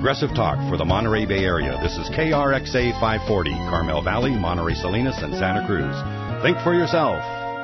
progressive talk for the Monterey Bay Area. This is KRXA 540, Carmel Valley, Monterey Salinas, and Santa Cruz. Think for yourself.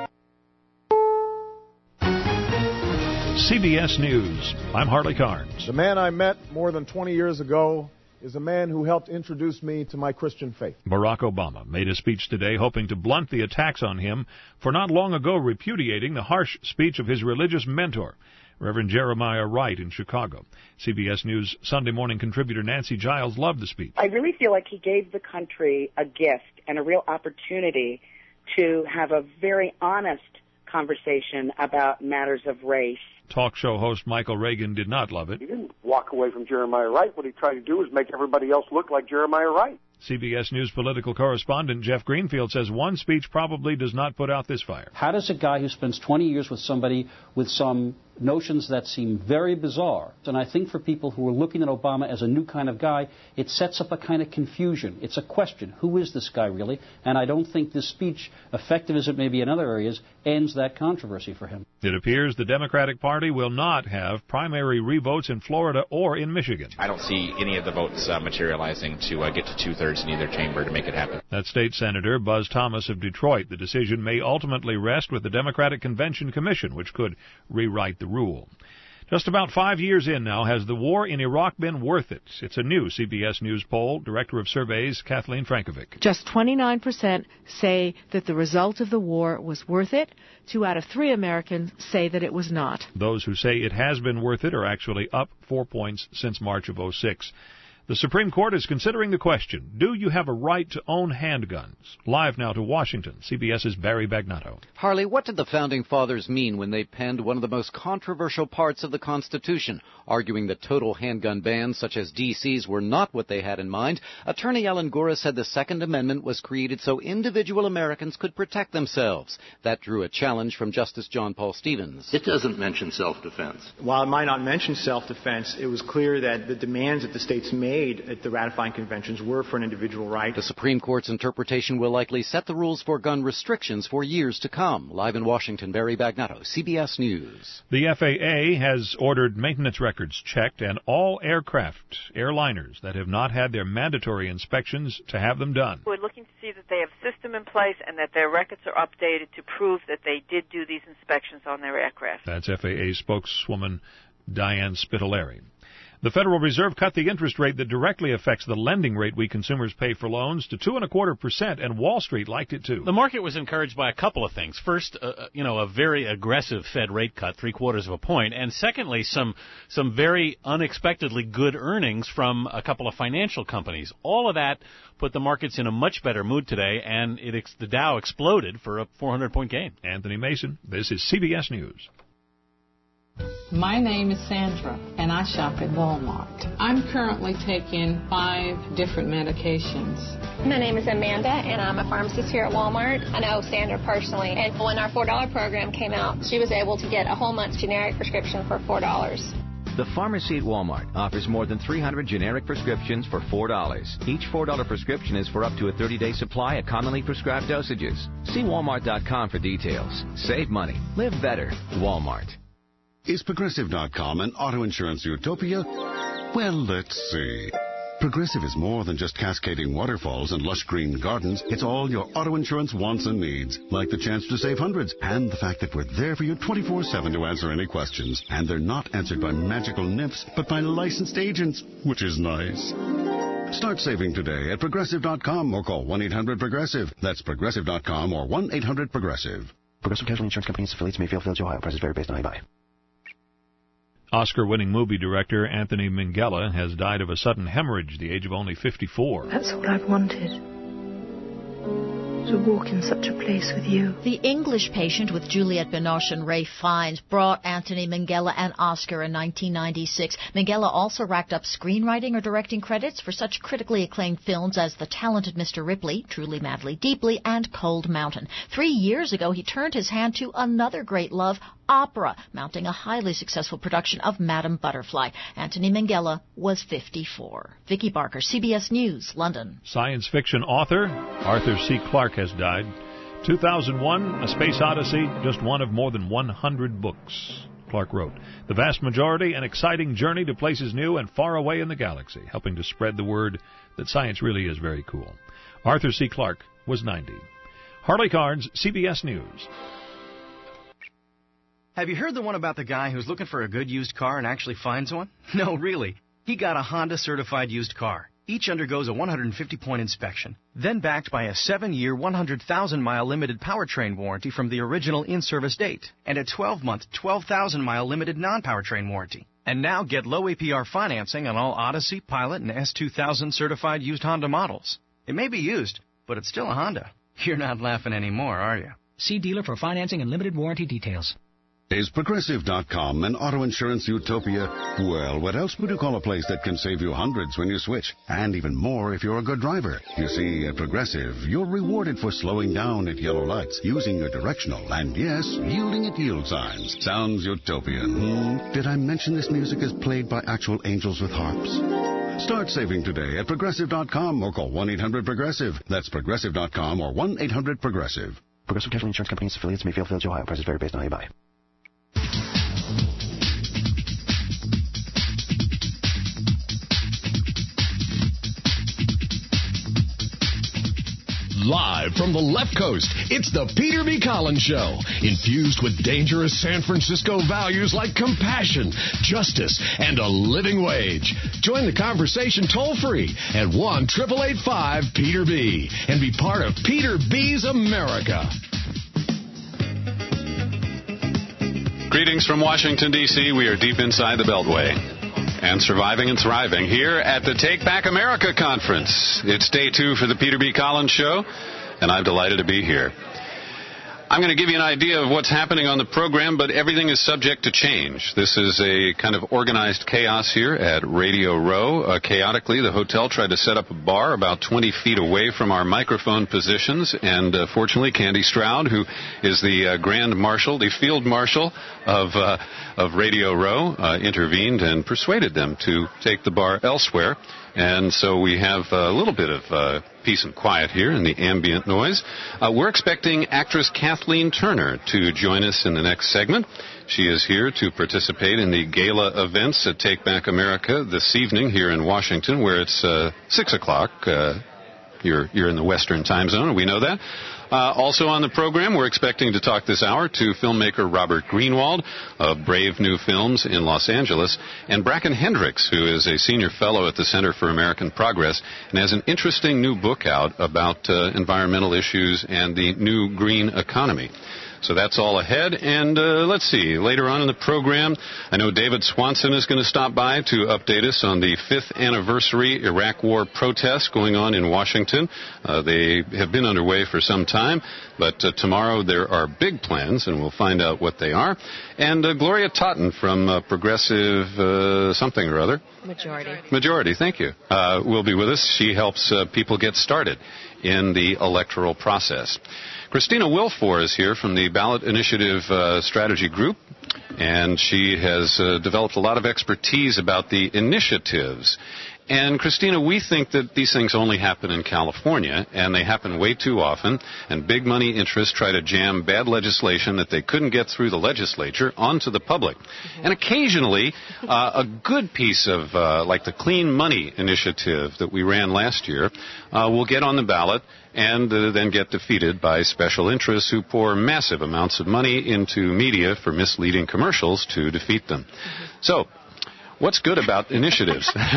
CBS News. I'm Harley Carnes. The man I met more than 20 years ago is a man who helped introduce me to my Christian faith. Barack Obama made a speech today hoping to blunt the attacks on him for not long ago repudiating the harsh speech of his religious mentor, Reverend Jeremiah Wright in Chicago. CBS News Sunday morning contributor Nancy Giles loved the speech. I really feel like he gave the country a gift and a real opportunity to have a very honest conversation about matters of race. Talk show host Michael Reagan did not love it. He didn't walk away from Jeremiah Wright. What he tried to do was make everybody else look like Jeremiah Wright. CBS News political correspondent Jeff Greenfield says one speech probably does not put out this fire. How does a guy who spends 20 years with somebody with some notions that seem very bizarre, and I think for people who are looking at Obama as a new kind of guy, it sets up a kind of confusion. It's a question. Who is this guy really? And I don't think this speech, effective as it may be in other areas, ends that controversy for him. It appears the Democratic Party will not have primary revotes in Florida or in Michigan. I don't see any of the votes materializing to get to two-thirds in either chamber to make it happen. That's State Senator Buzz Thomas of Detroit. The decision may ultimately rest with the Democratic Convention Commission, which could rewrite the rule. Just about 5 years in now, has the war in Iraq been worth it? It's a new CBS News poll. Director of Surveys, Kathleen Frankovic. Just 29% say that the result of the war was worth it. 2 out of 3 Americans say that it was not. Those who say it has been worth it are actually up 4 points since March of 2006. The Supreme Court is considering the question, do you have a right to own handguns? Live now to Washington, CBS's Barry Bagnato. Harley, what did the Founding Fathers mean when they penned one of the most controversial parts of the Constitution, arguing that total handgun bans such as DC's were not what they had in mind? Attorney Alan Gura said the Second Amendment was created so individual Americans could protect themselves. That drew a challenge from Justice John Paul Stevens. It doesn't mention self-defense. While it might not mention self-defense, it was clear that the demands that the states made at the ratifying conventions were for an individual right. The Supreme Court's interpretation will likely set the rules for gun restrictions for years to come. Live in Washington, Barry Bagnato, CBS News. The FAA has ordered maintenance records checked and all airliners that have not had their mandatory inspections to have them done. We're looking to see that they have a system in place and that their records are updated to prove that they did do these inspections on their aircraft. That's FAA spokeswoman Diane Spitaleri. The Federal Reserve cut the interest rate that directly affects the lending rate we consumers pay for loans to 2.25%, and Wall Street liked it too. The market was encouraged by a couple of things. First, a very aggressive Fed rate cut, 0.75 points, and secondly, some very unexpectedly good earnings from a couple of financial companies. All of that put the markets in a much better mood today, and the Dow exploded for a 400-point gain. Anthony Mason, this is CBS News. My name is Sandra, and I shop at Walmart. I'm currently taking 5 different medications. My name is Amanda, and I'm a pharmacist here at Walmart. I know Sandra personally, and when our $4 program came out, she was able to get a whole month's generic prescription for $4. The pharmacy at Walmart offers more than 300 generic prescriptions for $4. Each $4 prescription is for up to a 30-day supply at commonly prescribed dosages. See Walmart.com for details. Save money. Live better. Walmart. Is Progressive.com an auto insurance utopia? Well, let's see. Progressive is more than just cascading waterfalls and lush green gardens. It's all your auto insurance wants and needs, like the chance to save hundreds and the fact that we're there for you 24/7 to answer any questions. And they're not answered by magical nymphs, but by licensed agents, which is nice. Start saving today at Progressive.com or call 1-800-PROGRESSIVE. That's Progressive.com or 1-800-PROGRESSIVE. Progressive Casualty Insurance Company's affiliates, Mayfield, Village, Ohio. Prices vary based on how you buy. Oscar-winning movie director Anthony Minghella has died of a sudden hemorrhage at the age of only 54. That's all I've wanted. To walk in such a place with you. The English Patient with Juliette Binoche and Ralph Fiennes brought Anthony Minghella an Oscar in 1996. Minghella also racked up screenwriting or directing credits for such critically acclaimed films as The Talented Mr. Ripley, Truly, Madly, Deeply, and Cold Mountain. 3 years ago, he turned his hand to another great love, opera, mounting a highly successful production of Madame Butterfly. Anthony Minghella was 54. Vicky Barker, CBS News, London. Science fiction author Arthur C. Clarke has died. 2001, A Space Odyssey, just one of more than 100 books. Clark wrote, "The vast majority, an exciting journey to places new and far away in the galaxy, helping to spread the word that science really is very cool." Arthur C. Clarke was 90. Harley Carnes, CBS News. Have you heard the one about the guy who's looking for a good used car and actually finds one? No, really. He got a Honda certified used car. Each undergoes a 150-point inspection, then backed by a 7-year, 100,000-mile limited powertrain warranty from the original in-service date, and a 12-month, 12,000-mile limited non-powertrain warranty. And now get low APR financing on all Odyssey, Pilot, and S2000 certified used Honda models. It may be used, but it's still a Honda. You're not laughing anymore, are you? See dealer for financing and limited warranty details. Is Progressive.com an auto insurance utopia? Well, what else would you call a place that can save you hundreds when you switch? And even more if you're a good driver. You see, at Progressive, you're rewarded for slowing down at yellow lights, using your directional, and yes, yielding at yield signs. Sounds utopian, Did I mention this music is played by actual angels with harps? Start saving today at Progressive.com or call 1-800-PROGRESSIVE. That's Progressive.com or 1-800-PROGRESSIVE. Progressive Casualty Insurance Company's affiliates, Mayfield, Village, Ohio. Prices vary based on how you buy. Live from the left coast, it's the Peter B. Collins Show, infused with dangerous San Francisco values like compassion, justice, and a living wage. Join the conversation toll-free at 1-888-5-PETER-B and be part of Peter B's America. Greetings from Washington, D.C. We are deep inside the Beltway and surviving and thriving here at the Take Back America Conference. It's day 2 for the Peter B. Collins Show, and I'm delighted to be here. I'm going to give you an idea of what's happening on the program, but everything is subject to change. This is a kind of organized chaos here at Radio Row. Chaotically, the hotel tried to set up a bar about 20 feet away from our microphone positions, and fortunately, Candy Stroud, who is the Grand Marshal, the Field Marshal of Radio Row, intervened and persuaded them to take the bar elsewhere. And so we have a little bit of peace and quiet here in the ambient noise. We're expecting actress Kathleen Turner to join us in the next segment. She is here to participate in the gala events at Take Back America this evening here in Washington, where it's 6 o'clock. You're in the Western time zone, and we know that. Also on the program, we're expecting to talk this hour to filmmaker Robert Greenwald of Brave New Films in Los Angeles, and Bracken Hendricks, who is a senior fellow at the Center for American Progress and has an interesting new book out about environmental issues and the new green economy. So that's all ahead. And let's see, later on in the program, I know David Swanson is going to stop by to update us on the 5th anniversary Iraq War protests going on in Washington. They have been underway for some time, but tomorrow there are big plans, and we'll find out what they are. And Gloria Totten from Progressive something or other. Majority, thank you. Will be with us. She helps people get started in the electoral process. Christina Wilfor is here from the Ballot Initiative Strategy Group, and she has developed a lot of expertise about the initiatives. And, Christina, we think that these things only happen in California, and they happen way too often, and big money interests try to jam bad legislation that they couldn't get through the legislature onto the public. Mm-hmm. And occasionally, a good piece of, like the Clean Money Initiative that we ran last year, will get on the ballot and then get defeated by special interests who pour massive amounts of money into media for misleading commercials to defeat them. Mm-hmm. So, what's good about initiatives? Well,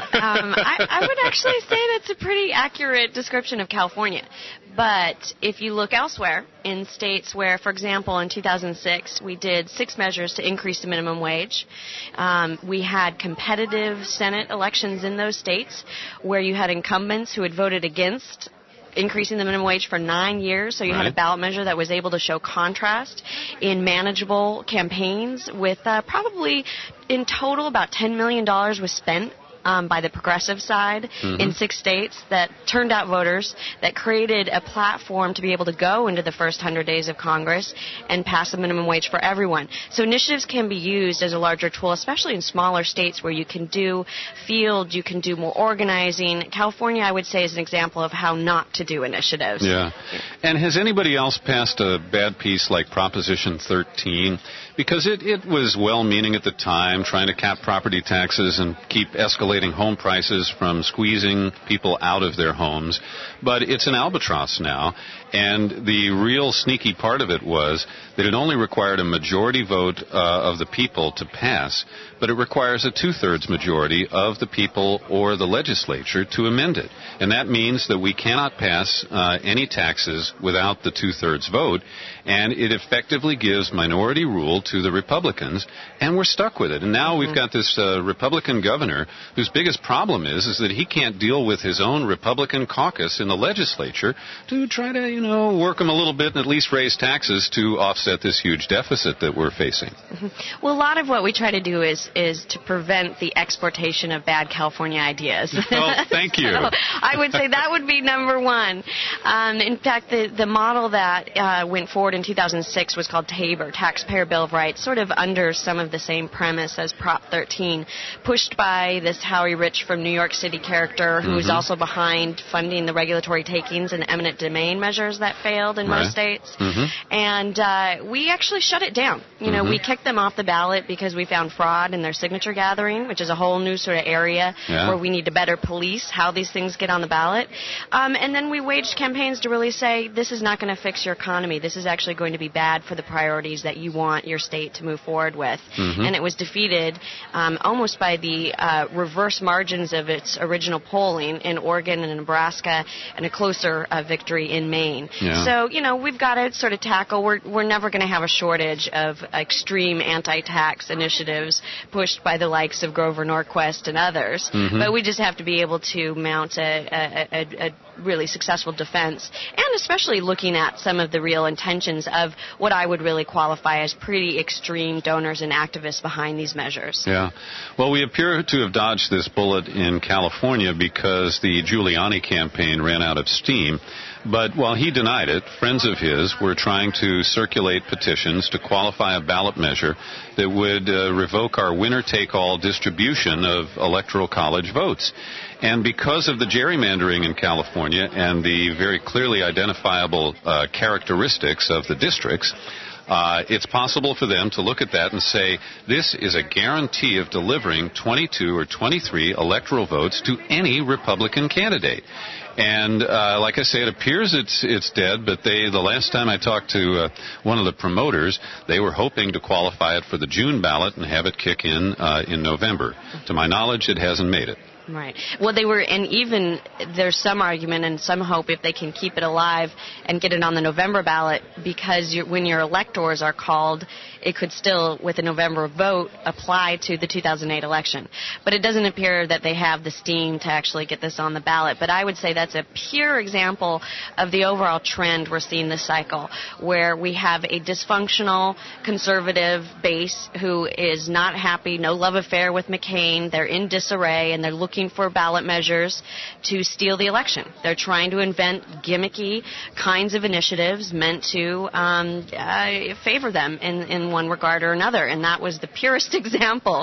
I would actually say that's a pretty accurate description of California. But if you look elsewhere, in states where, for example, in 2006, we did 6 measures to increase the minimum wage. We had competitive Senate elections in those states where you had incumbents who had voted against increasing the minimum wage for 9 years, so you had a ballot measure that was able to show contrast in manageable campaigns with probably in total about $10 million was spent by the progressive side in 6 states that turned out voters, that created a platform to be able to go into the first 100 days of Congress and pass a minimum wage for everyone. So initiatives can be used as a larger tool, especially in smaller states where you can do field, you can do more organizing. California, I would say, is an example of how not to do initiatives. Yeah. And has anybody else passed a bad piece like Proposition 13? because it was well-meaning at the time, trying to cap property taxes and keep escalating home prices from squeezing people out of their homes. But it's an albatross now, and the real sneaky part of it was that it only required a majority vote of the people to pass, but it requires a two-thirds majority of the people or the legislature to amend it. And that means that we cannot pass any taxes without the two-thirds vote, and it effectively gives minority rule to the Republicans, and we're stuck with it. And now we've got this Republican governor whose biggest problem is that he can't deal with his own Republican caucus in the legislature to try to, work them a little bit and at least raise taxes to offset this huge deficit that we're facing. Well, a lot of what we try to do is to prevent the exportation of bad California ideas. Well, thank you. So I would say that would be number one. In fact, the model that went forward in 2006 was called TABOR, Taxpayer Bill of Rights, sort of under some of the same premise as Prop 13, pushed by this Howie Rich from New York City character who was also behind funding the regulatory takings and eminent domain measures that failed in most states. And we actually shut it down. We kicked them off the ballot because we found fraud in their signature gathering, which is a whole new sort of area where we need to better police how these things get on the ballot. And then we waged campaigns to really say, this is not going to fix your economy. This is actually going to be bad for the priorities that you want your state to move forward with. And it was defeated almost by the reverse margins of its original polling in Oregon and Nebraska, and a closer victory in Maine. So, we've got to sort of tackle, we're never going to have a shortage of extreme anti-tax initiatives pushed by the likes of Grover Norquist and others. But we just have to be able to mount a really successful defense, and especially looking at some of the real intentions of what I would really qualify as pretty extreme donors and activists behind these measures. Yeah. Well, we appear to have dodged this bullet in California because the Giuliani campaign ran out of steam. But while he denied it, friends of his were trying to circulate petitions to qualify a ballot measure that would revoke our winner-take-all distribution of electoral college votes. And because of the gerrymandering in California and the very clearly identifiable characteristics of the districts, it's possible for them to look at that and say, this is a guarantee of delivering 22 or 23 electoral votes to any Republican candidate. And like I say, it appears it's dead, but the last time I talked to one of the promoters, they were hoping to qualify it for the June ballot and have it kick in November. To my knowledge, it hasn't made it. Right. Well, and even there's some argument and some hope if they can keep it alive and get it on the November ballot, because when your electors are called, it could still, with a November vote, apply to the 2008 election. But it doesn't appear that they have the steam to actually get this on the ballot. But I would say that's a pure example of the overall trend we're seeing this cycle, where we have a dysfunctional conservative base who is not happy, no love affair with McCain. They're in disarray, and they're looking for ballot measures to steal the election. They're trying to invent gimmicky kinds of initiatives meant to favor them in one regard or another, and that was the purest example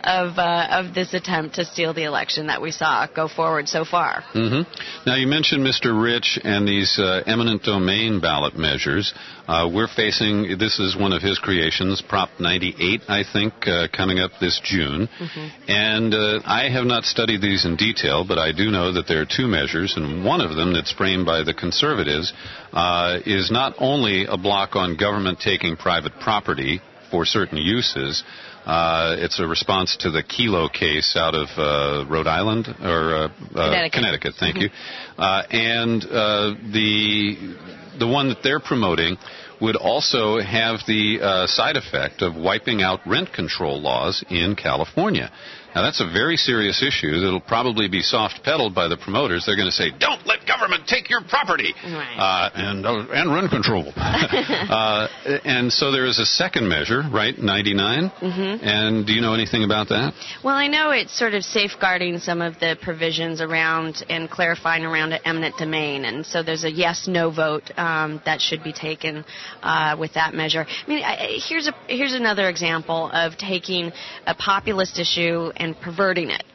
of this attempt to steal the election that we saw go forward so far. Now, you mentioned Mr. Rich and these eminent domain ballot measures. We're facing, this is one of his creations, Prop 98, I think, coming up this June. And I have not studied these in detail, but I do know that there are two measures, and one of them that's framed by the conservatives is not only a block on government taking private property for certain uses. It's a response to the Kelo case out of Rhode Island, or Connecticut, thank you. And the one that they're promoting would also have the side effect of wiping out rent control laws in California. Now, that's a very serious issue that'll probably be soft-pedaled by the promoters. They're going to say, don't let government take your property, and rent control. And so there is a second measure, right, 99? And do you know anything about that? Well, I know it's sort of safeguarding some of the provisions around and clarifying around eminent domain. And so there's a yes-no vote that should be taken with that measure. I mean, here's another example of taking a populist issue and perverting it.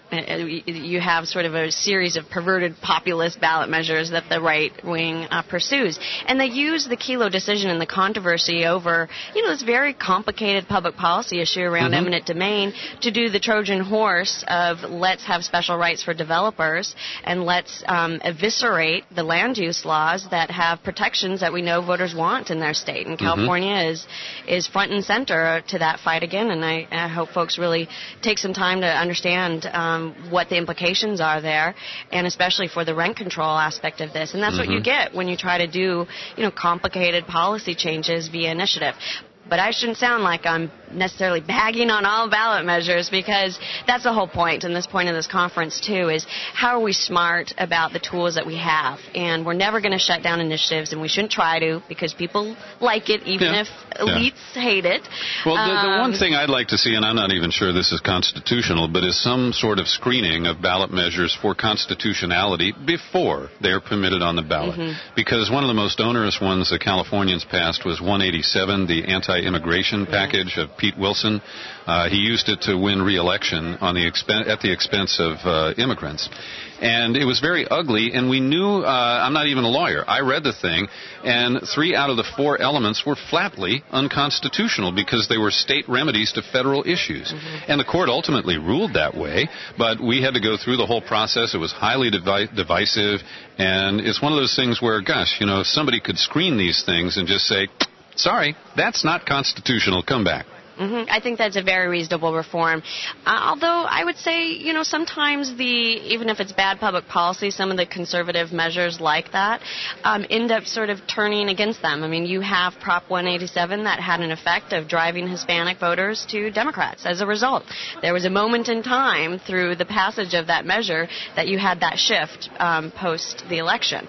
You have sort of a series of perverted populist ballot measures that the right wing pursues. And they use the Kelo decision and the controversy over, this very complicated public policy issue around eminent domain to do the Trojan horse of let's have special rights for developers and let's eviscerate the land use laws that have protections that we know voters want in their state. And California is front and center to that fight again, and I hope folks really take some time to understand what the implications are there, and especially for the rent control aspect of this. And that's what you get when you try to do, complicated policy changes via initiative. But I shouldn't sound like I'm necessarily bagging on all ballot measures, because that's the whole point, and this point of this conference, too, is how are we smart about the tools that we have? And we're never going to shut down initiatives, and we shouldn't try to, because people like it, even if elites hate it. Well, the one thing I'd like to see, and I'm not even sure this is constitutional, but is some sort of screening of ballot measures for constitutionality before they're permitted on the ballot. Because one of the most onerous ones the Californians passed was 187, the anti-immigration package of Pete Wilson. He used it to win re-election at the expense of immigrants. And it was very ugly, and we knew, I'm not even a lawyer, I read the thing, and 3 out of the 4 elements were flatly unconstitutional because they were state remedies to federal issues. And the court ultimately ruled that way, but we had to go through the whole process. It was highly divisive, and it's one of those things where, gosh, if somebody could screen these things and just say, sorry, that's not constitutional, come back. I think that's a very reasonable reform. Although I would say, sometimes even if it's bad public policy, some of the conservative measures like that end up sort of turning against them. I mean, you have Prop 187 that had an effect of driving Hispanic voters to Democrats as a result. There was a moment in time through the passage of that measure that you had that shift post the election.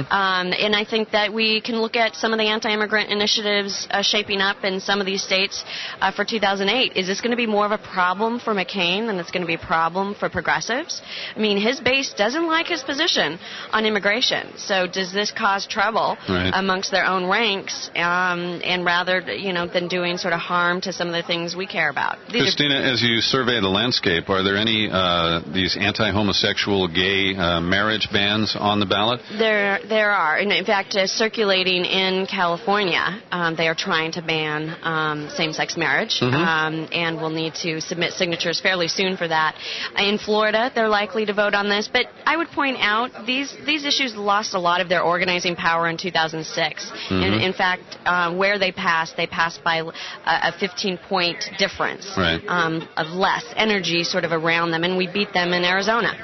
And I think that we can look at some of the anti-immigrant initiatives shaping up in some of these states for 2008. Is this going to be more of a problem for McCain than it's going to be a problem for progressives? I mean, his base doesn't like his position on immigration. So does this cause trouble amongst their own ranks, and rather, than doing sort of harm to some of the things we care about? Christina, as you survey the landscape, are there any these anti-homosexual gay marriage bans on the ballot? There are. And in fact, circulating in California, they are trying to ban same-sex marriage. And we'll need to submit signatures fairly soon for that. In Florida, they're likely to vote on this, but I would point out these issues lost a lot of their organizing power in 2006. In fact, where they passed by a 15-point difference of less energy sort of around them, and we beat them in Arizona.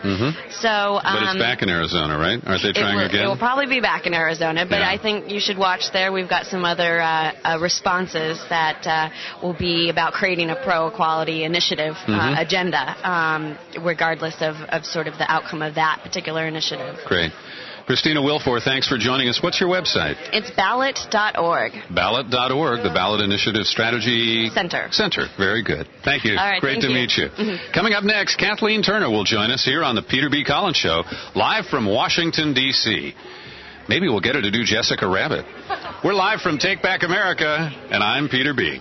So, but it's back in Arizona, right? Aren't they trying again? It will probably be back in Arizona, but I think you should watch there. We've got some other responses that will be about creating a pro-equality initiative agenda, regardless of sort of the outcome of that particular initiative. Great. Christina Wilfor, thanks for joining us. What's your website? It's ballot.org. Ballot.org, the Ballot Initiative Strategy Center. Very good. Thank you. All right, Great to meet you. Coming up next, Kathleen Turner will join us here on the Peter B. Collins Show, live from Washington, D.C. Maybe we'll get her to do Jessica Rabbit. We're live from Take Back America, and I'm Peter B.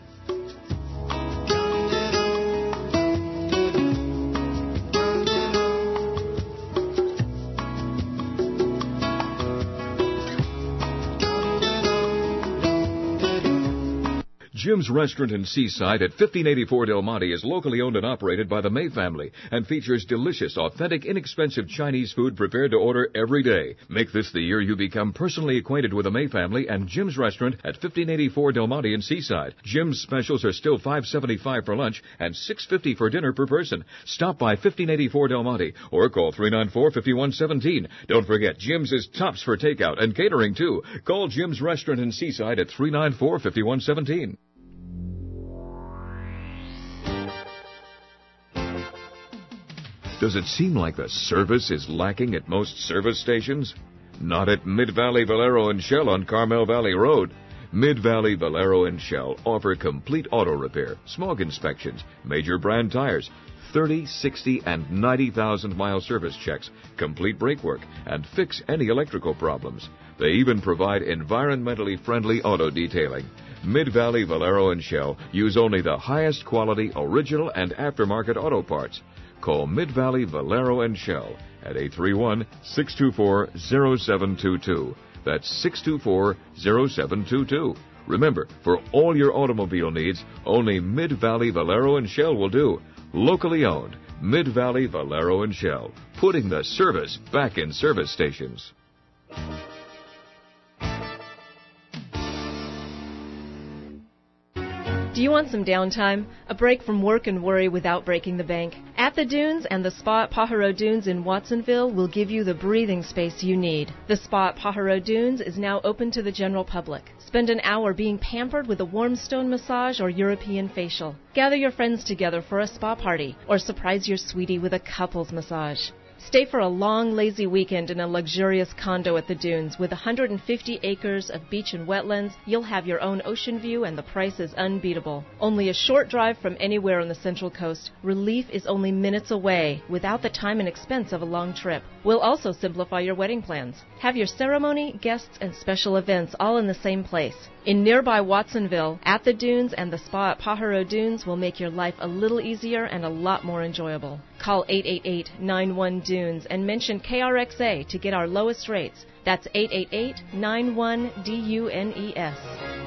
Jim's Restaurant in Seaside at 1584 Del Monte is locally owned and operated by the May family and features delicious, authentic, inexpensive Chinese food prepared to order every day. Make this the year you become personally acquainted with the May family and Jim's Restaurant at 1584 Del Monte in Seaside. Jim's specials are still $5.75 for lunch and $6.50 for dinner per person. Stop by 1584 Del Monte or call 394-5117. Don't forget, Jim's is tops for takeout and catering too. Call Jim's Restaurant in Seaside at 394-5117. Does it seem like the service is lacking at most service stations? Not at Mid-Valley Valero and Shell on Carmel Valley Road. Mid-Valley Valero and Shell offer complete auto repair, smog inspections, major brand tires, 30, 60, and 90,000-mile service checks, complete brake work, and fix any electrical problems. They even provide environmentally friendly auto detailing. Mid-Valley Valero and Shell use only the highest quality, original, and aftermarket auto parts. call Mid-Valley Valero and Shell at 831-624-0722. That's 624-0722. Remember, for all your automobile needs, only Mid-Valley Valero and Shell will do. Locally owned, Mid-Valley Valero and Shell, putting the service back in service stations. Do you want some downtime? A break from work and worry without breaking the bank? At the Dunes and the Spa at Pajaro Dunes in Watsonville will give you the breathing space you need. The Spa at Pajaro Dunes is now open to the general public. Spend an hour being pampered with a warm stone massage or European facial. Gather your friends together for a spa party or surprise your sweetie with a couples massage. Stay for a long, lazy weekend in a luxurious condo at the Dunes. With 150 acres of beach and wetlands, you'll have your own ocean view and the price is unbeatable. Only a short drive from anywhere on the Central Coast, relief is only minutes away without the time and expense of a long trip. We'll also simplify your wedding plans. Have your ceremony, guests, and special events all in the same place. In nearby Watsonville, at the Dunes and the Spa at Pajaro Dunes will make your life a little easier and a lot more enjoyable. Call 888-91-DUNES and mention KRXA to get our lowest rates. That's 888-91-DUNES.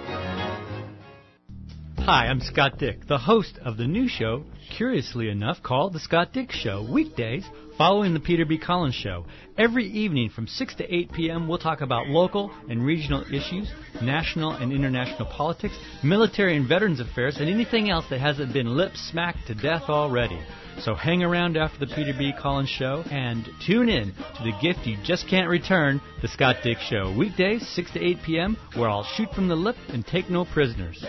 Hi, I'm Scott Dick, the host of the new show, curiously enough, called The Scott Dick Show, weekdays following the Peter B. Collins Show. Every evening from 6 to 8 p.m., we'll talk about local and regional issues, national and international politics, military and veterans affairs, and anything else that hasn't been lip-smacked to death already. So hang around after the Peter B. Collins Show and tune in to the gift you just can't return, The Scott Dick Show, weekdays 6 to 8 p.m., where I'll shoot from the lip and take no prisoners.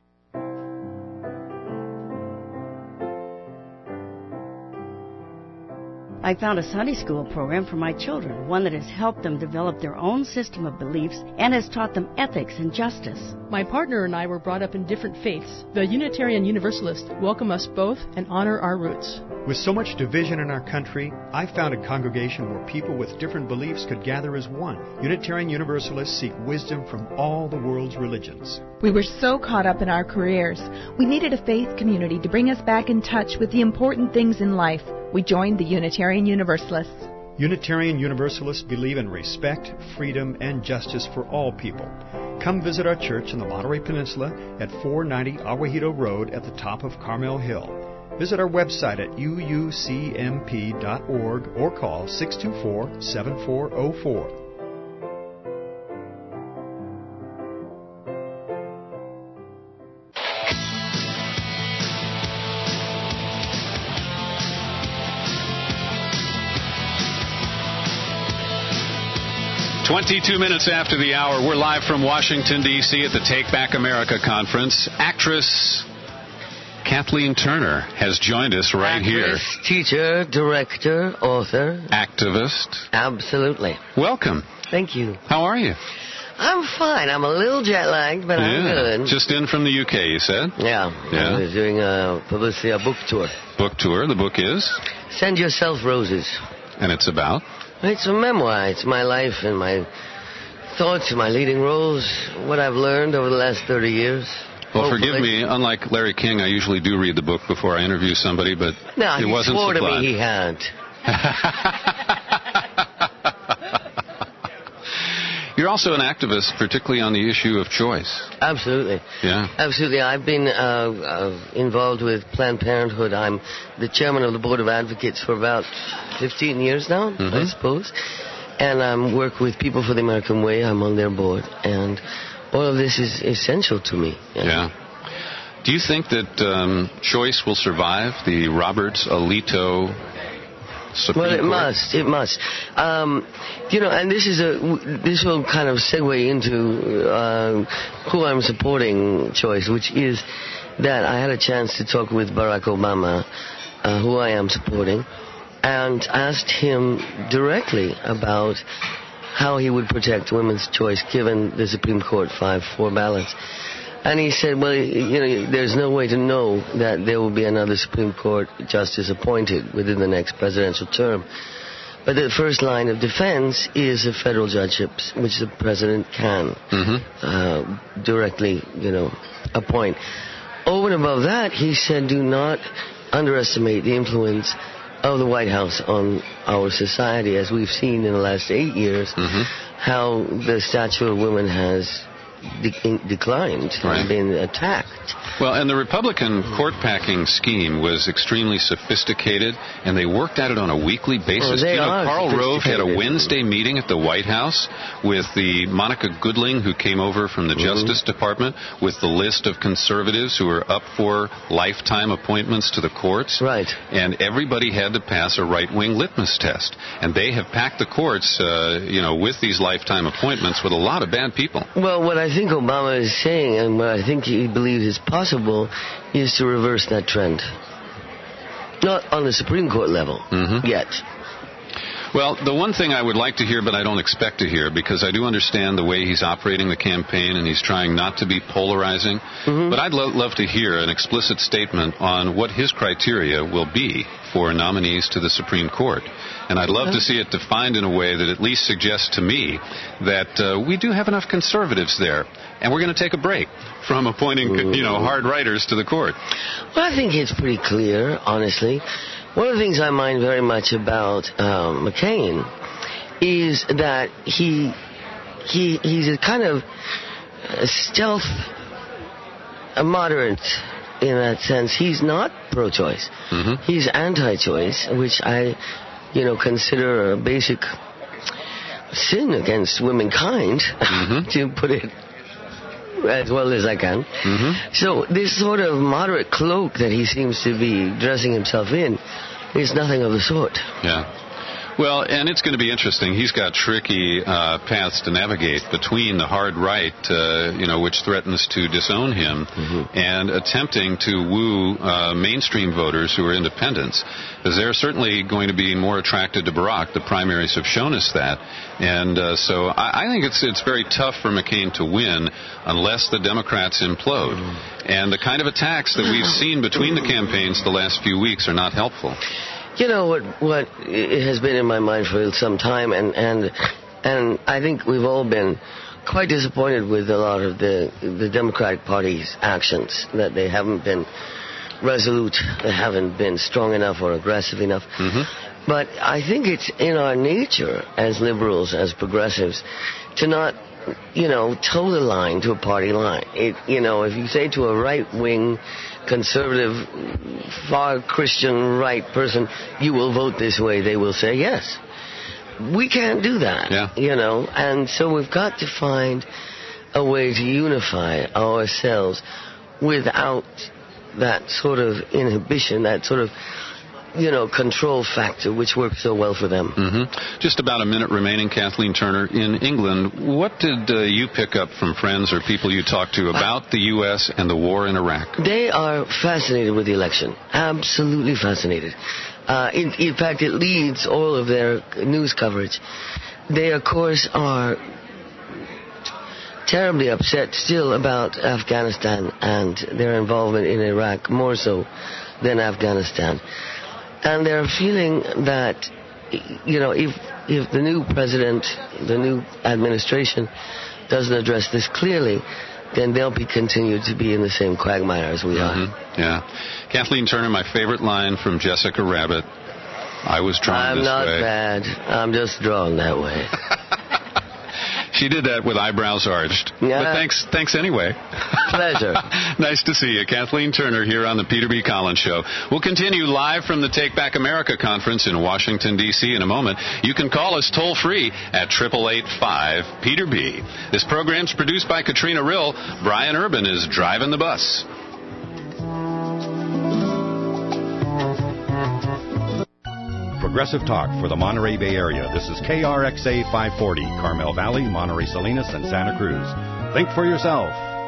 I found a Sunday school program for my children, one that has helped them develop their own system of beliefs and has taught them ethics and justice. My partner and I were brought up in different faiths. The Unitarian Universalists welcome us both and honor our roots. With so much division in our country, I found a congregation where people with different beliefs could gather as one. Unitarian Universalists seek wisdom from all the world's religions. We were so caught up in our careers. We needed a faith community to bring us back in touch with the important things in life. We joined the Unitarian Universalists. Unitarian Universalists believe in respect, freedom, and justice for all people. Come visit our church in the Monterey Peninsula at 490 Aguajito Road at the top of Carmel Hill. Visit our website at uucmp.org or call 624-7404. 22 minutes after the hour, we're live from Washington, D.C. at the Take Back America Conference. Actress Kathleen Turner has joined us right here. Teacher, director, author. Activist. Absolutely. Welcome. Thank you. How are you? I'm fine. I'm a little jet-lagged, but I'm good. Just in from the UK, you said? Yeah. I was doing a book tour. Book tour. The book is? Send Yourself Roses. And it's about? It's a memoir. It's my life and my thoughts and my leading roles, what I've learned over the last 30 years. Well, forgive me. Unlike Larry King, I usually do read the book before I interview somebody, but it wasn't swore supplied. To me he had. You're also an activist, particularly on the issue of choice. Absolutely. Yeah. Absolutely. I've been involved with Planned Parenthood. I'm the chairman of the Board of Advocates for about 15 years now, I suppose. And I work with People for the American Way. I'm on their board. And all of this is essential to me. Yeah. Do you think that choice will survive the Roberts-Alito Supreme Court? It must. And this will kind of segue into who I'm supporting, choice, which is that I had a chance to talk with Barack Obama, who I am supporting, and asked him directly about how he would protect women's choice given the Supreme Court 5-4 balance. And he said, well, there's no way to know that there will be another Supreme Court justice appointed within the next presidential term. But the first line of defense is the federal judgeships, which the president can directly, appoint. Over and above that, he said, do not underestimate the influence of the White House on our society, as we've seen in the last 8 years, how the stature of women has declined and been attacked. Well, and the Republican court-packing scheme was extremely sophisticated, and they worked at it on a weekly basis. Karl Rove had a Wednesday meeting at the White House with the Monica Goodling, who came over from the Justice Department, with the list of conservatives who are up for lifetime appointments to the courts. Right. And everybody had to pass a right-wing litmus test. And they have packed the courts, with these lifetime appointments with a lot of bad people. Well, what I think Obama is saying, and what I think he believes is possible, is to reverse that trend. Not on the Supreme Court level yet. Well, the one thing I would like to hear, but I don't expect to hear, because I do understand the way he's operating the campaign, and he's trying not to be polarizing, but I'd love to hear an explicit statement on what his criteria will be for nominees to the Supreme Court. And I'd love to see it defined in a way that at least suggests to me that we do have enough conservatives there, and we're going to take a break from appointing, hard writers to the court. Well, I think it's pretty clear, honestly. One of the things I mind very much about McCain is that he's a kind of stealth, a moderate in that sense. He's not pro-choice. He's anti-choice, which I, consider a basic sin against womankind, to put it as well as I can. So this sort of moderate cloak that he seems to be dressing himself in is nothing of the sort. Yeah. Well, and it's going to be interesting. He's got tricky paths to navigate between the hard right, which threatens to disown him, and attempting to woo mainstream voters who are independents. Because they're certainly going to be more attracted to Barack. The primaries have shown us that. And so I think it's very tough for McCain to win unless the Democrats implode. And the kind of attacks that we've seen between the campaigns the last few weeks are not helpful. You know what it has been in my mind for some time, and I think we've all been quite disappointed with a lot of the Democratic Party's actions, that they haven't been resolute, they haven't been strong enough or aggressive enough. But I think it's in our nature as liberals, as progressives, to not, toe the line to a party line. If you say to a right-wing, conservative, far Christian right person, you will vote this way, they will say yes. We can't do that, and so we've got to find a way to unify ourselves without that sort of inhibition, that sort of control factor, which works so well for them. Just about a minute remaining, Kathleen Turner. In England, what did you pick up from friends or people you talked to about the U.S. and the war in Iraq? They are fascinated with the election. Absolutely fascinated. In fact, it leads all of their news coverage. They, of course, are terribly upset still about Afghanistan and their involvement in Iraq, more so than Afghanistan. And they're feeling that, if the new president, the new administration doesn't address this clearly, then they'll be continued to be in the same quagmire as we are. Yeah. Kathleen Turner, my favorite line from Jessica Rabbit, I was drawn this way. I'm not bad. I'm just drawn that way. She did that with eyebrows arched. Yeah. But thanks anyway. Pleasure. Nice to see you. Kathleen Turner here on the Peter B. Collins Show. We'll continue live from the Take Back America conference in Washington, D.C. in a moment. You can call us toll-free at 888-5-PETER-B. This program's produced by Katrina Rill. Brian Urban is driving the bus. Progressive Talk for the Monterey Bay Area. This is KRXA 540, Carmel Valley, Monterey Salinas, and Santa Cruz. Think for yourself.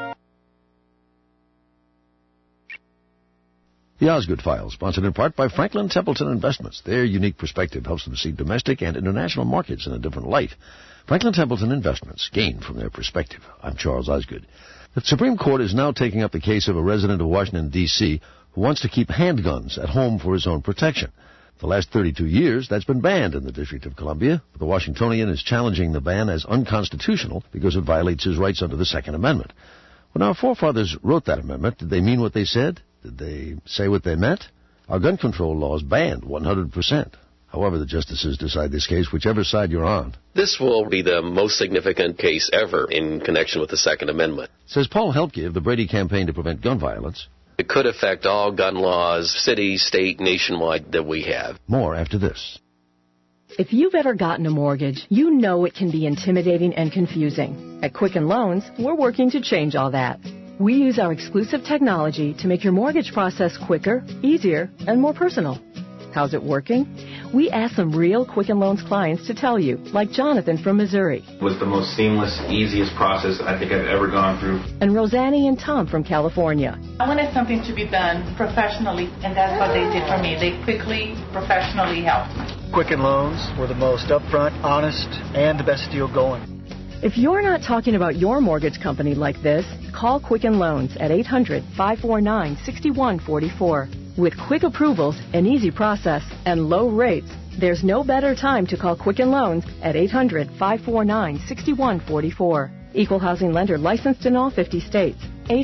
The Osgood File, sponsored in part by Franklin Templeton Investments. Their unique perspective helps them see domestic and international markets in a different light. Franklin Templeton Investments, gain from their perspective. I'm Charles Osgood. The Supreme Court is now taking up the case of a resident of Washington, D.C., who wants to keep handguns at home for his own protection. For the last 32 years, that's been banned in the District of Columbia. The Washingtonian is challenging the ban as unconstitutional because it violates his rights under the Second Amendment. When our forefathers wrote that amendment, did they mean what they said? Did they say what they meant? Our gun control laws banned 100%. However, the justices decide this case, whichever side you're on. This will be the most significant case ever in connection with the Second Amendment. Says Paul Helpke of the Brady Campaign to Prevent Gun Violence. It could affect all gun laws, city, state, nationwide that we have. More after this. If you've ever gotten a mortgage, you know it can be intimidating and confusing. At Quicken Loans, we're working to change all that. We use our exclusive technology to make your mortgage process quicker, easier, and more personal. How's it working? We asked some real Quicken Loans clients to tell you, like Jonathan from Missouri. It was the most seamless, easiest process I think I've ever gone through. And Rosanny and Tom from California. I wanted something to be done professionally, and that's what they did for me. They quickly, professionally helped me. Quicken Loans were the most upfront, honest, and the best deal going. If you're not talking about your mortgage company like this, call Quicken Loans at 800-549-6144. With quick approvals, an easy process, and low rates, there's no better time to call Quicken Loans at 800-549-6144. Equal housing lender licensed in all 50 states.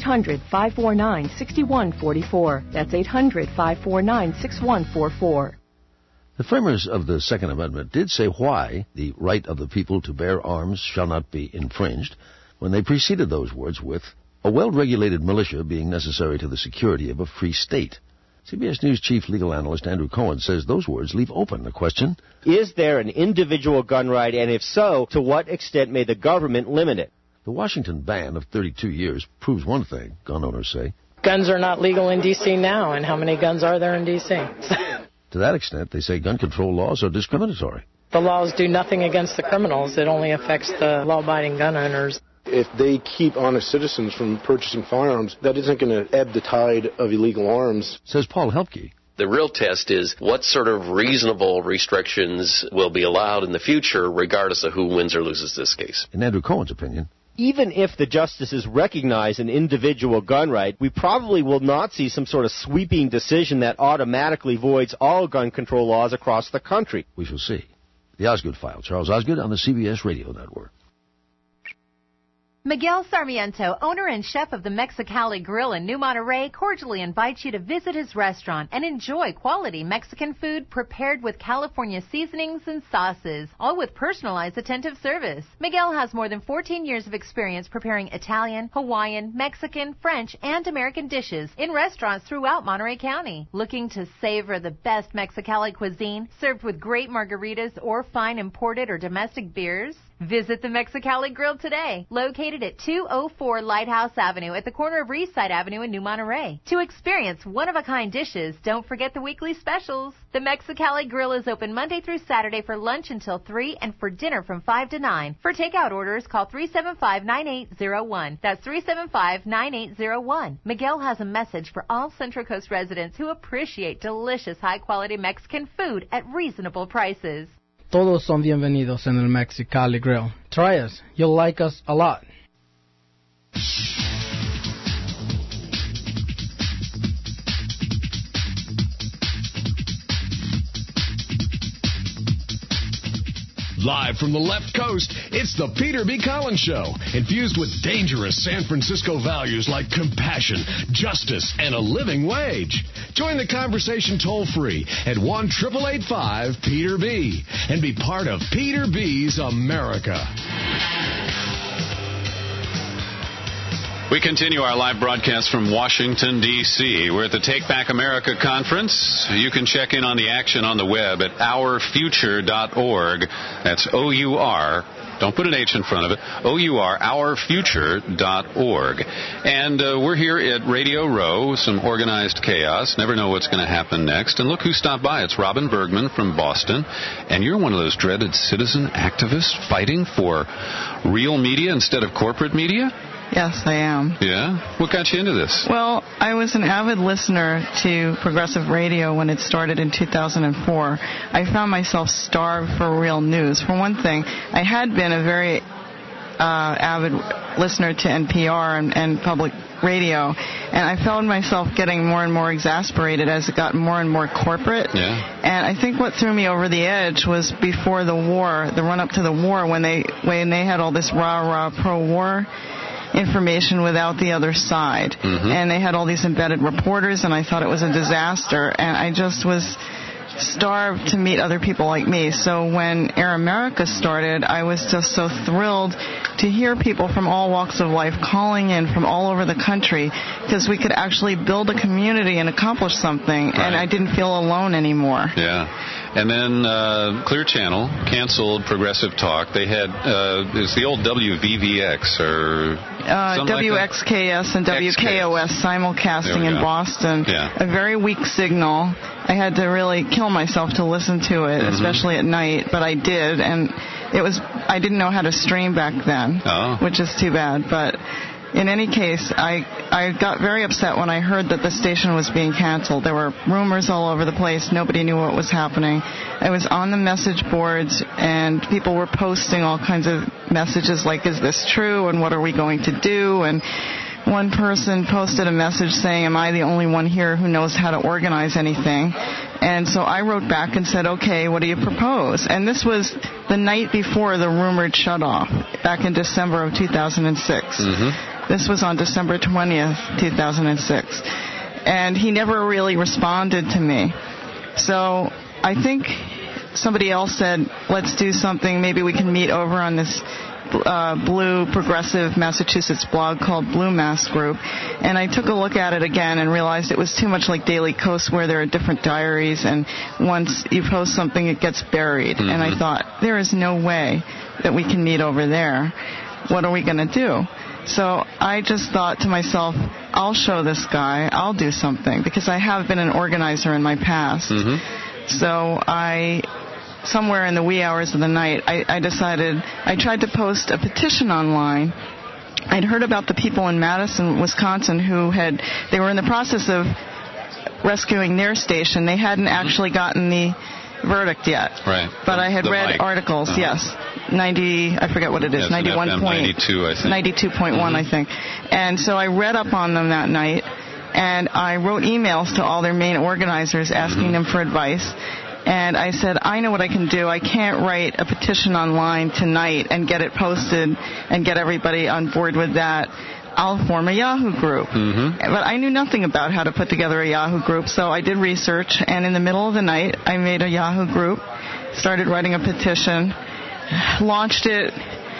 800-549-6144. That's 800-549-6144. The framers of the Second Amendment did say why the right of the people to bear arms shall not be infringed when they preceded those words with a well-regulated militia being necessary to the security of a free state. CBS News chief legal analyst Andrew Cohen says those words leave open the question, is there an individual gun right, and if so, to what extent may the government limit it? The Washington ban of 32 years proves one thing, gun owners say. Guns are not legal in D.C. now, and how many guns are there in D.C.? To that extent, they say gun control laws are discriminatory. The laws do nothing against the criminals. It only affects the law-abiding gun owners. If they keep honest citizens from purchasing firearms, that isn't going to ebb the tide of illegal arms. Says Paul Helpke. The real test is what sort of reasonable restrictions will be allowed in the future, regardless of who wins or loses this case. In Andrew Cohen's opinion, even if the justices recognize an individual gun right, we probably will not see some sort of sweeping decision that automatically voids all gun control laws across the country. We shall see. The Osgood File. Charles Osgood on the CBS Radio Network. Miguel Sarmiento, owner and chef of the Mexicali Grill in New Monterey, cordially invites you to visit his restaurant and enjoy quality Mexican food prepared with California seasonings and sauces, all with personalized attentive service. Miguel has more than 14 years of experience preparing Italian, Hawaiian, Mexican, French, and American dishes in restaurants throughout Monterey County. Looking to savor the best Mexicali cuisine served with great margaritas or fine imported or domestic beers? Visit the Mexicali Grill today, located at 204 Lighthouse Avenue at the corner of Eastside Avenue in New Monterey. To experience one-of-a-kind dishes, don't forget the weekly specials. The Mexicali Grill is open Monday through Saturday for lunch until 3 and for dinner from 5 to 9. For takeout orders, call 375-9801. That's 375-9801. Miguel has a message for all Central Coast residents who appreciate delicious, high-quality Mexican food at reasonable prices. Todos son bienvenidos en el Mexicali Grill. Try us. You'll like us a lot. Live from the left coast, it's the Peter B. Collins Show, infused with dangerous San Francisco values like compassion, justice, and a living wage. Join the conversation toll-free at 1-888-5-PETER-B and be part of Peter B.'s America. We continue our live broadcast from Washington, D.C. We're at the Take Back America Conference. You can check in on the action on the web at ourfuture.org. That's O-U-R. Don't put an H in front of it. O-U-R, ourfuture.org. And we're here at Radio Row, some organized chaos. Never know what's going to happen next. And look who stopped by. It's Robin Bergman from Boston. And you're one of those dreaded citizen activists fighting for real media instead of corporate media? Yes, I am. Yeah? What got you into this? Well, I was an avid listener to progressive radio when it started in 2004. I found myself starved for real news. For one thing, I had been a very avid listener to NPR and public radio, and I found myself getting more and more exasperated as it got more and more corporate. Yeah. And I think what threw me over the edge was before the war, the run-up to the war, when they had all this rah-rah pro-war. information without the other side. And they had all these embedded reporters, and I thought it was a disaster. And I just was starved to meet other people like me. So when Air America started, I was just so thrilled to hear people from all walks of life calling in from all over the country, because we could actually build a community and accomplish something, and I didn't feel alone anymore. Yeah. And then Clear Channel canceled Progressive Talk. They had, it's the old WVVX or WXKS and WKOS simulcasting in Boston. A very weak signal. I had to really kill myself to listen to it, especially at night, but I did, and I didn't know how to stream back then, which is too bad, but in any case, I got very upset when I heard that the station was being canceled. There were rumors all over the place. Nobody knew what was happening. I was on the message boards, and people were posting all kinds of messages like, is this true, and what are we going to do? And one person posted a message saying, am I the only one here who knows how to organize anything? And so I wrote back and said, okay, what do you propose? And this was the night before the rumored shutoff, back in December of 2006. This was on December 20th, 2006. And he never really responded to me. So I think somebody else said, let's do something. Maybe we can meet over on this Blue Progressive Massachusetts blog called Blue Mass Group. And I took a look at it again and realized it was too much like Daily Kos, where there are different diaries, and once you post something, it gets buried. And I thought, there is no way that we can meet over there. What are we going to do? So I just thought to myself, I'll show this guy, I'll do something, because I have been an organizer in my past. So somewhere in the wee hours of the night, I decided, I tried to post a petition online. I'd heard about the people in Madison, Wisconsin, they were in the process of rescuing their station. They hadn't actually gotten the verdict yet. But I had read articles, yes. 90, I forget what it is, 91 point, 92, I think. 92.1, I think. And so I read up on them that night, and I wrote emails to all their main organizers asking them for advice. And I said, I know what I can do. I can't write a petition online tonight and get it posted and get everybody on board with that. I'll form a Yahoo group. But I knew nothing about how to put together a Yahoo group, so I did research, and in the middle of the night, I made a Yahoo group, started writing a petition, launched it,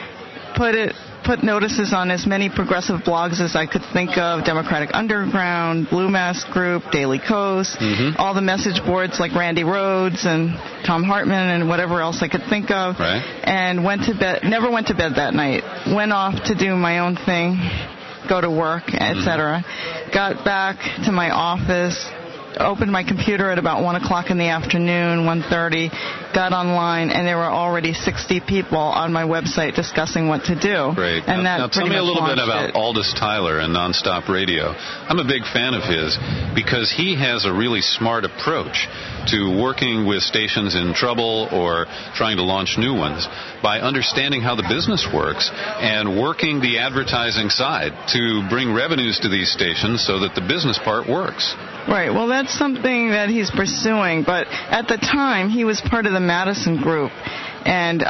put notices on as many progressive blogs as I could think of, Democratic Underground, Blue Mass Group, Daily Kos, all the message boards like Randy Rhodes and Tom Hartman and whatever else I could think of, and went to bed, never went to bed that night, went off to do my own thing, go to work, etc. Got back to my office, opened my computer at about 1 o'clock in the afternoon, 1:30, got online, and there were already 60 people on my website discussing what to do. Great. And now tell me a little bit about Aldous Tyler and Nonstop Radio. I'm a big fan of his because he has a really smart approach to working with stations in trouble or trying to launch new ones by understanding how the business works and working the advertising side to bring revenues to these stations so that the business part works. Right. Well, that's something that he's pursuing. But at the time, he was part of the Madison Group. And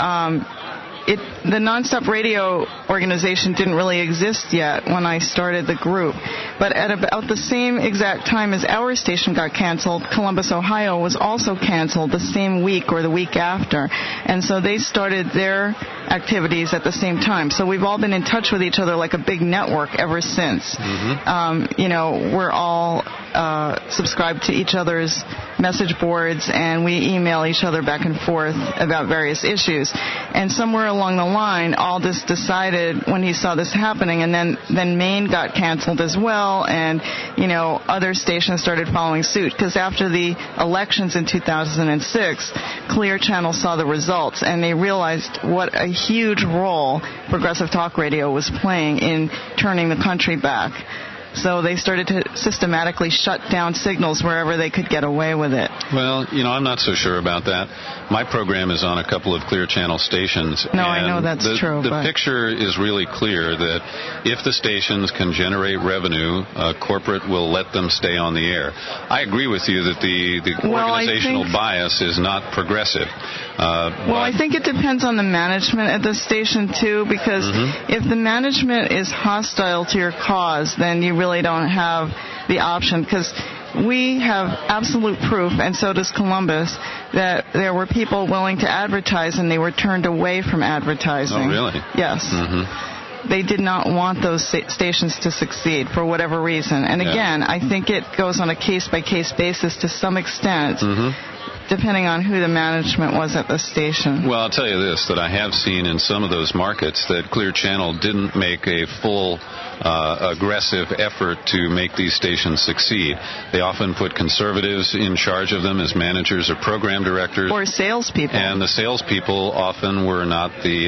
the Nonstop Radio organization didn't really exist yet when I started the group. But at about the same exact time as our station got canceled, Columbus, Ohio was also canceled the same week or the week after. And so they started their activities at the same time. So we've all been in touch with each other like a big network ever since. We're all subscribed to each other's message boards, and we email each other back and forth about various issues. And somewhere along the line, Aldous decided when he saw this happening, and then Maine got canceled as well, and other stations started following suit, because after the elections in 2006, Clear Channel saw the results, and they realized what a huge role Progressive Talk Radio was playing in turning the country back. So they started to systematically shut down signals wherever they could get away with it. Well, I'm not so sure about that. My program is on a couple of Clear Channel stations. No, I know that's true. The picture is really clear that if the stations can generate revenue, corporate will let them stay on the air. I agree with you that the organizational bias is not progressive. I think it depends on the management at the station, too, because if the management is hostile to your cause, then you really don't have the option, because we have absolute proof, and so does Columbus, that there were people willing to advertise and they were turned away from advertising. Oh, really? Yes. They did not want those stations to succeed for whatever reason. And again, I think it goes on a case-by-case basis to some extent, depending on who the management was at the station. Well, I'll tell you this, that I have seen in some of those markets that Clear Channel didn't make a full aggressive effort to make these stations succeed. They often put conservatives in charge of them as managers or program directors. Or salespeople. And the salespeople often were not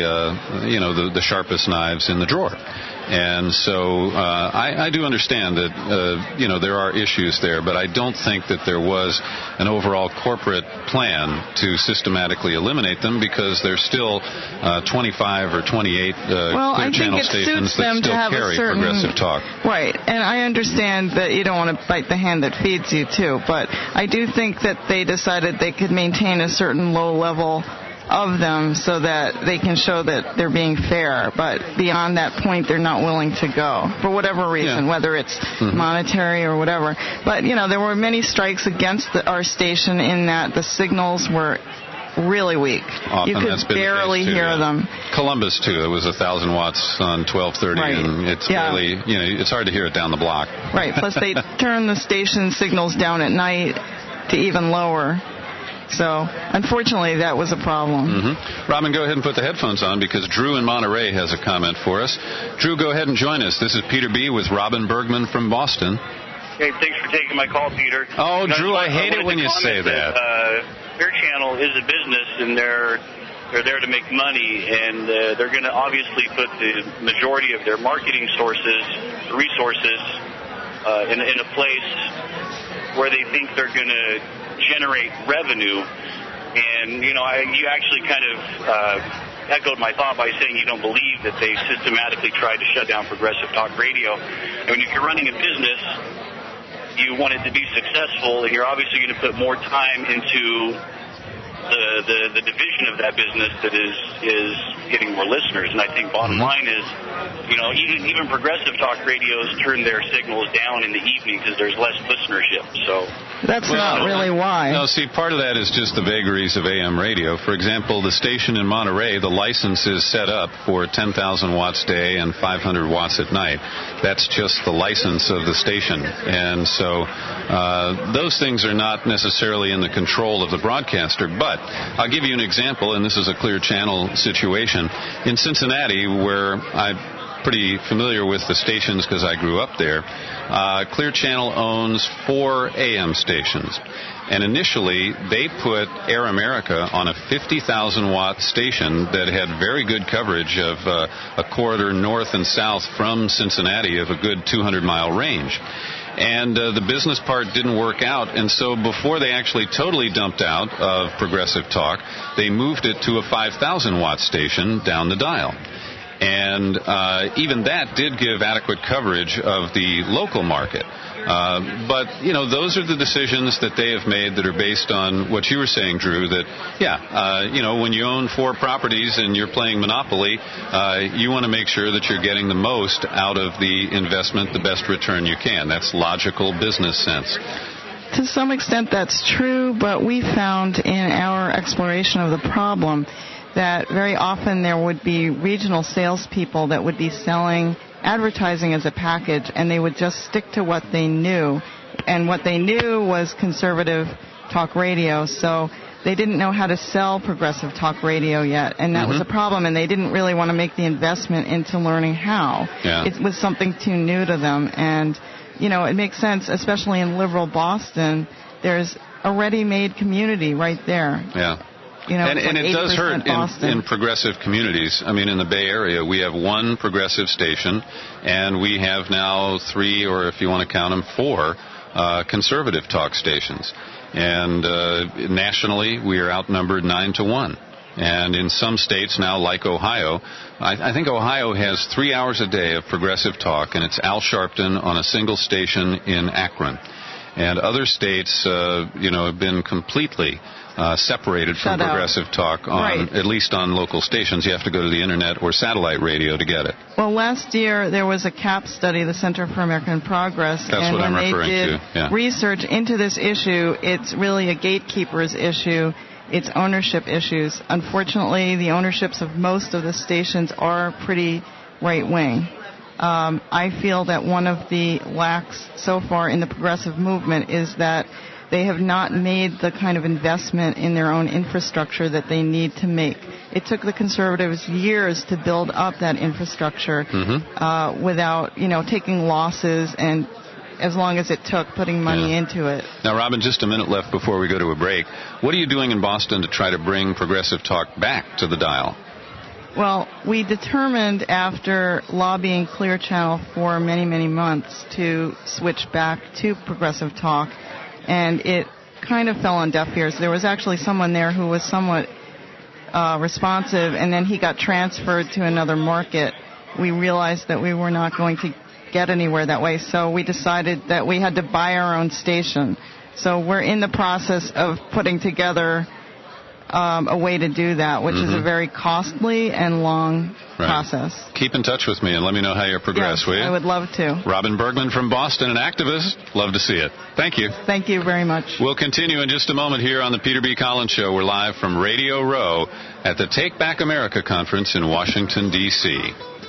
the sharpest knives in the drawer. And so I do understand that, there are issues there, but I don't think that there was an overall corporate plan to systematically eliminate them, because there's still 25 or 28 Clear Channel stations that still carry progressive talk. Right, and I understand that you don't want to bite the hand that feeds you, too, but I do think that they decided they could maintain a certain low level of them so that they can show that they're being fair, but beyond that point they're not willing to go for whatever reason, whether it's monetary or whatever. But there were many strikes against our station in that the signals were really weak. Often you could barely hear them. Columbus too, it was 1,000 watts on 1230, and it's really, it's hard to hear it down the block. Right, plus they turn the station signals down at night to even lower. So, unfortunately, that was a problem. Robin, go ahead and put the headphones on, because Drew in Monterey has a comment for us. Drew, go ahead and join us. This is Peter B. with Robin Bergman from Boston. Hey, thanks for taking my call, Peter. Oh, Drew, I hate it when you say that. Clear Channel is a business, and they're there to make money, and they're going to obviously put the majority of their marketing resources in a place where they think they're going to generate revenue. And, you actually kind of echoed my thought by saying you don't believe that they systematically tried to shut down progressive talk radio. I mean, if you're running a business, you want it to be successful, and you're obviously going to put more time into the division of that business that is getting more listeners. And I think bottom line is, even progressive talk radios turn their signals down in the evening because there's less listenership. So that's not really why. No, see, part of that is just the vagaries of AM radio. For example, the station in Monterey, the license is set up for 10,000 watts a day and 500 watts at night. That's just the license of the station. And so those things are not necessarily in the control of the broadcaster. But I'll give you an example, and this is a Clear Channel situation. In Cincinnati, where I'm pretty familiar with the stations because I grew up there, Clear Channel owns 4 AM stations. And initially, they put Air America on a 50,000-watt station that had very good coverage of a corridor north and south from Cincinnati of a good 200-mile range. And the business part didn't work out, and so before they actually totally dumped out of progressive talk, they moved it to a 5,000-watt station down the dial. And even that did give adequate coverage of the local market. But, those are the decisions that they have made that are based on what you were saying, Drew, that, when you own 4 properties and you're playing Monopoly, you want to make sure that you're getting the most out of the investment, the best return you can. That's logical business sense. To some extent, that's true, but we found in our exploration of the problem that very often there would be regional salespeople that would be selling advertising as a package, and they would just stick to what they knew. And what they knew was conservative talk radio, so they didn't know how to sell progressive talk radio yet, and that was a problem, and they didn't really want to make the investment into learning how. Yeah. It was something too new to them, and, it makes sense, especially in liberal Boston, there's a ready-made community right there. Yeah. And it does hurt in progressive communities. I mean, in the Bay Area, we have 1 progressive station, and we have now 3, or if you want to count them, 4 conservative talk stations. And nationally, we are outnumbered 9-1. And in some states now, like Ohio, I think Ohio has 3 hours a day of Progressive Talk, and it's Al Sharpton on a single station in Akron. And other states, have been completely separated from Progressive Talk, at least on local stations. You have to go to the Internet or satellite radio to get it. Well, last year there was a CAP study, the Center for American Progress. That's what I'm referring to. And when they did research into this issue, it's really a gatekeeper's issue. It's ownership issues. Unfortunately, the ownerships of most of the stations are pretty right-wing. I feel that one of the lacks so far in the progressive movement is that they have not made the kind of investment in their own infrastructure that they need to make. It took the conservatives years to build up that infrastructure without, taking losses and as long as it took putting money into it. Now, Robin, just a minute left before we go to a break. What are you doing in Boston to try to bring Progressive Talk back to the dial? Well, we determined after lobbying Clear Channel for many, many months to switch back to Progressive Talk, and it kind of fell on deaf ears. There was actually someone there who was somewhat responsive, and then he got transferred to another market. We realized that we were not going to get anywhere that way, so we decided that we had to buy our own station. So we're in the process of putting together a way to do that, which is a very costly and long process. Keep in touch with me and let me know how you progress, will you? I would love to. Robin Bergman from Boston, an activist. Love to see it. Thank you. Thank you very much. We'll continue in just a moment here on the Peter B. Collins Show. We're live from Radio Row at the Take Back America Conference in Washington, D.C.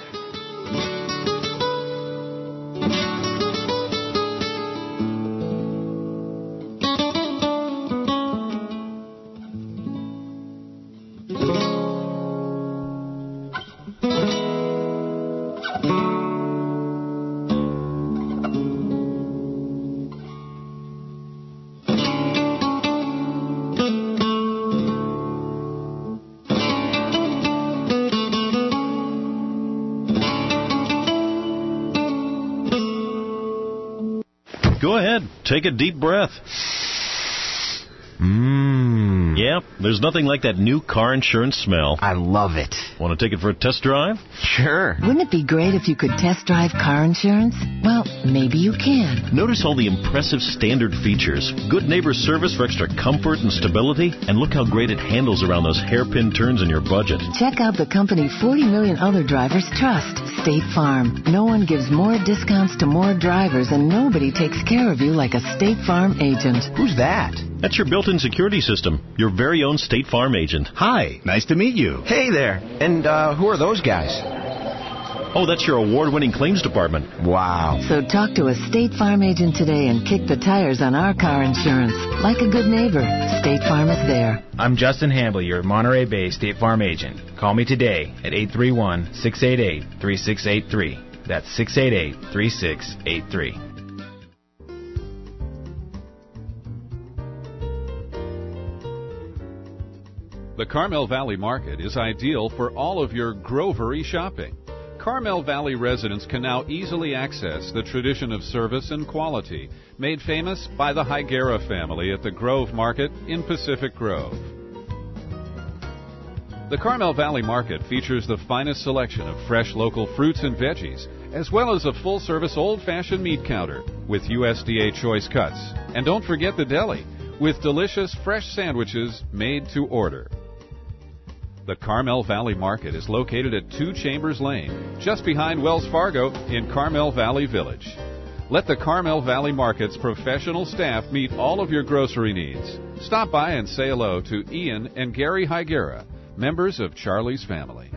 Go ahead. Take a deep breath. Yeah, there's nothing like that new car insurance smell. I love it. Want to take it for a test drive? Sure. Wouldn't it be great if you could test drive car insurance? Well, maybe you can. Notice all the impressive standard features. Good neighbor service for extra comfort and stability. And look how great it handles around those hairpin turns in your budget. Check out the company 40 million other drivers trust, State Farm. No one gives more discounts to more drivers, and nobody takes care of you like a State Farm agent. Who's that? That's your built-in security system. Your very own State Farm agent. Hi, nice to meet you. Hey there. And who are those guys? Oh, that's your award-winning claims department. Wow. So talk to a State Farm agent today and kick the tires on our car insurance. Like a good neighbor, State Farm is there. I'm Justin Hamble, your Monterey Bay State Farm agent. Call me today at 831-688-3683. That's 688-3683. The Carmel Valley Market is ideal for all of your grovery shopping. Carmel Valley residents can now easily access the tradition of service and quality made famous by the Higuera family at the Grove Market in Pacific Grove. The Carmel Valley Market features the finest selection of fresh local fruits and veggies, as well as a full-service old-fashioned meat counter with USDA choice cuts. And don't forget the deli with delicious fresh sandwiches made to order. The Carmel Valley Market is located at 2 Chambers Lane, just behind Wells Fargo in Carmel Valley Village. Let the Carmel Valley Market's professional staff meet all of your grocery needs. Stop by and say hello to Ian and Gary Higuera, members of Charlie's family.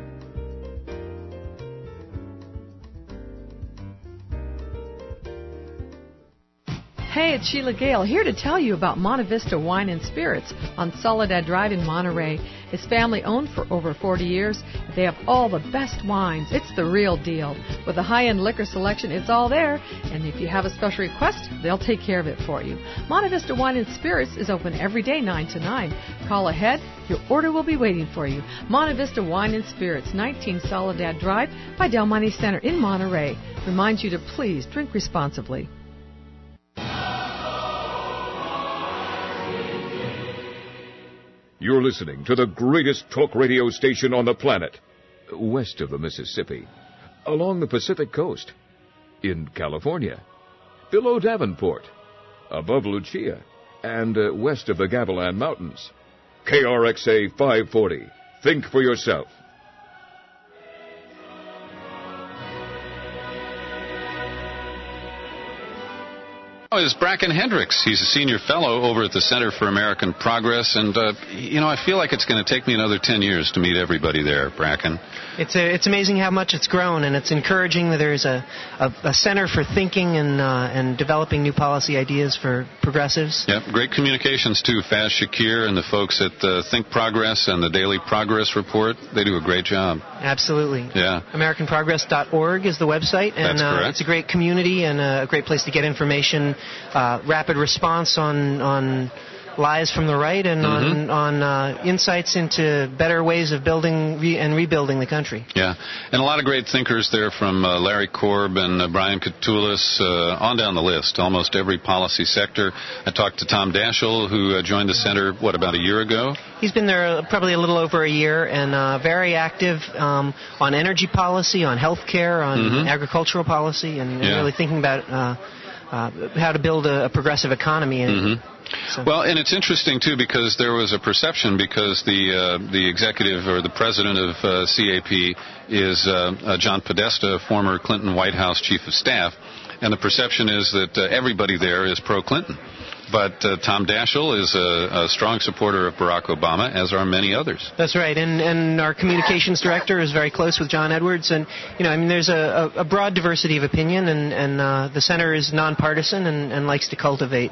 Hey, it's Sheila Gale here to tell you about Monte Vista Wine and Spirits on Soledad Drive in Monterey. It's family owned for over 40 years. They have all the best wines. It's the real deal. With a high-end liquor selection, it's all there. And if you have a special request, they'll take care of it for you. Monte Vista Wine and Spirits is open every day 9 to 9. Call ahead. Your order will be waiting for you. Monte Vista Wine and Spirits, 19 Soledad Drive by Del Monte Center in Monterey. Reminds you to please drink responsibly. You're listening to the greatest talk radio station on the planet, west of the Mississippi, along the Pacific coast, in California, below Davenport, above Lucia, and west of the Gavilan Mountains. KRXA 540. Think for yourself. Is Bracken Hendricks. He's a senior fellow over at the Center for American Progress, and, I feel like it's going to take me another 10 years to meet everybody there, Bracken. It's amazing how much it's grown, and it's encouraging that there's a center for thinking and developing new policy ideas for progressives. Yep, great communications, too. Faz Shakir and the folks at Think Progress and the Daily Progress Report, they do a great job. Absolutely. Yeah. AmericanProgress.org is the website, and it's a great community and a great place to get information. Rapid response on lies from the right and on insights into better ways of building and rebuilding the country. Yeah, and a lot of great thinkers there, from Larry Korb and Brian Katulis, on down the list, almost every policy sector. I talked to Tom Daschle, who joined the center, about a year ago? He's been there probably a little over a year, and very active on energy policy, on health care, on agricultural policy, and really thinking about how to build a progressive economy. So. Well, and it's interesting, too, because there was a perception, because the executive or the president of CAP is John Podesta, former Clinton White House chief of staff, and the perception is that everybody there is pro-Clinton. But Tom Daschle is a strong supporter of Barack Obama, as are many others. That's right, and our communications director is very close with John Edwards, and there's a broad diversity of opinion, and the center is nonpartisan and likes to cultivate,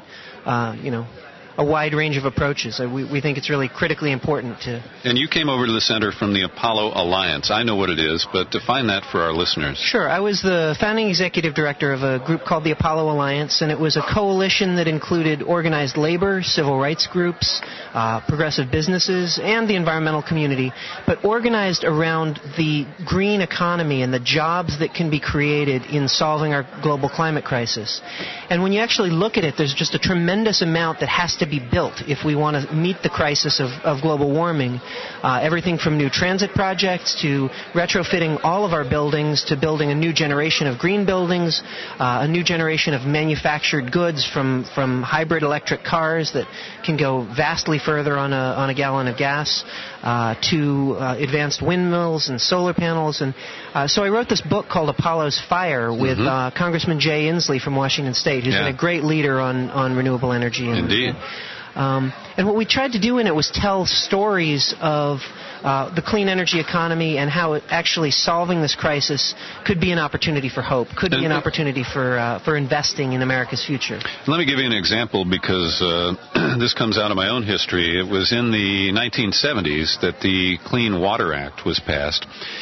a wide range of approaches. We think it's really critically important to... And you came over to the center from the Apollo Alliance. I know what it is, but define that for our listeners. Sure. I was the founding executive director of a group called the Apollo Alliance, and it was a coalition that included organized labor, civil rights groups, progressive businesses, and the environmental community, but organized around the green economy and the jobs that can be created in solving our global climate crisis. And when you actually look at it, there's just a tremendous amount that has to be built if we want to meet the crisis of global warming. Everything from new transit projects to retrofitting all of our buildings to building a new generation of green buildings, a new generation of manufactured goods from hybrid electric cars that can go vastly further on a gallon of gas, to advanced windmills and solar panels. And so I wrote this book called Apollo's Fire with Congressman Jay Inslee from Washington State, who's been a great leader on renewable energy. Indeed. And what we tried to do in it was tell stories of the clean energy economy and how actually solving this crisis could be an opportunity for hope, could be an opportunity for investing in America's future. Let me give you an example, because this comes out of my own history. It was in the 1970s that the Clean Water Act was passed.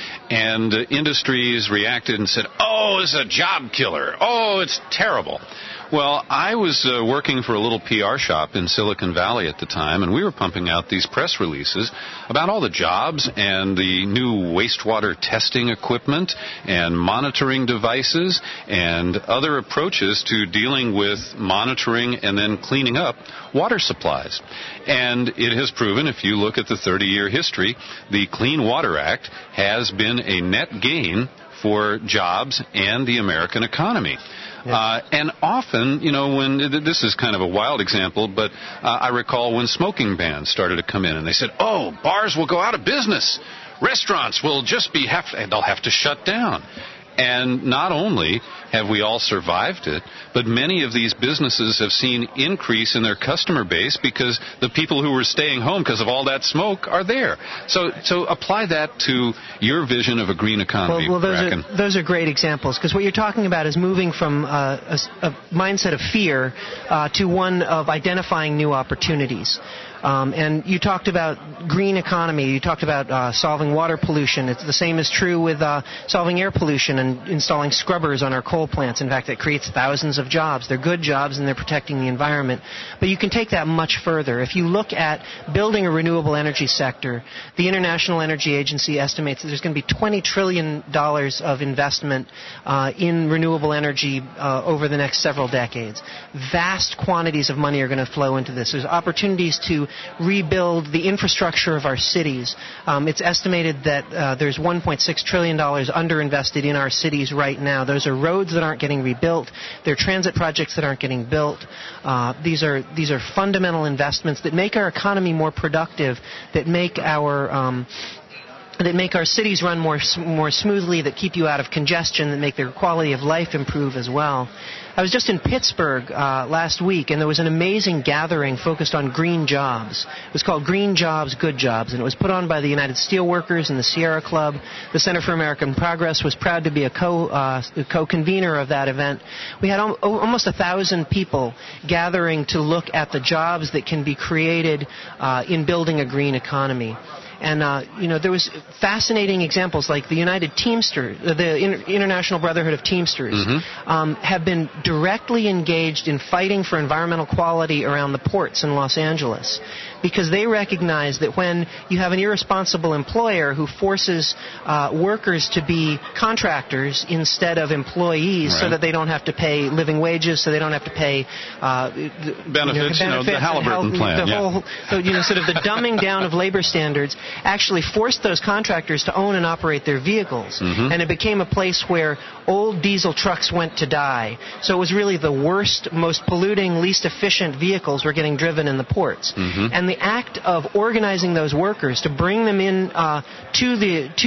And industries reacted and said, oh, it's a job killer. Oh, it's terrible. Well, I was working for a little PR shop in Silicon Valley at the time, and we were pumping out these press releases about all the jobs and the new wastewater testing equipment and monitoring devices and other approaches to dealing with monitoring and then cleaning up water supplies. And it has proven, if you look at the 30-year history, the Clean Water Act has been a net gain for jobs and the American economy. And often, when this is kind of a wild example, but I recall when smoking bans started to come in, and they said, "Oh, bars will go out of business, restaurants will just they'll have to shut down." And not only have we all survived it, but many of these businesses have seen increase in their customer base because the people who were staying home because of all that smoke are there. So apply that to your vision of a green economy. Well, those are great examples, because what you're talking about is moving from a mindset of fear to one of identifying new opportunities. And you talked about green economy. You talked about solving water pollution. The same is true with solving air pollution and installing scrubbers on our coal plants. In fact, it creates thousands of jobs. They're good jobs, and they're protecting the environment. But you can take that much further. If you look at building a renewable energy sector, the International Energy Agency estimates that there's going to be $20 trillion of investment in renewable energy over the next several decades. Vast quantities of money are going to flow into this. There's opportunities to rebuild the infrastructure of our cities. It's estimated that there's $1.6 trillion underinvested in our cities right now. Those are roads that aren't getting rebuilt. They're transit projects that aren't getting built. These are fundamental investments that make our economy more productive, that make our cities run more smoothly, that keep you out of congestion, that make their quality of life improve as well. I was just in Pittsburgh last week, and there was an amazing gathering focused on green jobs. It was called Green Jobs, Good Jobs, and it was put on by the United Steelworkers and the Sierra Club. The Center for American Progress was proud to be a co-convener of that event. We had almost 1,000 people gathering to look at the jobs that can be created in building a green economy. And, there was fascinating examples like the United Teamsters, the International Brotherhood of Teamsters, have been directly engaged in fighting for environmental quality around the ports in Los Angeles, because they recognize that when you have an irresponsible employer who forces workers to be contractors instead of employees, so that they don't have to pay living wages, so they don't have to pay benefits, the Halliburton plan. Sort of the dumbing down of labor standards actually forced those contractors to own and operate their vehicles. And it became a place where old diesel trucks went to die. So it was really the worst, most polluting, least efficient vehicles were getting driven in the ports. And the act of organizing those workers to bring them in to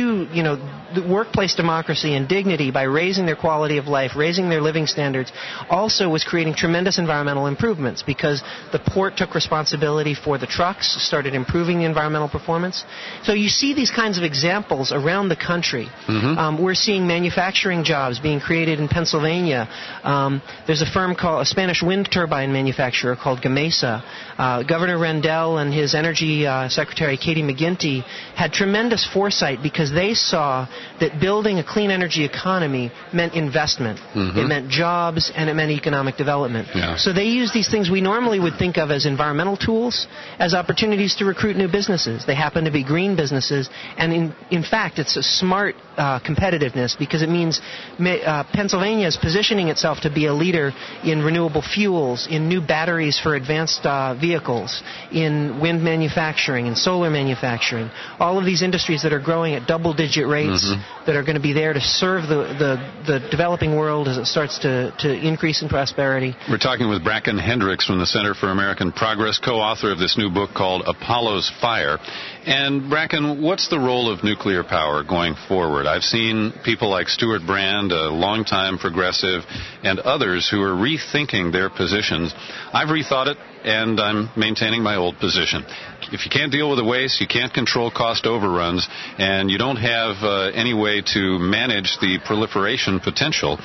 the workplace democracy and dignity by raising their quality of life, raising their living standards, also was creating tremendous environmental improvements, because the port took responsibility for the trucks, started improving the environmental performance. So you see these kinds of examples around the country. We're seeing manufacturing jobs being created in Pennsylvania. There's a Spanish wind turbine manufacturer called Gamesa. Governor Rendell and his Energy Secretary Katie McGinty had tremendous foresight, because they saw that building a clean energy economy meant investment. It meant jobs, and it meant economic development. So they use these things we normally would think of as environmental tools as opportunities to recruit new businesses. They happen to be green businesses, and in fact it's a smart competitiveness, because it means Pennsylvania is positioning itself to be a leader in renewable fuels, in new batteries for advanced vehicles, in wind manufacturing, in solar manufacturing, all of these industries that are growing at double-digit rates, that are going to be there to serve the developing world as it starts to increase in prosperity. We're talking with Bracken Hendricks from the Center for American Progress, co-author of this new book called Apollo's Fire. And Bracken, what's the role of nuclear power going forward? I've seen people like Stuart Brand, a longtime progressive, and others who are rethinking their positions. I've rethought it, and I'm maintaining my old position. If you can't deal with the waste, you can't control cost overruns, and you don't have any way to manage the proliferation potential,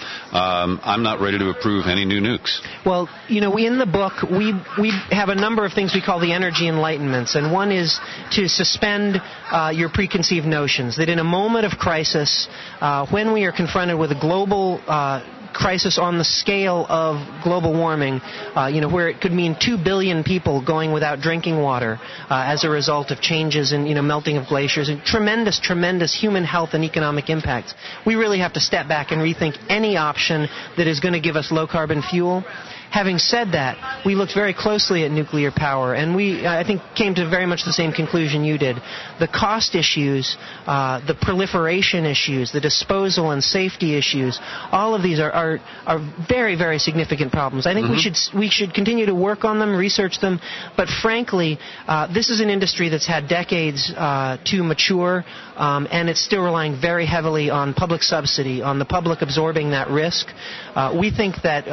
I'm not ready to approve any new nukes. Well, in the book, we have a number of things we call the energy enlightenments, and one is to suspend your preconceived notions, that in a moment of crisis, when we are confronted with a global crisis on the scale of global warming, where it could mean 2 billion people going without drinking water as a result of changes in, melting of glaciers, and tremendous human health and economic impacts. We really have to step back and rethink any option that is going to give us low-carbon fuel. Having said that, we looked very closely at nuclear power, and we, I think, came to very much the same conclusion you did. The cost issues, the proliferation issues, the disposal and safety issues, all of these are very, very significant problems. I think we should continue to work on them, research them, but frankly, this is an industry that's had decades to mature, and it's still relying very heavily on public subsidy, on the public absorbing that risk. We think that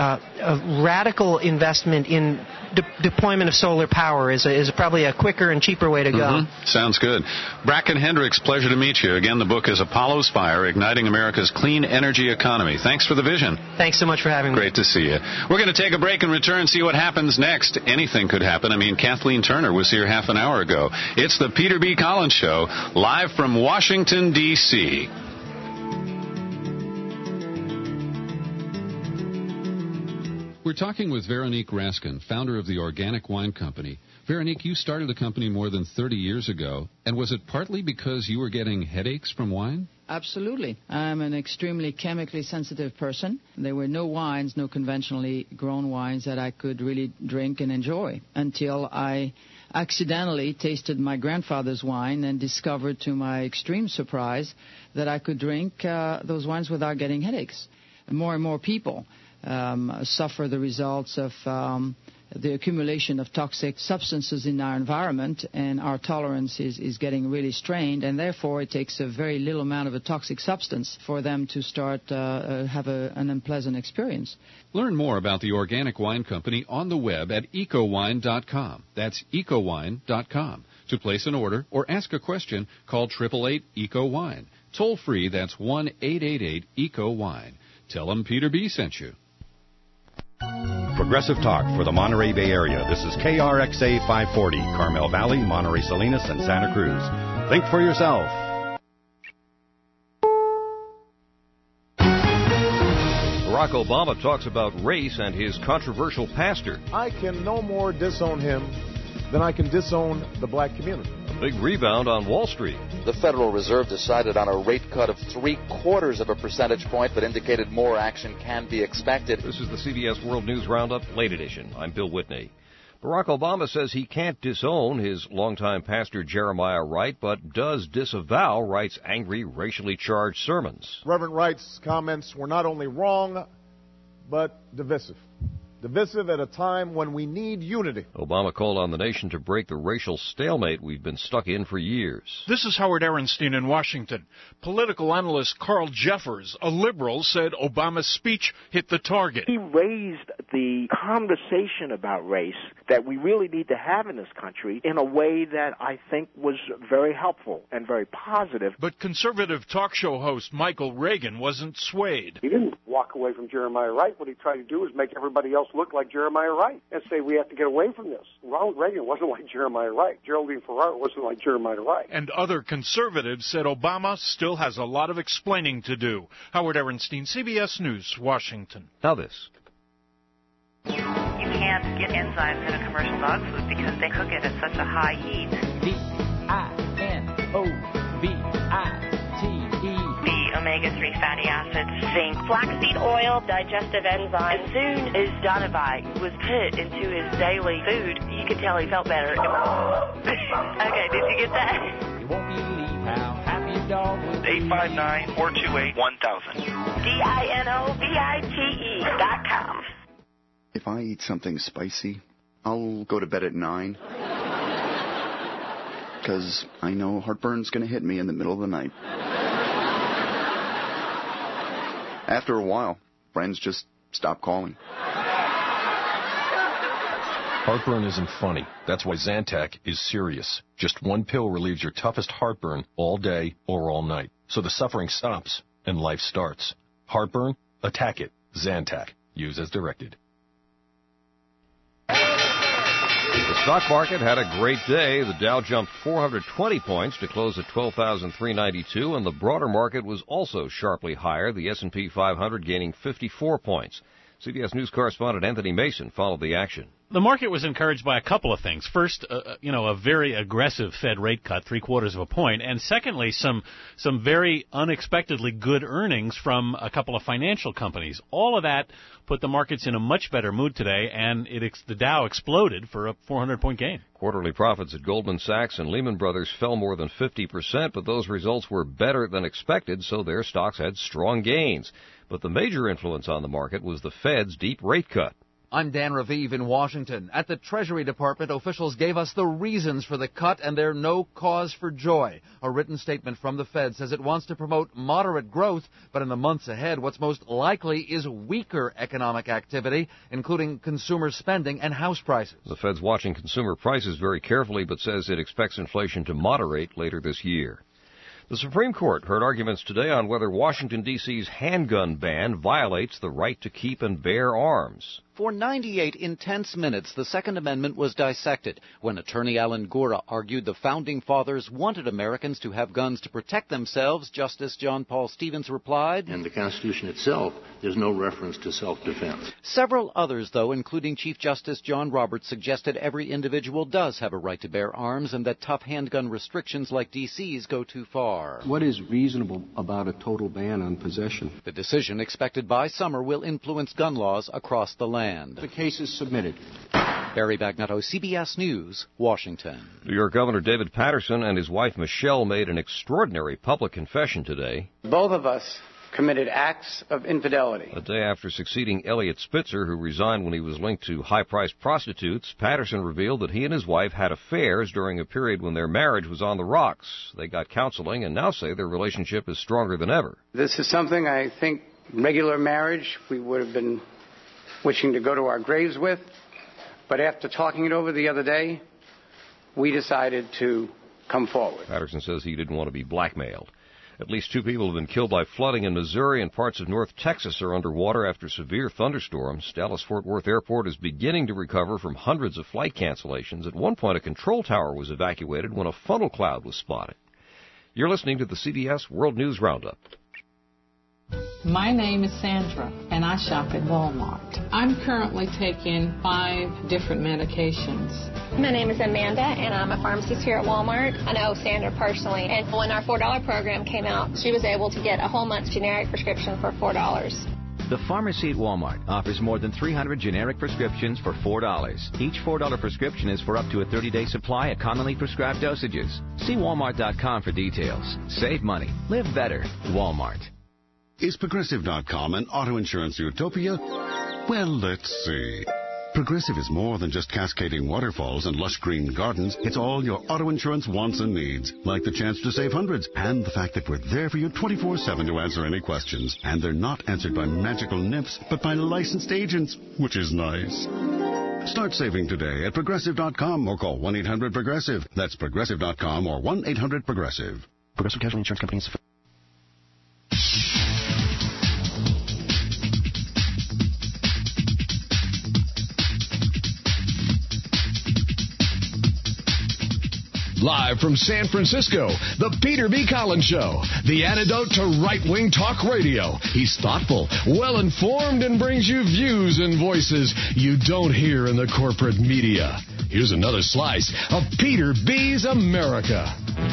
a radical investment in deployment of solar power is probably a quicker and cheaper way to go. Sounds good. Bracken Hendricks, pleasure to meet you. Again, the book is Apollo's Fire, Igniting America's Clean Energy Economy. Thanks for the vision. Thanks so much for having me. Great to see you. We're going to take a break and return and see what happens next. Anything could happen. I mean, Kathleen Turner was here half an hour ago. It's the Peter B. Collins Show, live from Washington, D.C. We're talking with Veronique Raskin, founder of the Organic Wine Company. Veronique, you started the company more than 30 years ago, and was it partly because you were getting headaches from wine? Absolutely. I'm an extremely chemically sensitive person. There were no wines, no conventionally grown wines that I could really drink and enjoy until I accidentally tasted my grandfather's wine and discovered, to my extreme surprise, that I could drink those wines without getting headaches. More and more people suffer the results of the accumulation of toxic substances in our environment, and our tolerance is getting really strained, and therefore it takes a very little amount of a toxic substance for them to start have an unpleasant experience. Learn more about the Organic Wine Company on the web at ecowine.com. That's ecowine.com. To place an order or ask a question, call 888-ECO-WINE. Toll free, that's 1-888-ECO-WINE. Tell them Peter B. sent you. Progressive Talk for the Monterey Bay Area. This is KRXA 540, Carmel Valley, Monterey Salinas, and Santa Cruz. Think for yourself. Barack Obama talks about race and his controversial pastor. I can no more disown him than I can disown the black community. A big rebound on Wall Street. The Federal Reserve decided on a rate cut of 0.75 of a percentage point, but indicated more action can be expected. This is the CBS World News Roundup, late edition. I'm Bill Whitney. Barack Obama says he can't disown his longtime pastor Jeremiah Wright, but does disavow Wright's angry, racially charged sermons. Reverend Wright's comments were not only wrong, but divisive. Divisive at a time when we need unity. Obama called on the nation to break the racial stalemate we've been stuck in for years. This is Howard Ehrenstein in Washington. Political analyst Carl Jeffers, a liberal, said Obama's speech hit the target. He raised the conversation about race that we really need to have in this country in a way that I think was very helpful and very positive. But conservative talk show host Michael Reagan wasn't swayed. He didn't walk away from Jeremiah Wright. What he tried to do is make everybody else look like Jeremiah Wright and say we have to get away from this. Ronald Reagan wasn't like Jeremiah Wright. Geraldine Ferraro wasn't like Jeremiah Wright. And other conservatives said Obama still has a lot of explaining to do. Howard Ehrenstein, CBS News, Washington. Now this. You can't get enzymes in a commercial dog food because they cook it at such a high heat. D-I-N-O-V-I-T-E. The omega-3 fatty acids, zinc, flaxseed oil, digestive enzymes. As soon as Donovite was put into his daily food, you could tell he felt better. Okay, did you get that? You won't believe how happy a dog will be. 859-428-1000. DINOVITE.com. If I eat something spicy, I'll go to bed at 9. Because I know heartburn's going to hit me in the middle of the night. After a while, friends just stop calling. Heartburn isn't funny. That's why Zantac is serious. Just one pill relieves your toughest heartburn all day or all night. So the suffering stops and life starts. Heartburn? Attack it. Zantac. Use as directed. The stock market had a great day. The Dow jumped 420 points to close at 12,392, and the broader market was also sharply higher, the S&P 500 gaining 54 points. CBS News correspondent Anthony Mason followed the action. The market was encouraged by a couple of things. First, a very aggressive Fed rate cut, 0.75 of a point, and secondly, some very unexpectedly good earnings from a couple of financial companies. All of that put the markets in a much better mood today, and the Dow exploded for a 400-point gain. Quarterly profits at Goldman Sachs and Lehman Brothers fell more than 50%, but those results were better than expected, so their stocks had strong gains. But the major influence on the market was the Fed's deep rate cut. I'm Dan Raviv in Washington. At the Treasury Department, officials gave us the reasons for the cut, and they're no cause for joy. A written statement from the Fed says it wants to promote moderate growth, but in the months ahead, what's most likely is weaker economic activity, including consumer spending and house prices. The Fed's watching consumer prices very carefully, but says it expects inflation to moderate later this year. The Supreme Court heard arguments today on whether Washington, D.C.'s handgun ban violates the right to keep and bear arms. For 98 intense minutes, the Second Amendment was dissected when attorney Alan Gura argued the Founding Fathers wanted Americans to have guns to protect themselves. Justice John Paul Stevens replied, "In the Constitution itself, there's no reference to self-defense." Several others, though, including Chief Justice John Roberts, suggested every individual does have a right to bear arms and that tough handgun restrictions like D.C.'s go too far. Barr. What is reasonable about a total ban on possession? The decision expected by summer will influence gun laws across the land. The case is submitted. Barry Bagnetto, CBS News, Washington. New York Governor David Paterson and his wife Michelle made an extraordinary public confession today. Both of us committed acts of infidelity. A day after succeeding Elliot Spitzer, who resigned when he was linked to high-priced prostitutes, Patterson revealed that he and his wife had affairs during a period when their marriage was on the rocks. They got counseling and now say their relationship is stronger than ever. This is something I think regular marriage we would have been wishing to go to our graves with. But after talking it over the other day, we decided to come forward. Patterson says he didn't want to be blackmailed. At least 2 people have been killed by flooding in Missouri, and parts of North Texas are underwater after severe thunderstorms. Dallas-Fort Worth Airport is beginning to recover from hundreds of flight cancellations. At one point, a control tower was evacuated when a funnel cloud was spotted. You're listening to the CBS World News Roundup. My name is Sandra, and I shop at Walmart. I'm currently taking 5 different medications. My name is Amanda, and I'm a pharmacist here at Walmart. I know Sandra personally, and when our $4 program came out, she was able to get a whole month's generic prescription for $4. The pharmacy at Walmart offers more than 300 generic prescriptions for $4. Each $4 prescription is for up to a 30-day supply at commonly prescribed dosages. See Walmart.com for details. Save money. Live better. Walmart. Is Progressive.com an auto insurance utopia? Well, let's see. Progressive is more than just cascading waterfalls and lush green gardens. It's all your auto insurance wants and needs, like the chance to save hundreds and the fact that we're there for you 24/7 to answer any questions. And they're not answered by magical nymphs, but by licensed agents, which is nice. Start saving today at Progressive.com or call 1-800-PROGRESSIVE. That's Progressive.com or 1-800-PROGRESSIVE. Progressive Casualty Insurance Company. Live from San Francisco, the Peter B. Collins Show, the antidote to right-wing talk radio. He's thoughtful, well-informed, and brings you views and voices you don't hear in the corporate media. Here's another slice of Peter B.'s America.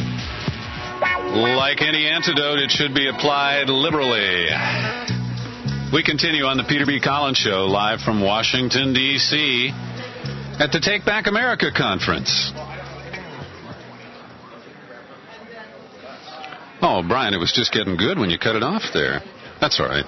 Like any antidote, it should be applied liberally. We continue on the Peter B. Collins Show, live from Washington, D.C., at the Take Back America Conference. Oh, Brian, it was just getting good when you cut it off there. That's all right.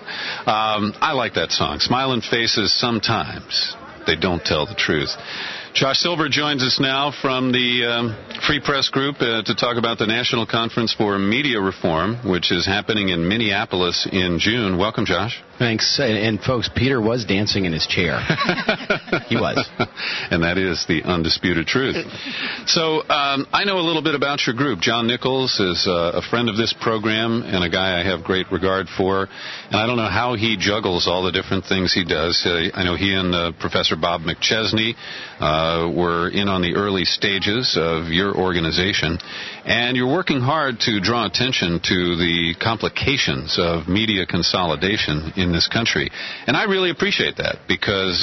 I like that song. Smiling faces, sometimes they don't tell the truth. Josh Silver joins us now from the Free Press Group to talk about the National Conference for Media Reform, which is happening in Minneapolis in June. Welcome, Josh. Thanks. And folks, Peter was dancing in his chair. He was. And that is the undisputed truth. So I know a little bit about your group. John Nichols is a friend of this program and a guy I have great regard for. And I don't know how he juggles all the different things he does. I know he and Professor Bob McChesney were in on the early stages of your organization. And you're working hard to draw attention to the complications of media consolidation in this country. And I really appreciate that because,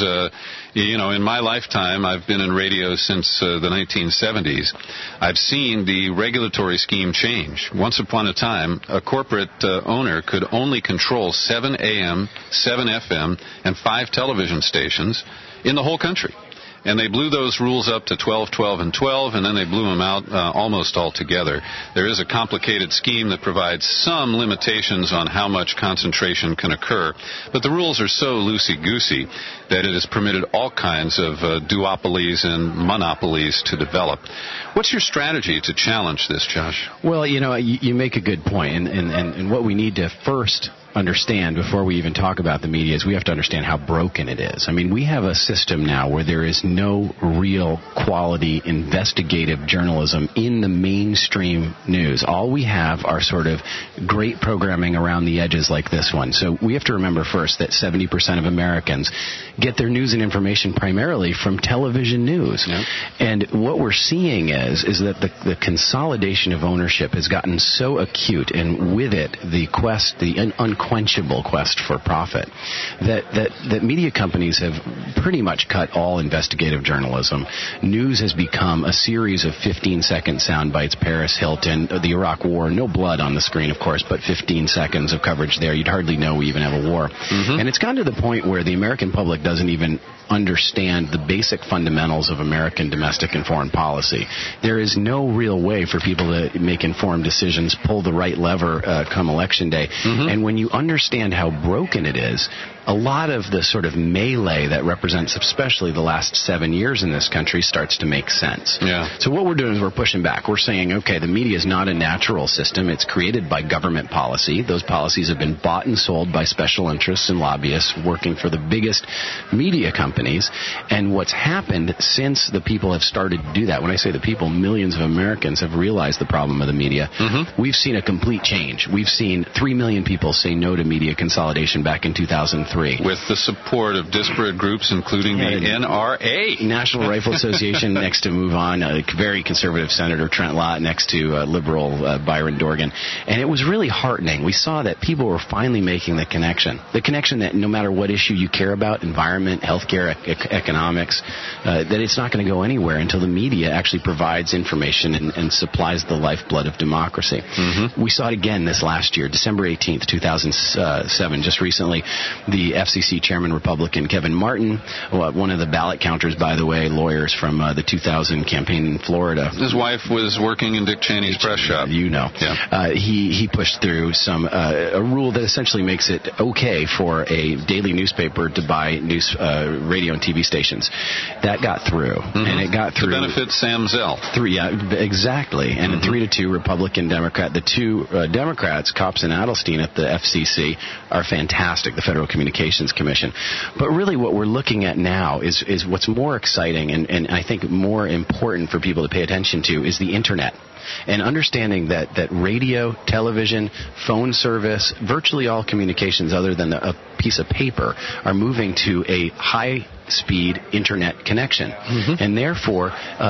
in my lifetime, I've been in radio since the 1970s. I've seen the regulatory scheme change. Once upon a time, a corporate owner could only control 7 AM, 7 FM, and 5 television stations in the whole country. And they blew those rules up to 12, 12, and 12, and then they blew them out almost altogether. There is a complicated scheme that provides some limitations on how much concentration can occur, but the rules are so loosey-goosey that it has permitted all kinds of duopolies and monopolies to develop. What's your strategy to challenge this, Josh? Well, you make a good point, and what we need to first understand before we even talk about the media is we have to understand how broken it is. I mean, we have a system now where there is no real quality investigative journalism in the mainstream news. All we have are sort of great programming around the edges like this one. So we have to remember first that 70% of Americans get their news and information primarily from television news. Yep. And what we're seeing is that the consolidation of ownership has gotten so acute, and with it, the unquenchable quest for profit, that media companies have pretty much cut all investigative journalism. News has become a series of 15-second sound bites. Paris Hilton, the Iraq War, no blood on the screen, of course, but 15 seconds of coverage there. You'd hardly know we even have a war. And it's gotten to the point where the American public doesn't even understand the basic fundamentals of American domestic and foreign policy. There is no real way for people to make informed decisions, pull the right lever come Election Day. And when you understand how broken it is, a lot of the sort of melee that represents especially the last 7 years in this country starts to make sense. So what we're doing is we're pushing back. We're saying, okay, the media is not a natural system. It's created by government policy. Those policies have been bought and sold by special interests and lobbyists working for the biggest media companies. And what's happened since the people have started to do that, when I say the people, millions of Americans have realized the problem of the media, we've seen a complete change. We've seen 3 million people say no to media consolidation back in 2003. With the support of disparate groups, including the NRA. National Rifle Association next to MoveOn, a very conservative Senator Trent Lott next to liberal Byron Dorgan. And it was really heartening. We saw that people were finally making the connection that no matter what issue you care about, environment, healthcare, economics, that it's not going to go anywhere until the media actually provides information and supplies the lifeblood of democracy. We saw it again this last year, December 18th, 2007, just recently. The FCC chairman, Republican Kevin Martin, one of the ballot counters, by the way, lawyers from the 2000 campaign in Florida. His wife was working in Dick Cheney's press shop. You know. He pushed through a rule that essentially makes it okay for a daily newspaper to buy news, radio and TV stations. That got through. And it got through. To benefit Sam Zell. Exactly. And 3-2 Republican Democrat. The two Democrats, Copps and Adelstein at the FCC, are fantastic, the Federal Communications Commission. But really what we're looking at now is what's more exciting and I think more important for people to pay attention to is the Internet. And understanding that radio, television, phone service, virtually all communications other than a piece of paper are moving to a high-speed Internet connection. And therefore,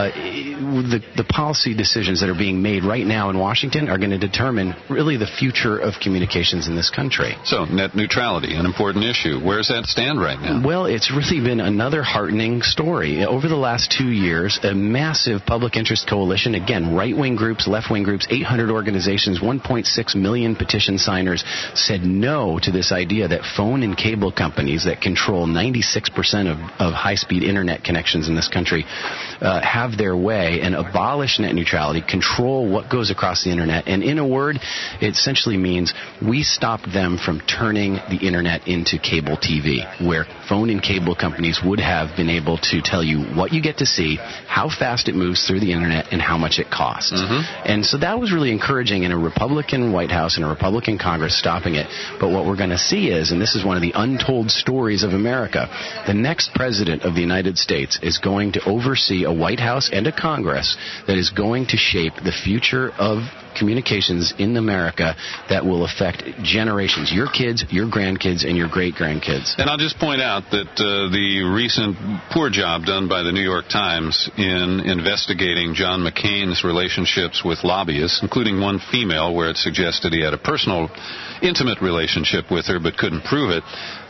the policy decisions that are being made right now in Washington are going to determine really the future of communications in this country. So, net neutrality, an important issue. Where does that stand right now? Well, it's really been another heartening story. Over the last 2 years, a massive public interest coalition, again, right-wing groups, left-wing groups, 800 organizations, 1.6 million petition signers said no to this idea that phone and cable companies that control 96% of high-speed Internet connections in this country have their way and abolish net neutrality, control what goes across the Internet. And in a word, it essentially means we stop them from turning the Internet into cable TV, where phone and cable companies would have been able to tell you what you get to see, how fast it moves through the Internet, and how much it costs. And so that was really encouraging in a Republican White House and a Republican Congress stopping it. But what we're going to see is, and this is one of the untold stories of America, the next president of the United States is going to oversee a White House and a Congress that is going to shape the future of communications in America that will affect generations, your kids, your grandkids, and your great-grandkids. And I'll just point out that the recent poor job done by the New York Times in investigating John McCain's relationships with lobbyists, including one female where it suggested he had a personal, intimate relationship with her but couldn't prove it,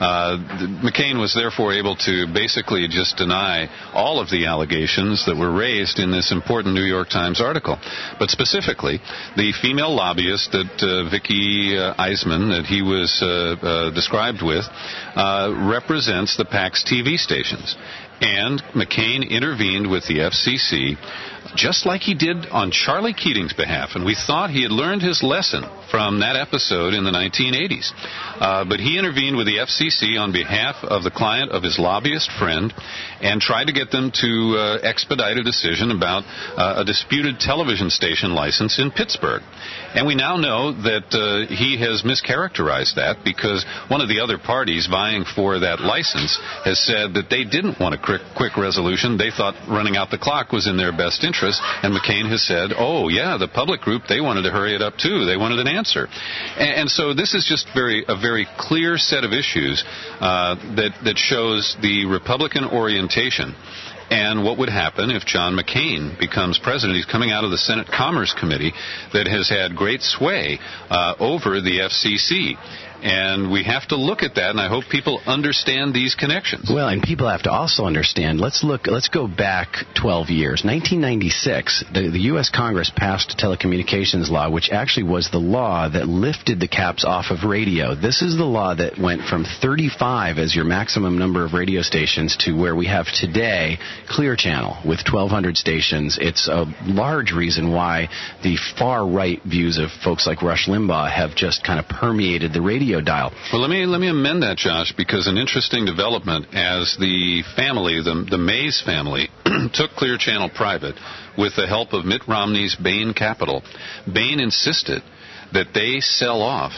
McCain was therefore able to basically just deny all of the allegations that were raised in this important New York Times article. But specifically, the female lobbyist that Vicky Eisman, that he was described with, represents the PAC's TV stations. And McCain intervened with the FCC just like he did on Charlie Keating's behalf. And we thought he had learned his lesson from that episode in the 1980s. But he intervened with the FCC on behalf of the client of his lobbyist friend and tried to get them to expedite a decision about a disputed television station license in Pittsburgh. And we now know that he has mischaracterized that because one of the other parties vying for that license has said that they didn't want a quick resolution. They thought running out the clock was in their best interest. And McCain has said, oh, yeah, the public group, they wanted to hurry it up, too. They wanted an answer. And so this is just a very clear set of issues that shows the Republican orientation. And what would happen if John McCain becomes president? He's coming out of the Senate Commerce Committee that has had great sway over the FCC. And we have to look at that, and I hope people understand these connections. Well, and people have to also understand, let's go back 12 years. 1996, the U.S. Congress passed a telecommunications law, which actually was the law that lifted the caps off of radio. This is the law that went from 35 as your maximum number of radio stations to where we have today, Clear Channel, with 1,200 stations. It's a large reason why the far-right views of folks like Rush Limbaugh have just kind of permeated the radio dial. Well, let me amend that, Josh, because an interesting development as the family, the Mays family, took Clear Channel private with the help of Mitt Romney's Bain Capital. Bain insisted that they sell off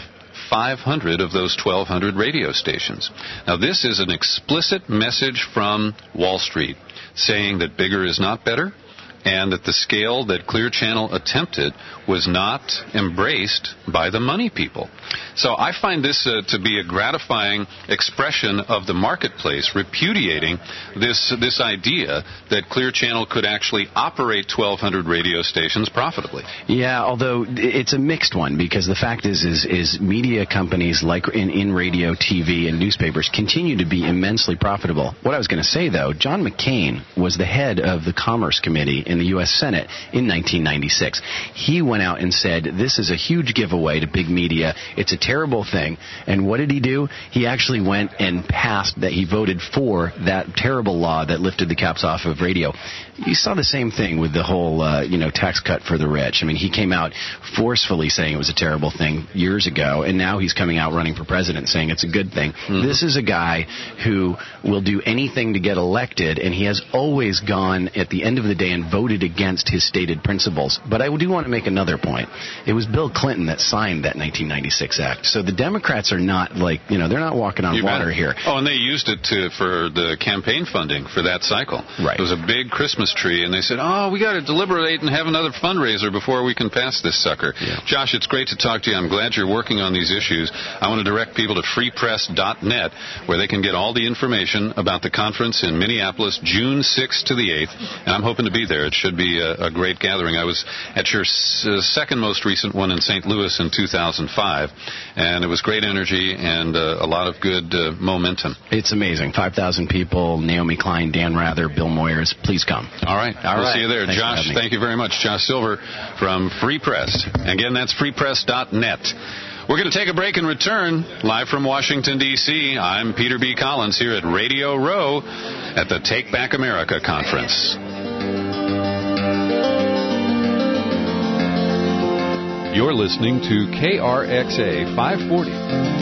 500 of those 1,200 radio stations. Now, this is an explicit message from Wall Street saying that bigger is not better, and that the scale that Clear Channel attempted was not embraced by the money people. So I find this to be a gratifying expression of the marketplace repudiating this idea that Clear Channel could actually operate 1,200 radio stations profitably. Yeah, although it's a mixed one, because the fact is media companies like in radio, TV, and newspapers continue to be immensely profitable. What I was going to say, though, John McCain was the head of the Commerce Committee in the U.S. Senate in 1996. He went out and said, this is a huge giveaway to big media. It's a terrible thing. And what did he do? He actually went and passed that. He voted for that terrible law that lifted the caps off of radio. You saw the same thing with the whole, tax cut for the rich. I mean, he came out forcefully saying it was a terrible thing years ago, and now he's coming out running for president saying it's a good thing. Mm-hmm. This is a guy who will do anything to get elected, and he has always gone at the end of the day and voted against his stated principles. But I do want to make another point. It was Bill Clinton that signed that 1996 act. So the Democrats are not they're not walking on water here. Oh, and they used it for the campaign funding for that cycle. Right. It was a big Christmas tree, and they said, we got to deliberate and have another fundraiser before we can pass this sucker. Yeah. Josh, it's great to talk to you. I'm glad you're working on these issues. I want to direct people to freepress.net, where they can get all the information about the conference in Minneapolis, June 6th to the 8th, and I'm hoping to be there. It should be a great gathering. I was at your second most recent one in St. Louis in 2005, and it was great energy and a lot of good momentum. It's amazing. 5,000 people, Naomi Klein, Dan Rather, Bill Moyers. Please come. All right. We'll see you there. Thanks, Josh, thank you very much. Josh Silver from Free Press. Again, that's freepress.net. We're going to take a break and return live from Washington, D.C. I'm Peter B. Collins here at Radio Row at the Take Back America Conference. You're listening to KRXA 540.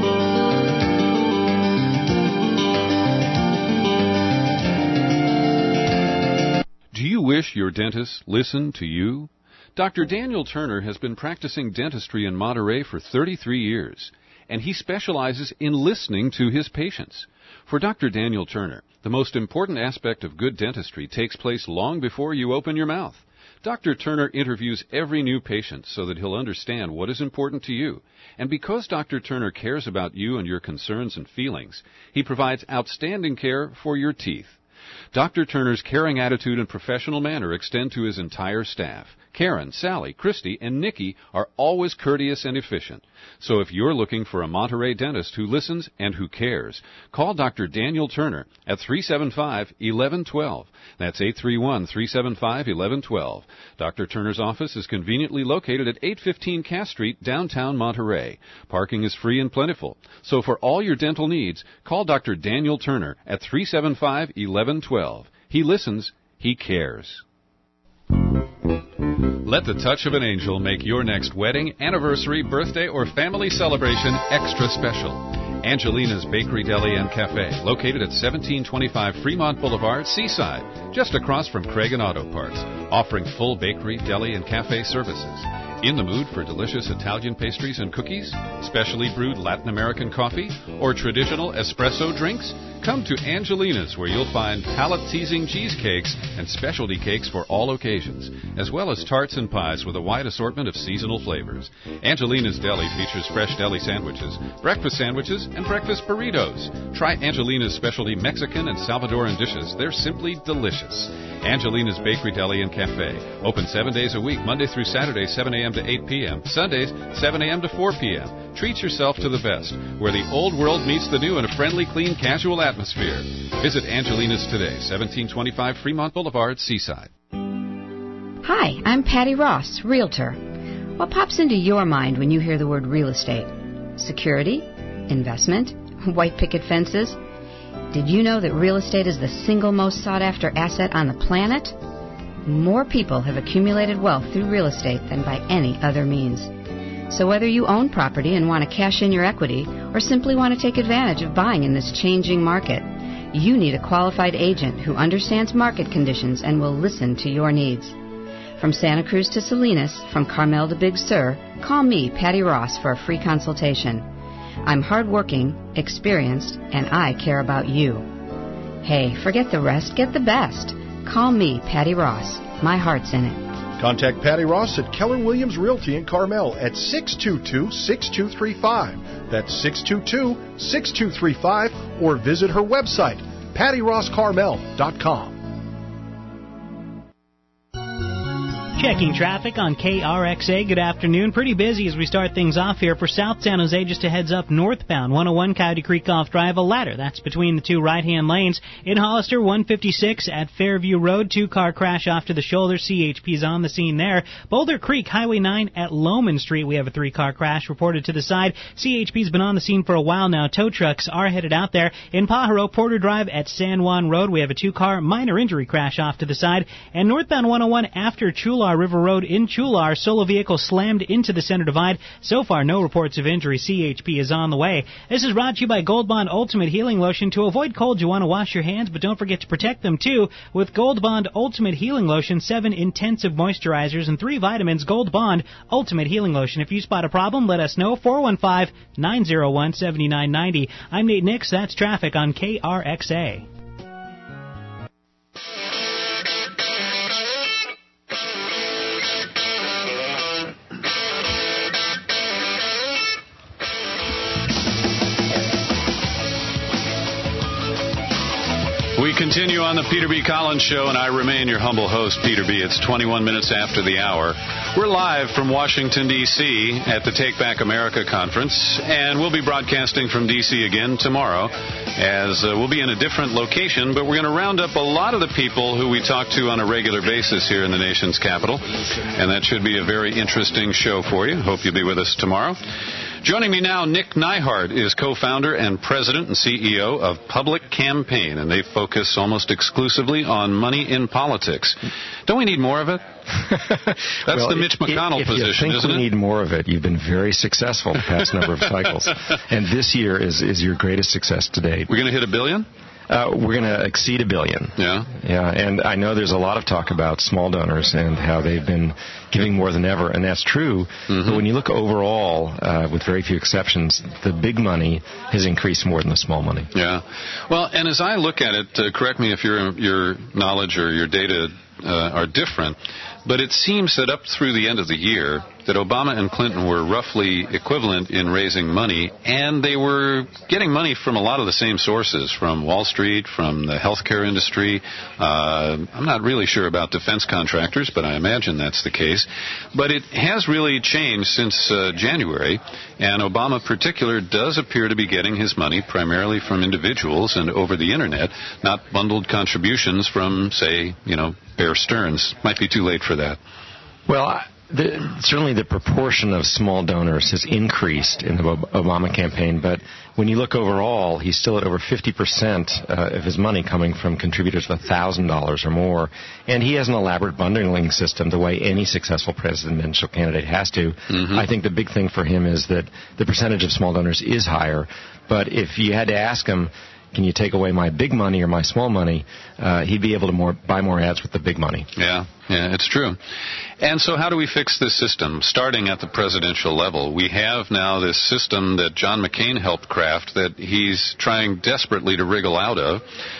Do you wish your dentist listened to you? Dr. Daniel Turner has been practicing dentistry in Monterey for 33 years, and he specializes in listening to his patients. For Dr. Daniel Turner, the most important aspect of good dentistry takes place long before you open your mouth. Dr. Turner interviews every new patient so that he'll understand what is important to you. And because Dr. Turner cares about you and your concerns and feelings, he provides outstanding care for your teeth. Dr. Turner's caring attitude and professional manner extend to his entire staff. Karen, Sally, Christy, and Nikki are always courteous and efficient. So if you're looking for a Monterey dentist who listens and who cares, call Dr. Daniel Turner at 375-1112. That's 831-375-1112. Dr. Turner's office is conveniently located at 815 Cass Street, downtown Monterey. Parking is free and plentiful. So for all your dental needs, call Dr. Daniel Turner at 375-1112. He listens, he cares. Let the touch of an angel make your next wedding, anniversary, birthday, or family celebration extra special. Angelina's Bakery, Deli, and Cafe, located at 1725 Fremont Boulevard, Seaside, just across from Craig and Auto Parts, offering full bakery, deli, and cafe services. In the mood for delicious Italian pastries and cookies, specially brewed Latin American coffee, or traditional espresso drinks? come to Angelina's, where you'll find palate-teasing cheesecakes and specialty cakes for all occasions, as well as tarts and pies with a wide assortment of seasonal flavors. Angelina's Deli features fresh deli sandwiches, breakfast sandwiches, and breakfast burritos. Try Angelina's specialty Mexican and Salvadoran dishes. They're simply delicious. Angelina's Bakery, Deli, and Cafe. Open 7 days a week, Monday through Saturday, 7 a.m. to 8 p.m. Sundays, 7 a.m. to 4 p.m. Treat yourself to the best, where the old world meets the new in a friendly, clean, casual atmosphere. Visit Angelina's today, 1725 Fremont Boulevard, Seaside. Hi, I'm Patty Ross, Realtor. What pops into your mind when you hear the word real estate? Security? Investment? White picket fences? Did you know that real estate is the single most sought-after asset on the planet? More people have accumulated wealth through real estate than by any other means. So whether you own property and want to cash in your equity or simply want to take advantage of buying in this changing market, you need a qualified agent who understands market conditions and will listen to your needs. From Santa Cruz to Salinas, from Carmel to Big Sur, call me, Patty Ross, for a free consultation. I'm hardworking, experienced, and I care about you. Hey, forget the rest, get the best. Call me, Patty Ross. My heart's in it. Contact Patty Ross at Keller Williams Realty in Carmel at 622-6235. That's 622-6235, or visit her website, pattyrosscarmel.com. Checking traffic on KRXA. Good afternoon. Pretty busy as we start things off here. For South San Jose, just a heads up northbound. 101 Coyote Creek Golf Drive, a ladder. That's between the two right-hand lanes. In Hollister, 156 at Fairview Road. Two-car crash off to the shoulder. CHP's on the scene there. Boulder Creek, Highway 9 at Lohman Street. We have a three-car crash reported to the side. CHP's been on the scene for a while now. Tow trucks are headed out there. In Pajaro, Porter Drive at San Juan Road. We have a two-car minor injury crash off to the side. And northbound 101 after Chular River Road in Chular, solo vehicle slammed into the center divide. So far, no reports of injury. CHP is on the way. This is brought to you by Gold Bond Ultimate Healing Lotion. To avoid cold, you want to wash your hands, but don't forget to protect them, too, with Gold Bond Ultimate Healing Lotion, 7 intensive moisturizers, and 3 vitamins. Gold Bond Ultimate Healing Lotion. If you spot a problem, let us know. 415-901-7990. I'm Nate Nix. That's traffic on KRXA. We continue on the Peter B. Collins Show, and I remain your humble host, Peter B. It's 21 minutes after the hour. We're live from Washington, D.C. at the Take Back America Conference, and we'll be broadcasting from D.C. again tomorrow, as we'll be in a different location, but we're going to round up a lot of the people who we talk to on a regular basis here in the nation's capital, and that should be a very interesting show for you. Hope you'll be with us tomorrow. Joining me now, Nick Neihart is co-founder and president and CEO of Public Campaign, and they focus almost exclusively on money in politics. Don't we need more of it? That's the Mitch McConnell position, isn't it? If you think we need more of it, you've been very successful the past number of cycles. And this year is your greatest success to date. We're going to hit $1 billion? We're going to exceed $1 billion. Yeah. Yeah, and I know there's a lot of talk about small donors and how they've been giving more than ever, and that's true. Mm-hmm. But when you look overall, with very few exceptions, the big money has increased more than the small money. Yeah. Well, and as I look at it, correct me if your knowledge or your data are different, but it seems that up through the end of the year that Obama and Clinton were roughly equivalent in raising money, and they were getting money from a lot of the same sources, from Wall Street, from the healthcare industry. I'm not really sure about defense contractors, but I imagine that's the case. But it has really changed since January, and Obama in particular does appear to be getting his money primarily from individuals and over the Internet, not bundled contributions from, say, Bear Stearns. Might be too late for that. Well, certainly the proportion of small donors has increased in the Obama campaign, but when you look overall, he's still at over 50% of his money coming from contributors of $1,000 or more, and he has an elaborate bundling system the way any successful presidential candidate has to. Mm-hmm. I think the big thing for him is that the percentage of small donors is higher, but if you had to ask him, can you take away my big money or my small money, he'd be able to buy more ads with the big money. Yeah, it's true. And so how do we fix this system? Starting at the presidential level, we have now this system that John McCain helped craft that he's trying desperately to wriggle out of.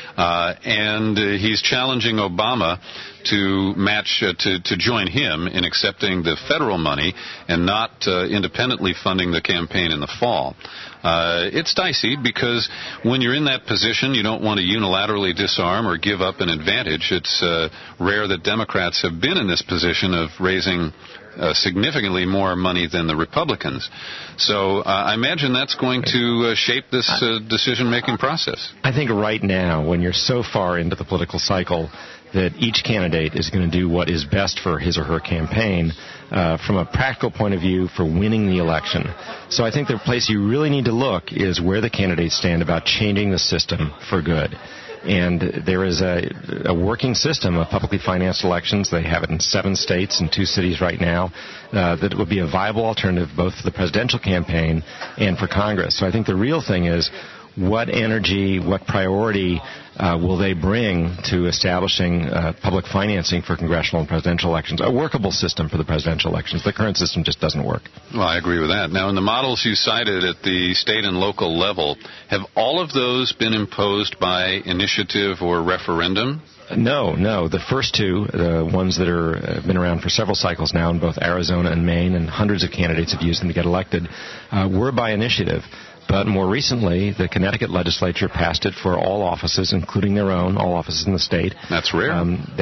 And he's challenging Obama to match, to join him in accepting the federal money and not independently funding the campaign in the fall. It's dicey because when you're in that position, you don't want to unilaterally disarm or give up an advantage. It's rare that Democrats have been in this position of raising significantly more money than the Republicans. So I imagine that's going to shape this decision-making process. I think right now, when you're so far into the political cycle, that each candidate is going to do what is best for his or her campaign from a practical point of view for winning the election. So I think the place you really need to look is where the candidates stand about changing the system for good. And there is a working system of publicly financed elections. They have it in 7 states and 2 cities right now that would be a viable alternative both for the presidential campaign and for Congress. So I think the real thing is what energy, what priority will they bring to establishing public financing for congressional and presidential elections, a workable system for the presidential elections. The current system just doesn't work. Well, I agree with that. Now, in the models you cited at the state and local level, have all of those been imposed by initiative or referendum? No. The first 2, the ones that have been around for several cycles now in both Arizona and Maine, and hundreds of candidates have used them to get elected, were by initiative. But more recently, the Connecticut legislature passed it for all offices, including their own, all offices in the state. That's rare.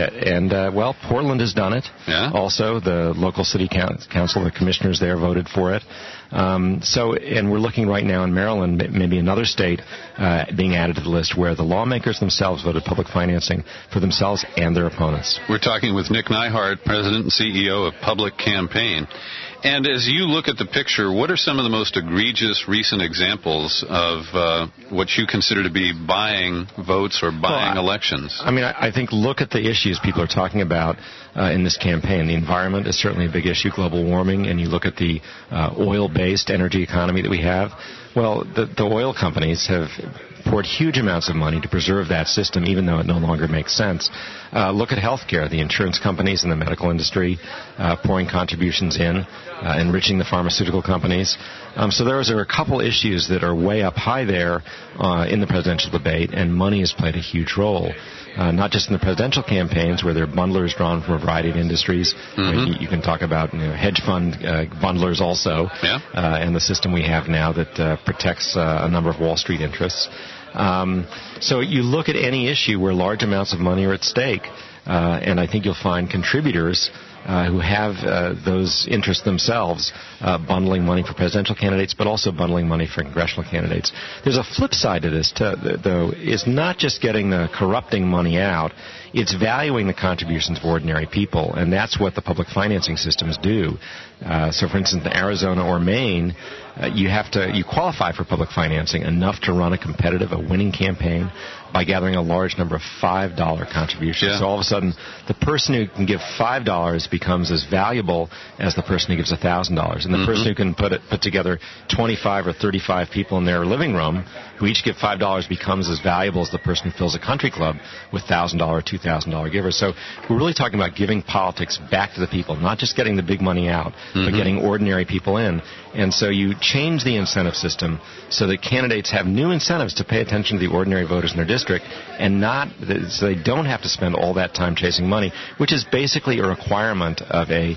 Portland has done it. Yeah. Also, the local city council, the commissioners there voted for it. And we're looking right now in Maryland, maybe another state being added to the list where the lawmakers themselves voted public financing for themselves and their opponents. We're talking with Nick Neihart, President and CEO of Public Campaign. And as you look at the picture, what are some of the most egregious recent examples of what you consider to be buying votes or buying elections? I mean, I think look at the issues people are talking about in this campaign. The environment is certainly a big issue, global warming, and you look at the oil-based energy economy that we have. Well, the oil companies have poured huge amounts of money to preserve that system, even though it no longer makes sense. Look at healthcare, the insurance companies and the medical industry pouring contributions in, enriching the pharmaceutical companies. So those are a couple issues that are way up high there in the presidential debate, and money has played a huge role. Not just in the presidential campaigns, where there are bundlers drawn from a variety of industries. You can talk about hedge fund bundlers also, and the system we have now that protects a number of Wall Street interests. So you look at any issue where large amounts of money are at stake, and I think you'll find contributors who have those interests themselves, bundling money for presidential candidates, but also bundling money for congressional candidates. There's a flip side to this, though, is not just getting the corrupting money out, it's valuing the contributions of ordinary people, and that's what the public financing systems do. So, for instance, in Arizona or Maine, you qualify for public financing enough to run a winning campaign by gathering a large number of $5 contributions. So all of a sudden, the person who can give $5 becomes as valuable as the person who gives $1,000. And the person who can put together 25 or 35 people in their living room who each give $5 becomes as valuable as the person who fills a country club with $1,000 or $2,000 givers. So we're really talking about giving politics back to the people, not just getting the big money out, but getting ordinary people in. And so you change the incentive system so that candidates have new incentives to pay attention to the ordinary voters in their district, and so they don't have to spend all that time chasing money, which is basically a requirement of a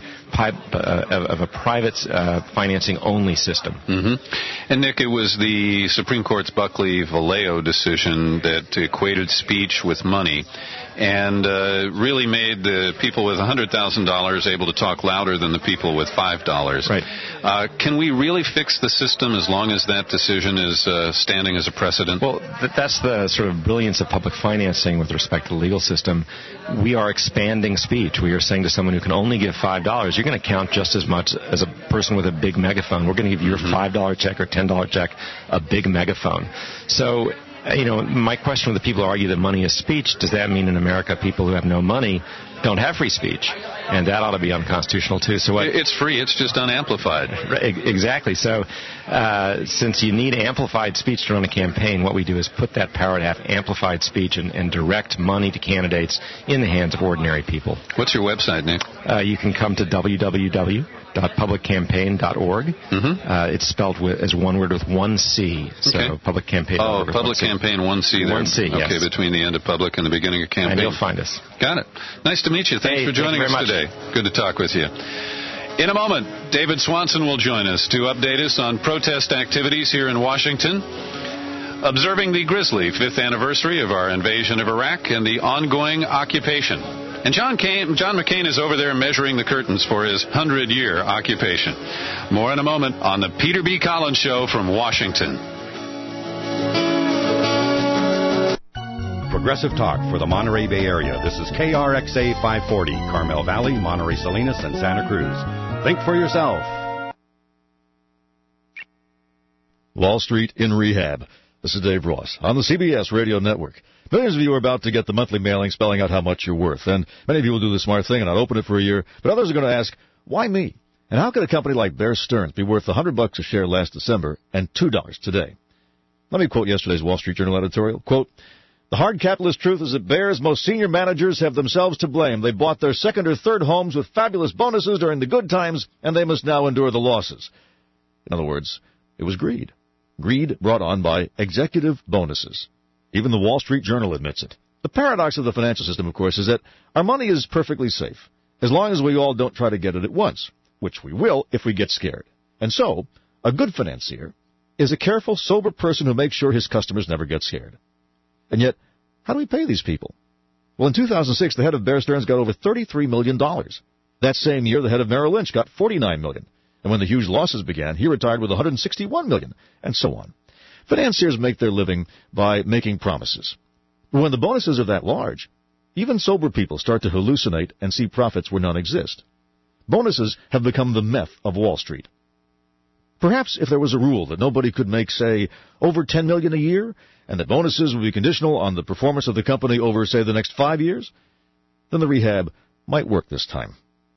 private financing only system. And Nick, it was the Supreme Court's Buckley-Valeo decision that equated speech with money and really made the people with $100,000 able to talk louder than the people with $5. Right. Can we really fix the system as long as that decision is standing as a precedent? Well, that's the sort of brilliance of public financing with respect to the legal system. We are expanding speech. We are saying to someone who can only give $5, you're going to count just as much as a person with a big megaphone. We're going to give your $5 check or $10 check a big megaphone. So My question with the people who argue that money is speech, does that mean in America people who have no money don't have free speech? And that ought to be unconstitutional, too. So it's free. It's just unamplified. Exactly. So since you need amplified speech to run a campaign, what we do is put that power to have amplified speech and direct money to candidates in the hands of ordinary people. What's your website, Nick? You can come to www.publiccampaign.org. It's spelled as one word with one C. So publiccampaign. Oh, Public Campaign, one C there. One C, yes. Okay, between the end of public and the beginning of campaign. And you'll find us. Got it. Nice to meet you. Thanks for joining us today. Good to talk with you. In a moment, David Swanson will join us to update us on protest activities here in Washington, observing the grisly 5th anniversary of our invasion of Iraq and the ongoing occupation. And John McCain is over there measuring the curtains for his 100-year occupation. More in a moment on the Peter B. Collins Show from Washington. Progressive Talk for the Monterey Bay Area. This is KRXA 540, Carmel Valley, Monterey Salinas, and Santa Cruz. Think for yourself. Wall Street in rehab. This is Dave Ross on the CBS Radio Network. Millions of you are about to get the monthly mailing spelling out how much you're worth. And many of you will do the smart thing and not open it for a year. But others are going to ask, why me? And how could a company like Bear Stearns be worth $100 a share last December and $2 today? Let me quote yesterday's Wall Street Journal editorial. Quote, "The hard capitalist truth is that Bear's most senior managers have themselves to blame. They bought their second or third homes with fabulous bonuses during the good times, and they must now endure the losses." In other words, it was greed. Greed brought on by executive bonuses. Even the Wall Street Journal admits it. The paradox of the financial system, of course, is that our money is perfectly safe, as long as we all don't try to get it at once, which we will if we get scared. And so, a good financier is a careful, sober person who makes sure his customers never get scared. And yet, how do we pay these people? Well, in 2006, the head of Bear Stearns got over $33 million. That same year, the head of Merrill Lynch got $49 million. And when the huge losses began, he retired with $161 million, and so on. Financiers make their living by making promises. But when the bonuses are that large, even sober people start to hallucinate and see profits where none exist. Bonuses have become the meth of Wall Street. Perhaps if there was a rule that nobody could make, say, over $10 million a year, and that bonuses would be conditional on the performance of the company over, say, the next 5 years, then the rehab might work this time.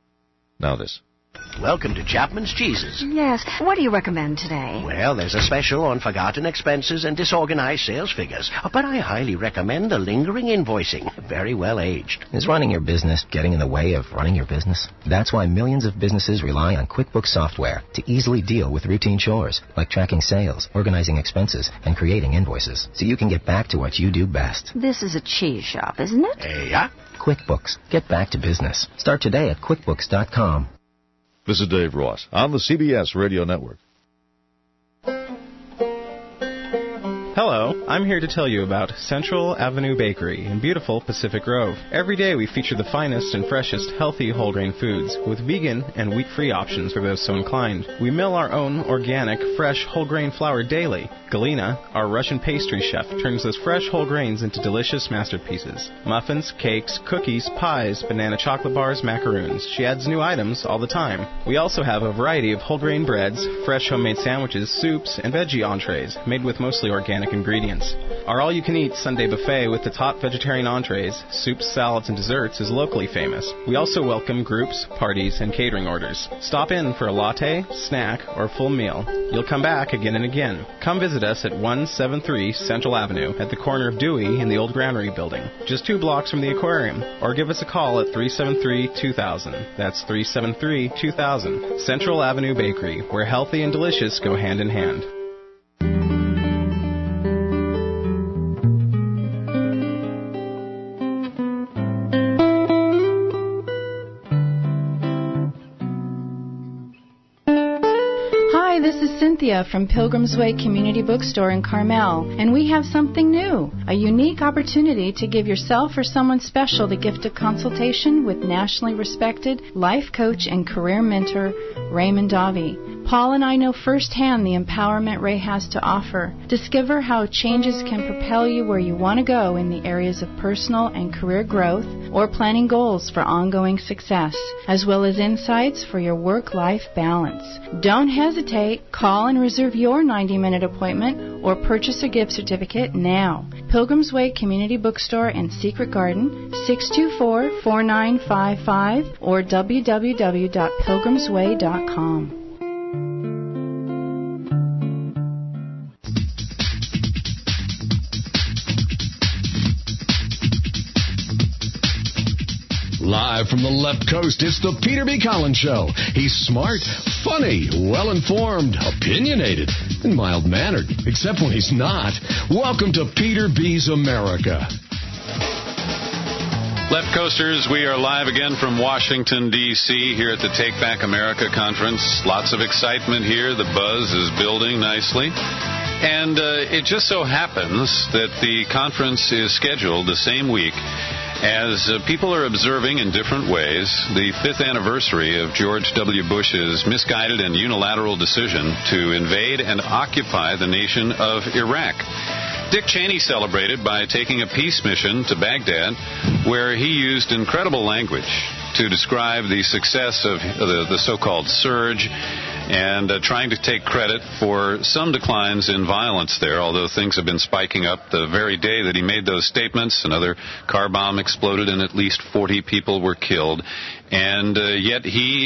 Now this. Welcome to Chapman's Cheeses. Yes. What do you recommend today? Well, there's a special on forgotten expenses and disorganized sales figures. But I highly recommend the lingering invoicing. Very well aged. Is running your business getting in the way of running your business? That's why millions of businesses rely on QuickBooks software to easily deal with routine chores, like tracking sales, organizing expenses, and creating invoices, so you can get back to what you do best. This is a cheese shop, isn't it? Yeah. QuickBooks. Get back to business. Start today at QuickBooks.com. This is Dave Ross on the CBS Radio Network. Hello, I'm here to tell you about Central Avenue Bakery in beautiful Pacific Grove. Every day we feature the finest and freshest healthy whole grain foods with vegan and wheat-free options for those so inclined. We mill our own organic, fresh whole grain flour daily. Galina, our Russian pastry chef, turns those fresh whole grains into delicious masterpieces. Muffins, cakes, cookies, pies, banana chocolate bars, macaroons. She adds new items all the time. We also have a variety of whole grain breads, fresh homemade sandwiches, soups, and veggie entrees made with mostly organic ingredients. Our all-you-can-eat Sunday buffet with its hot vegetarian entrees, soups, salads, and desserts is locally famous. We also welcome groups, parties, and catering orders. Stop in for a latte, snack, or full meal. You'll come back again and again. Come visit us at 173 Central Avenue at the corner of Dewey and the old Granary building, just 2 blocks from the aquarium, or give us a call at 373-2000. That's 373-2000. Central Avenue Bakery, where healthy and delicious go hand in hand. Cynthia from Pilgrim's Way Community Bookstore in Carmel, and we have something new, a unique opportunity to give yourself or someone special the gift of consultation with nationally respected life coach and career mentor Raymond Davey. Paul and I know firsthand the empowerment Ray has to offer. Discover how changes can propel you where you want to go in the areas of personal and career growth or planning goals for ongoing success, as well as insights for your work-life balance. Don't hesitate. Call and reserve your 90-minute appointment or purchase a gift certificate now. Pilgrim's Way Community Bookstore and Secret Garden, 624-4955 or www.pilgrimsway.com. Live from the left coast, it's the Peter B. Collins Show. He's smart, funny, well-informed, opinionated, and mild-mannered, except when he's not. Welcome to Peter B's America. Left Coasters, we are live again from Washington, D.C., here at the Take Back America Conference. Lots of excitement here. The buzz is building nicely. And it just so happens that the conference is scheduled the same week as people are observing in different ways the 5th anniversary of George W. Bush's misguided and unilateral decision to invade and occupy the nation of Iraq. Dick Cheney celebrated by taking a peace mission to Baghdad, where he used incredible language to describe the success of the so-called surge and trying to take credit for some declines in violence there, although things have been spiking up the very day that he made those statements. Another car bomb exploded and at least 40 people were killed. And yet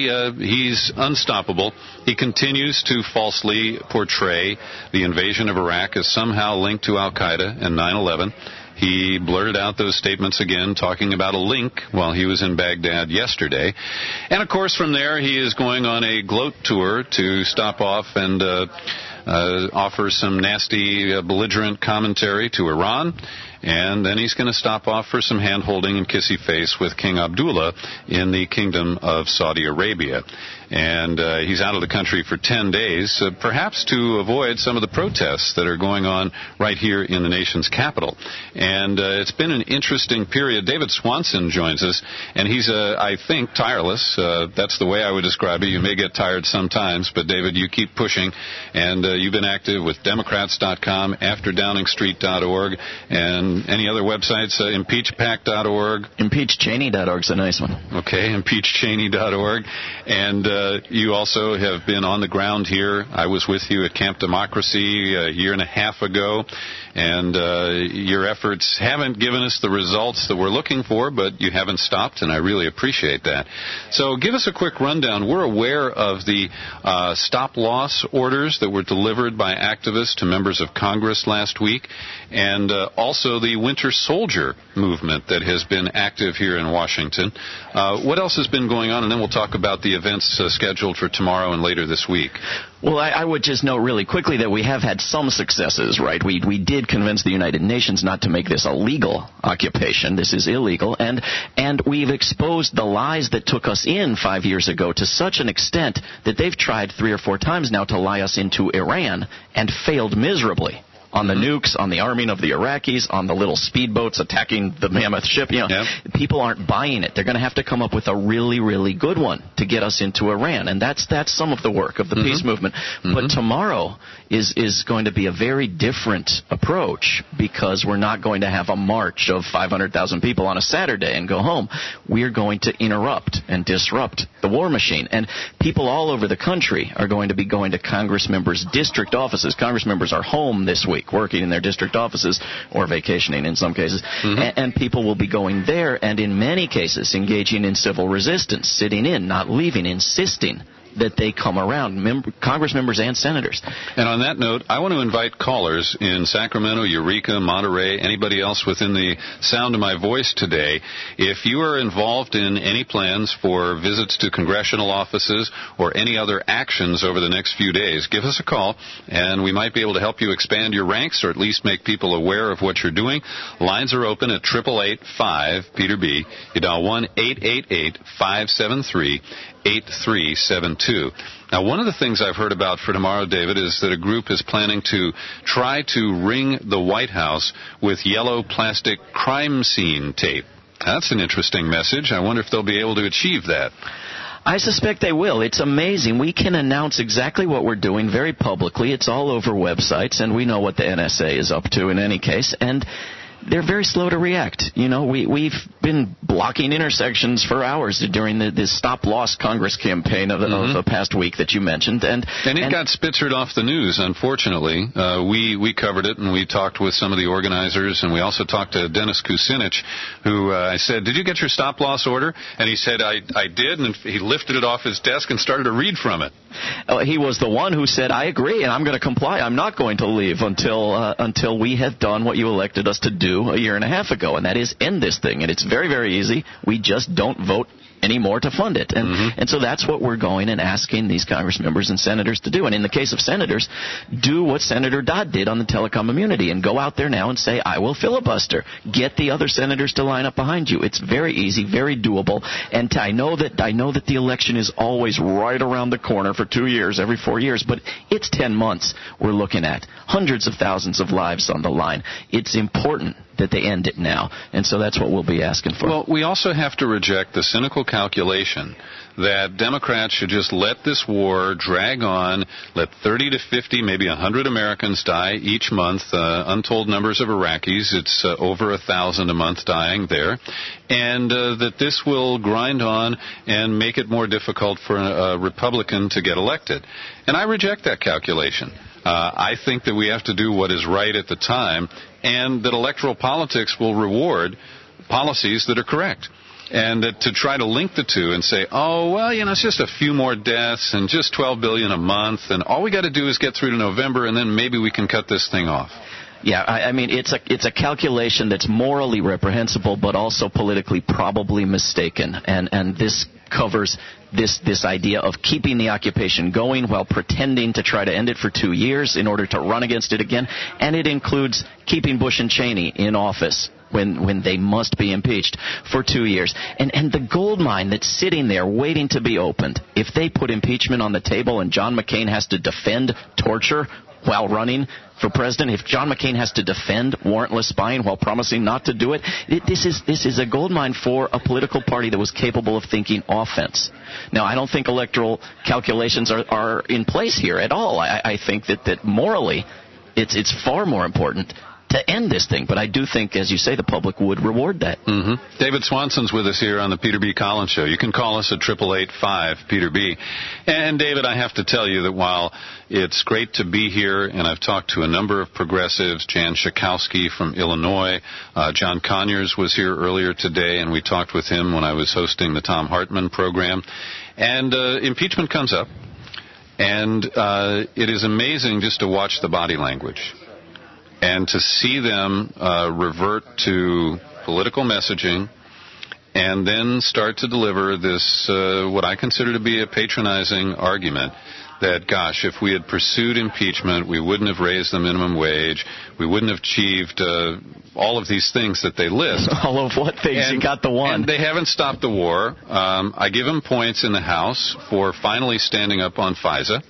he's unstoppable. He continues to falsely portray the invasion of Iraq as somehow linked to Al-Qaeda and 9/11. He blurted out those statements again, talking about a link while he was in Baghdad yesterday. And, of course, from there he is going on a gloat tour to stop off and offer some nasty, belligerent commentary to Iran. And then he's going to stop off for some hand-holding and kissy face with King Abdullah in the Kingdom of Saudi Arabia. And he's out of the country for 10 days, perhaps to avoid some of the protests that are going on right here in the nation's capital. And it's been an interesting period. David Swanson joins us, and he's, I think, tireless. That's the way I would describe it. You may get tired sometimes, but, David, you keep pushing. And you've been active with Democrats.com, AfterDowningstreet.org, and any other websites? ImpeachPact.org. ImpeachCheney.org is a nice one. Okay, ImpeachCheney.org. And you also have been on the ground here. I was with you at Camp Democracy a year and a half ago. And your efforts haven't given us the results that we're looking for, but you haven't stopped, and I really appreciate that. So give us a quick rundown. We're aware of the stop-loss orders that were delivered by activists to members of Congress last week, and also the Winter Soldier movement that has been active here in Washington. What else has been going on? And then we'll talk about the events scheduled for tomorrow and later this week. Well, I would just note really quickly that we have had some successes, right? We did convince the United Nations not to make this a legal occupation. This is illegal. And we've exposed the lies that took us in 5 years ago to such an extent that they've tried 3 or 4 times now to lie us into Iran and failed miserably. On the nukes, on the arming of the Iraqis, on the little speedboats attacking the Mammoth ship. People aren't buying it. They're going to have to come up with a really, really good one to get us into Iran. And that's some of the work of the peace movement. But tomorrow is going to be a very different approach, because we're not going to have a march of 500,000 people on a Saturday and go home. We're going to interrupt and disrupt the war machine. And people all over the country are going to be going to Congress members' district offices. Congress members are home this week, working in their district offices or vacationing in some cases, and people will be going there and in many cases engaging in civil resistance, sitting in, not leaving, insisting that they come around, Congress members and senators. And on that note, I want to invite callers in Sacramento, Eureka, Monterey, anybody else within the sound of my voice today. If you are involved in any plans for visits to congressional offices or any other actions over the next few days, give us a call, and we might be able to help you expand your ranks or at least make people aware of what you're doing. Lines are open at 888-5-PETER-B. You dial 1-888-573-8372. Now, one of the things I've heard about for tomorrow, David, is that a group is planning to try to ring the White House with yellow plastic crime scene tape. That's an interesting message. I wonder if they'll be able to achieve that. I suspect they will. It's amazing. We can announce exactly what we're doing very publicly. It's all over websites, and we know what the NSA is up to in any case. And they're very slow to react. You know, we've been blocking intersections for hours during this stop-loss Congress campaign of the past week that you mentioned. And it got Spitzered off the news, unfortunately. We covered it, and we talked with some of the organizers, and we also talked to Dennis Kucinich, who I said, did you get your stop-loss order? And he said, I did, and he lifted it off his desk and started to read from it. He was the one who said, I agree, and I'm going to comply. I'm not going to leave until we have done what you elected us to do a year and a half ago, and that is end this thing. And it's very, very easy. We just don't vote anymore to fund it. And so that's what we're going and asking these Congress members and senators to do. And in the case of senators, do what Senator Dodd did on the telecom immunity and go out there now and say, I will filibuster. Get the other senators to line up behind you. It's very easy, very doable. And I know that the election is always right around the corner for 2 years, every 4 years, but it's 10 months we're looking at. Hundreds of thousands of lives on the line. It's important that they end it now. And so that's what we'll be asking for. Well, we also have to reject the cynical calculation that Democrats should just let this war drag on, let 30 to 50, maybe 100 Americans die each month, untold numbers of Iraqis. It's over 1,000 a month dying there, and that this will grind on and make it more difficult for a Republican to get elected. And I reject that calculation. I think that we have to do what is right at the time, and that electoral politics will reward policies that are correct. And that to try to link the two and say, oh, well, you know, it's just a few more deaths and just $12 billion a month, and all we got to do is get through to November, and then maybe we can cut this thing off. Yeah, I mean, it's a calculation that's morally reprehensible, but also politically probably mistaken. And this covers this idea of keeping the occupation going while pretending to try to end it for 2 years in order to run against it again. And it includes keeping Bush and Cheney in office when they must be impeached for 2 years. And the gold mine that's sitting there waiting to be opened, if they put impeachment on the table and John McCain has to defend torture while running for president, if John McCain has to defend warrantless spying while promising not to do it, this is a gold mine for a political party that was capable of thinking offense. Now, I don't think electoral calculations are in place here at all. I think that morally it's far more important to end this thing. But I do think, as you say, the public would reward that. David Swanson's with us here on the Peter B. Collins Show. You can call us at 888-5-PETER-B. And, David, I have to tell you that while it's great to be here, and I've talked to a number of progressives, Jan Schakowsky from Illinois, John Conyers was here earlier today, and we talked with him when I was hosting the Thom Hartmann program. And impeachment comes up, and it is amazing just to watch the body language and to see them revert to political messaging and then start to deliver this, what I consider to be a patronizing argument that, gosh, if we had pursued impeachment, we wouldn't have raised the minimum wage, we wouldn't have achieved all of these things that they list. All of what things? You got the one. And they haven't stopped the war. I give them points in the House for finally standing up on FISA.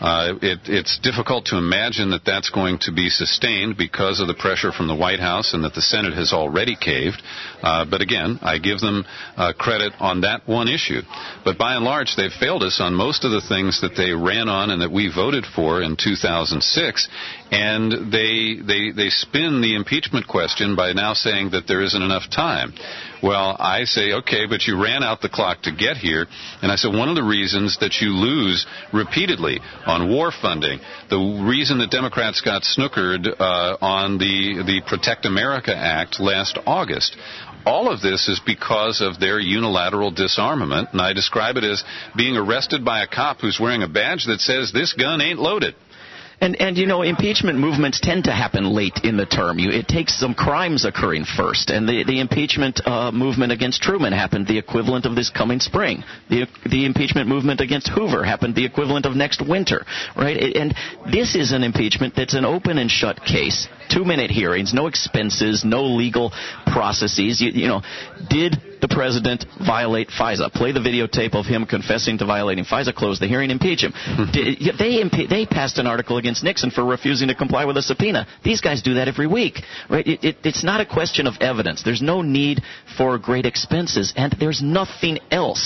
It's difficult to imagine that that's going to be sustained because of the pressure from the White House and that the Senate has already caved. But again, I give them credit on that one issue. But by and large, they've failed us on most of the things that they ran on and that we voted for in 2006. And they spin the impeachment question by now saying that there isn't enough time. Well, I say, okay, but you ran out the clock to get here. And I said, one of the reasons that you lose repeatedly on war funding, the reason that Democrats got snookered on the Protect America Act last August, all of this is because of their unilateral disarmament. And I describe it as being arrested by a cop who's wearing a badge that says, this gun ain't loaded. And you know, impeachment movements tend to happen late in the term. It takes some crimes occurring first. And the impeachment movement against Truman happened the equivalent of this coming spring. The impeachment movement against Hoover happened the equivalent of next winter, right? And this is an impeachment that's an open and shut case. 2-minute hearings, no expenses, no legal processes. You know, did the president violate FISA? Play the videotape of him confessing to violating FISA, close the hearing, impeach him. They passed an article against Nixon for refusing to comply with a subpoena. These guys do that every week, right? It's not a question of evidence. There's no need for great expenses, and there's nothing else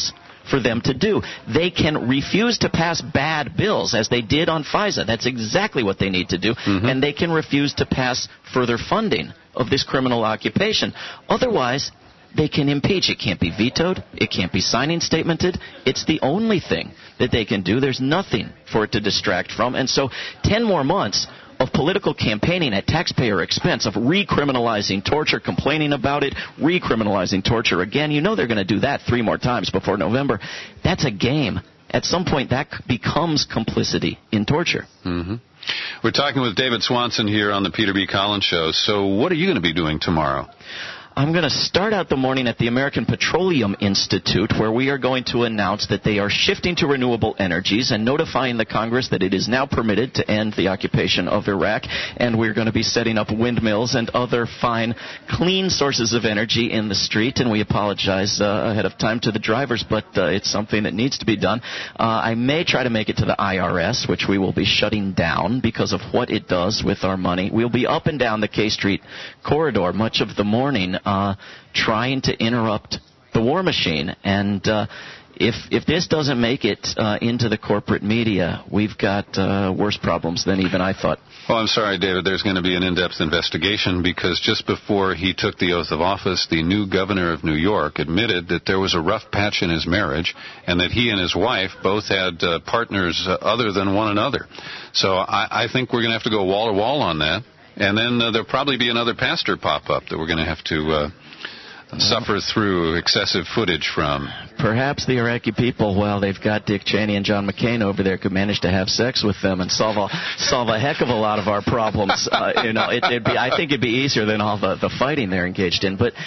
for them to do. They can refuse to pass bad bills, as they did on FISA. That's exactly what they need to do. And they can refuse to pass further funding of this criminal occupation. Otherwise, they can impeach. It can't be vetoed. It can't be signing statemented. It's the only thing that they can do. There's nothing for it to distract from. And so 10 more months of political campaigning at taxpayer expense, of recriminalizing torture, complaining about it, recriminalizing torture again. You know they're going to do that 3 more times before November. That's a game. At some point, that becomes complicity in torture. We're talking with David Swanson here on the Peter B. Collins Show. So what are you going to be doing tomorrow? I'm going to start out the morning at the American Petroleum Institute, where we are going to announce that they are shifting to renewable energies and notifying the Congress that it is now permitted to end the occupation of Iraq. And we're going to be setting up windmills and other fine, clean sources of energy in the street. And we apologize ahead of time to the drivers, but it's something that needs to be done. I may try to make it to the IRS, which we will be shutting down because of what it does with our money. We'll be up and down the K Street corridor much of the morning, trying to interrupt the war machine. And if this doesn't make it into the corporate media, we've got worse problems than even I thought. Oh, I'm sorry, David. There's going to be an in-depth investigation because just before he took the oath of office, the new governor of New York admitted that there was a rough patch in his marriage and that he and his wife both had partners other than one another. So I think we're going to have to go wall to wall on that. And then there'll probably be another pastor pop up that we're going to have to suffer through excessive footage from. Perhaps the Iraqi people, well, they've got Dick Cheney and John McCain over there, could manage to have sex with them and solve a heck of a lot of our problems. I think it'd be easier than all the fighting they're engaged in. But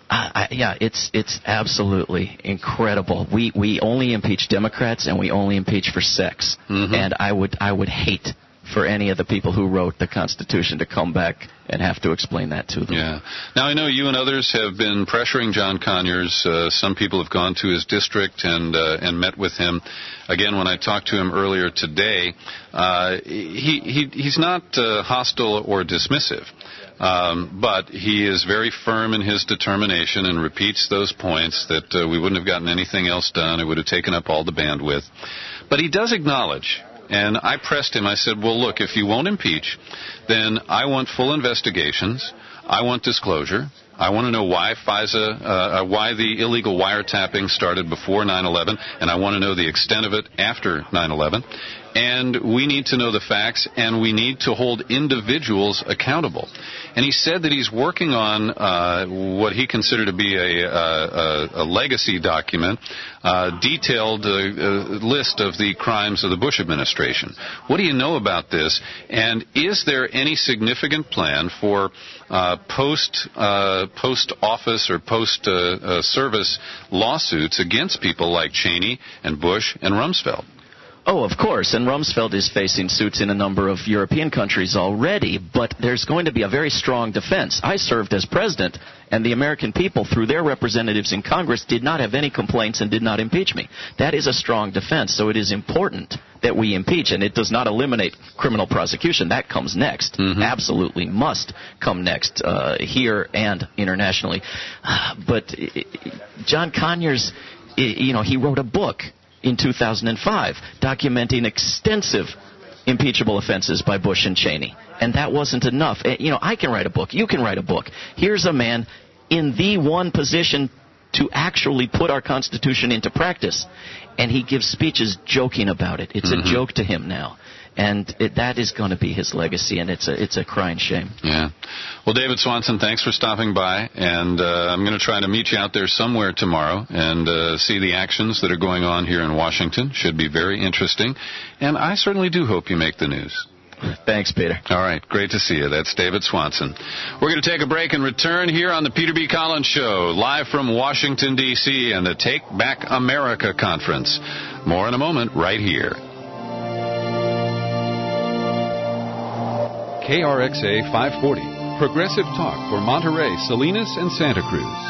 it's absolutely incredible. We only impeach Democrats and we only impeach for sex. And I would hate for any of the people who wrote the Constitution to come back and have to explain that to them. Yeah. Now, I know you and others have been pressuring John Conyers. Some people have gone to his district and met with him. Again, when I talked to him earlier today, he's not hostile or dismissive. But he is very firm in his determination and repeats those points that we wouldn't have gotten anything else done. It would have taken up all the bandwidth. But he does acknowledge, and I pressed him, I said, well, look, if you won't impeach, then I want full investigations. I want disclosure. I want to know why FISA, why the illegal wiretapping started before 9/11, and I want to know the extent of it after 9/11. And we need to know the facts, and we need to hold individuals accountable. And he said that he's working on what he considered to be a legacy document, detailed list of the crimes of the Bush administration. What do you know about this? And is there any significant plan for post-office or post-service lawsuits against people like Cheney and Bush and Rumsfeld? Oh, of course, and Rumsfeld is facing suits in a number of European countries already, but there's going to be a very strong defense. I served as president, and the American people, through their representatives in Congress, did not have any complaints and did not impeach me. That is a strong defense, so it is important that we impeach, and it does not eliminate criminal prosecution. That comes next. Absolutely must come next here and internationally. But John Conyers, he wrote a book in 2005, documenting extensive impeachable offenses by Bush and Cheney. And that wasn't enough. I can write a book. You can write a book. Here's a man in the one position to actually put our Constitution into practice. And he gives speeches joking about it. It's a joke to him now. And that is going to be his legacy, and it's a crying shame. Yeah. Well, David Swanson, thanks for stopping by, and I'm going to try to meet you out there somewhere tomorrow and see the actions that are going on here in Washington. Should be very interesting, and I certainly do hope you make the news. Thanks, Peter. All right. Great to see you. That's David Swanson. We're going to take a break and return here on the Peter B. Collins Show, live from Washington, D.C. and the Take Back America Conference. More in a moment right here. KRXA 540, Progressive Talk for Monterey, Salinas, and Santa Cruz.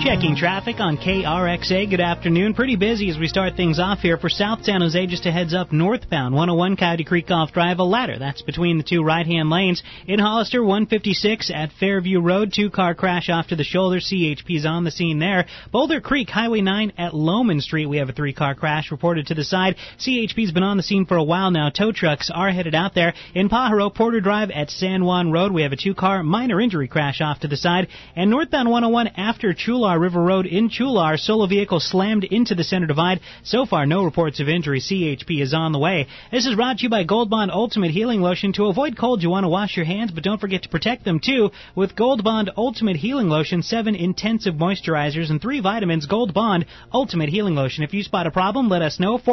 Checking traffic on KRXA. Good afternoon. Pretty busy as we start things off here. For South San Jose, just a heads up northbound. 101 Coyote Creek Golf Drive, a ladder. That's between the two right-hand lanes. In Hollister, 156 at Fairview Road. Two-car crash off to the shoulder. CHP's on the scene there. Boulder Creek, Highway 9 at Lohman Street. We have a three-car crash reported to the side. CHP's been on the scene for a while now. Tow trucks are headed out there. In Pajaro, Porter Drive at San Juan Road. We have a two-car minor injury crash off to the side. And northbound 101 after Chular River Road in Chular, solo vehicle slammed into the center divide. So far, no reports of injury. CHP is on the way. This is brought to you by Gold Bond Ultimate Healing Lotion. To avoid cold, you want to wash your hands, but don't forget to protect them, too, with Gold Bond Ultimate Healing Lotion, 7 intensive moisturizers and 3 vitamins. Gold Bond Ultimate Healing Lotion. If you spot a problem, let us know.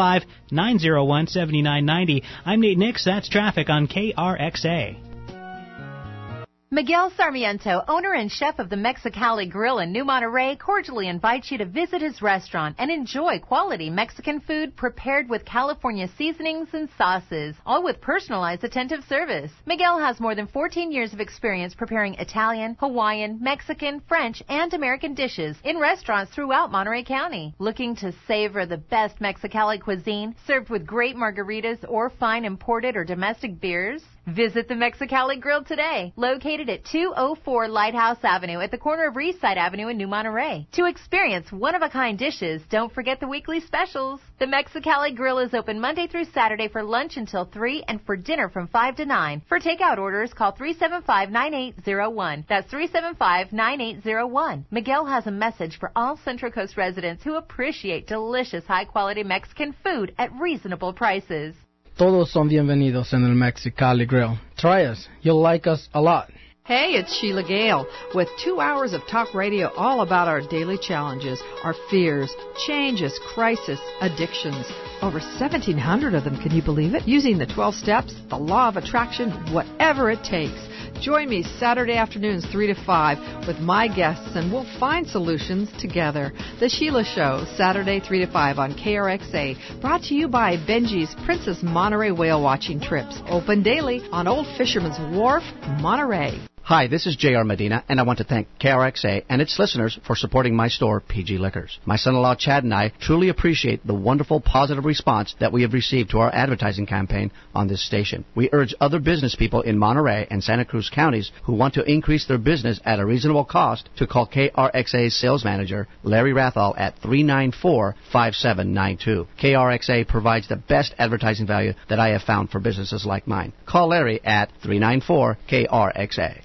415-901-7990. I'm Nate Nix. That's traffic on KRXA. Miguel Sarmiento, owner and chef of the Mexicali Grill in New Monterey, cordially invites you to visit his restaurant and enjoy quality Mexican food prepared with California seasonings and sauces, all with personalized attentive service. Miguel has more than 14 years of experience preparing Italian, Hawaiian, Mexican, French, and American dishes in restaurants throughout Monterey County. Looking to savor the best Mexicali cuisine served with great margaritas or fine imported or domestic beers? Visit the Mexicali Grill today, located at 204 Lighthouse Avenue at the corner of Eastside Avenue in New Monterey. To experience one-of-a-kind dishes, don't forget the weekly specials. The Mexicali Grill is open Monday through Saturday for lunch until 3 and for dinner from 5 to 9. For takeout orders, call 375-9801. That's 375-9801. Miguel has a message for all Central Coast residents who appreciate delicious, high-quality Mexican food at reasonable prices. Todos son bienvenidos en el Mexicali Grill. Try us. You'll like us a lot. Hey, it's Sheila Gale with 2 hours of talk radio all about our daily challenges, our fears, changes, crisis, addictions. Over 1,700 of them, can you believe it? Using the 12 steps, the law of attraction, whatever it takes. Join me Saturday afternoons 3 to 5 with my guests, and we'll find solutions together. The Sheila Show, Saturday 3 to 5 on KRXA, brought to you by Benji's Princess Monterey Whale Watching Trips. Open daily on Old Fisherman's Wharf, Monterey. Hi, this is J.R. Medina, and I want to thank KRXA and its listeners for supporting my store, PG Liquors. My son-in-law, Chad, and I truly appreciate the wonderful positive response that we have received to our advertising campaign on this station. We urge other business people in Monterey and Santa Cruz counties who want to increase their business at a reasonable cost to call KRXA's sales manager, Larry Rathall, at 394-5792. KRXA provides the best advertising value that I have found for businesses like mine. Call Larry at 394-KRXA.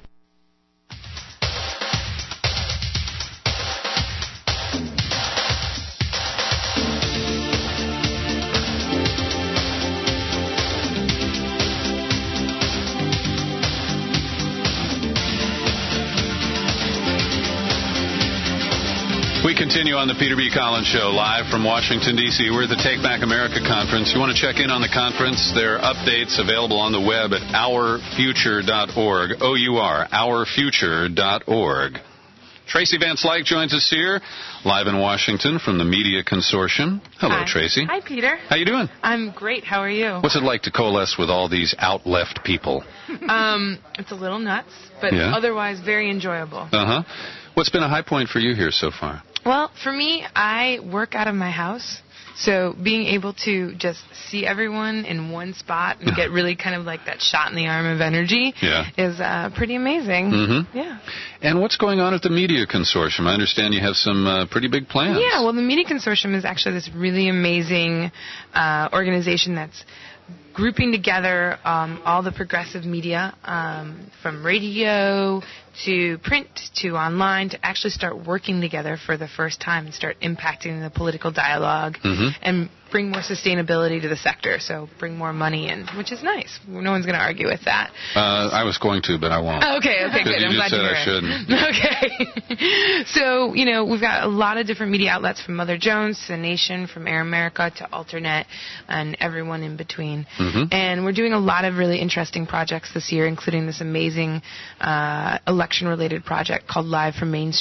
We continue on the Peter B. Collins Show live from Washington, D.C. We're at the Take Back America Conference. You want to check in on the conference? There are updates available on the web at ourfuture.org, O-U-R, ourfuture.org. Tracy Van Slyke joins us here, live in Washington from the Media Consortium. Hello, Hi. Tracy. Hi, Peter. How you doing? I'm great. How are you? What's it like to coalesce with all these out-left people? It's a little nuts, but otherwise very enjoyable. Uh-huh. What's been a high point for you here so far? Well, for me, I work out of my house. So being able to just see everyone in one spot and get really kind of like that shot in the arm of energy is pretty amazing. Mm-hmm. Yeah. And what's going on at the Media Consortium? I understand you have some pretty big plans. Yeah, well, the Media Consortium is actually this really amazing organization that's grouping together all the progressive media, from radio to print to online, to actually start working together for the first time and start impacting the political dialogue and bring more sustainability to the sector, so bring more money in, which is nice. No one's going to argue with that. I was going to, but I won't. Okay, good. I'm glad to hear I shouldn't. Okay. So, we've got a lot of different media outlets, from Mother Jones to The Nation, from Air America to Alternet, and everyone in between. And we're doing a lot of really interesting projects this year, including this amazing election-related project called Live from Main Street,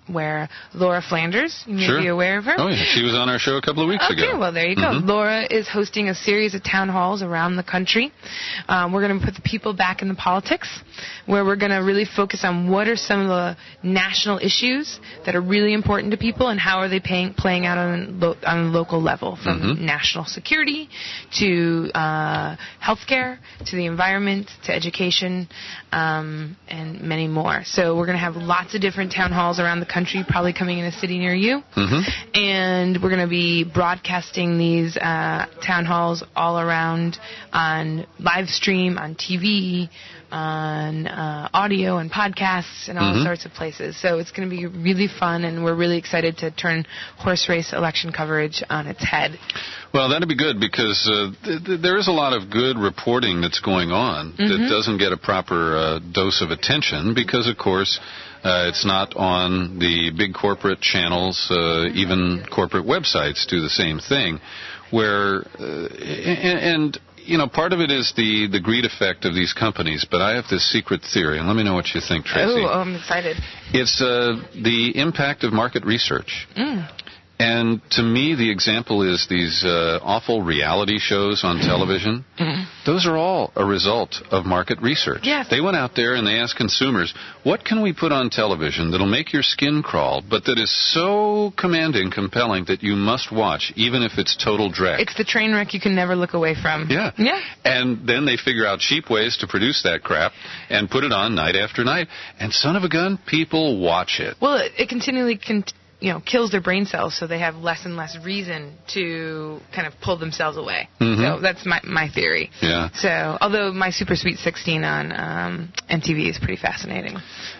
where Laura Flanders, you may Sure. be aware of her. Oh, yeah. She was on our show a couple of weeks ago. Okay, well, there you go. Laura is hosting a series of town halls around the country. We're going to put the people back in the politics, where we're going to really focus on what are some of the national issues that are really important to people and how are they playing out on a local level, from national security to healthcare to the environment to education and many more. So we're going to have lots of different town halls around the country, probably coming in a city near you. And we're going to be broadcasting these town halls all around on live stream, on TV, on audio and podcasts and all sorts of places. So it's going to be really fun, and we're really excited to turn horse race election coverage on its head. Well, that'd be good, because there is a lot of good reporting that's going on that doesn't get a proper dose of attention because, of course, it's not on the big corporate channels. Even corporate websites do the same thing, where and you know, part of it is the greed effect of these companies, but I have this secret theory, and let me know what you think, Tracy. Oh, I'm excited. It's the impact of market research. And to me, the example is these awful reality shows on television. Those are all a result of market research. Yes. They went out there and they asked consumers, what can we put on television that'll make your skin crawl, but that is so commanding, compelling, that you must watch, even if it's total dreck? It's the train wreck you can never look away from. Yeah. And then they figure out cheap ways to produce that crap and put it on night after night. And son of a gun, people watch it. Well, it continually kills their brain cells, so they have less and less reason to kind of pull themselves away. So that's my theory. Yeah. So, although my Super Sweet 16 on MTV is pretty fascinating.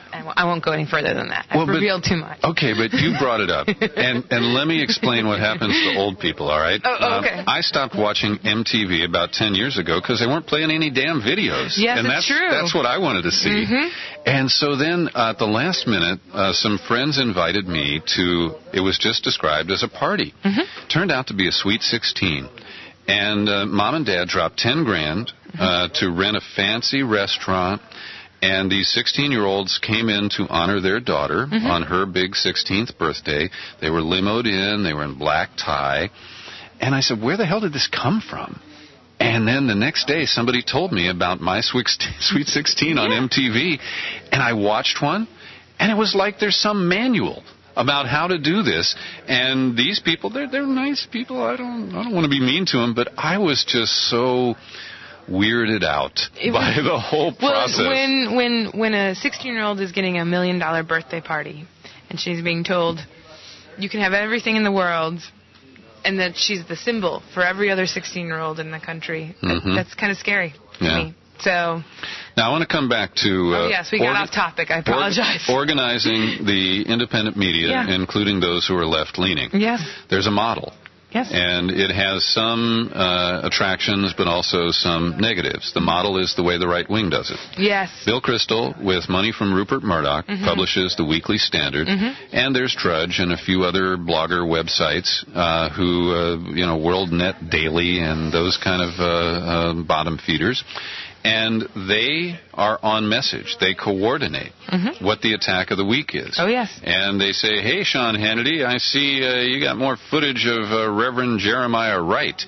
I won't go any further than that. I've revealed too much. Okay, but you brought it up. and let me explain what happens to old people, all right? Okay. I stopped watching MTV about 10 years ago because they weren't playing any damn videos. Yes, and that's true. That's what I wanted to see. And so then at the last minute, some friends invited me to, it was just described as a party. Turned out to be a Sweet 16. And Mom and Dad dropped 10 grand to rent a fancy restaurant. And these 16-year-olds came in to honor their daughter on her big 16th birthday. They were limoed in. They were in black tie. And I said, where the hell did this come from? And then the next day, somebody told me about my Sweet 16 on MTV. And I watched one, and it was like there's some manual about how to do this. And these people, they're nice people. I don't want to be mean to them, but I was just so weirded out by the whole process. Well, when a 16-year-old is getting $1 million birthday party and she's being told you can have everything in the world, and that she's the symbol for every other 16-year-old in the country, that's kind of scary to me. So now I want to come back to yes, we got off topic. I apologize. Organizing the independent media, including those who are left-leaning. Yes. There's a model. Yes. And it has some attractions, but also some negatives. The model is the way the right wing does it. Yes. Bill Kristol, with money from Rupert Murdoch, publishes the Weekly Standard. And there's Drudge and a few other blogger websites who, WorldNet Daily and those kind of bottom feeders. And they are on message. They coordinate what the attack of the week is. Oh, yes. And they say, hey, Sean Hannity, I see you got more footage of Reverend Jeremiah Wright.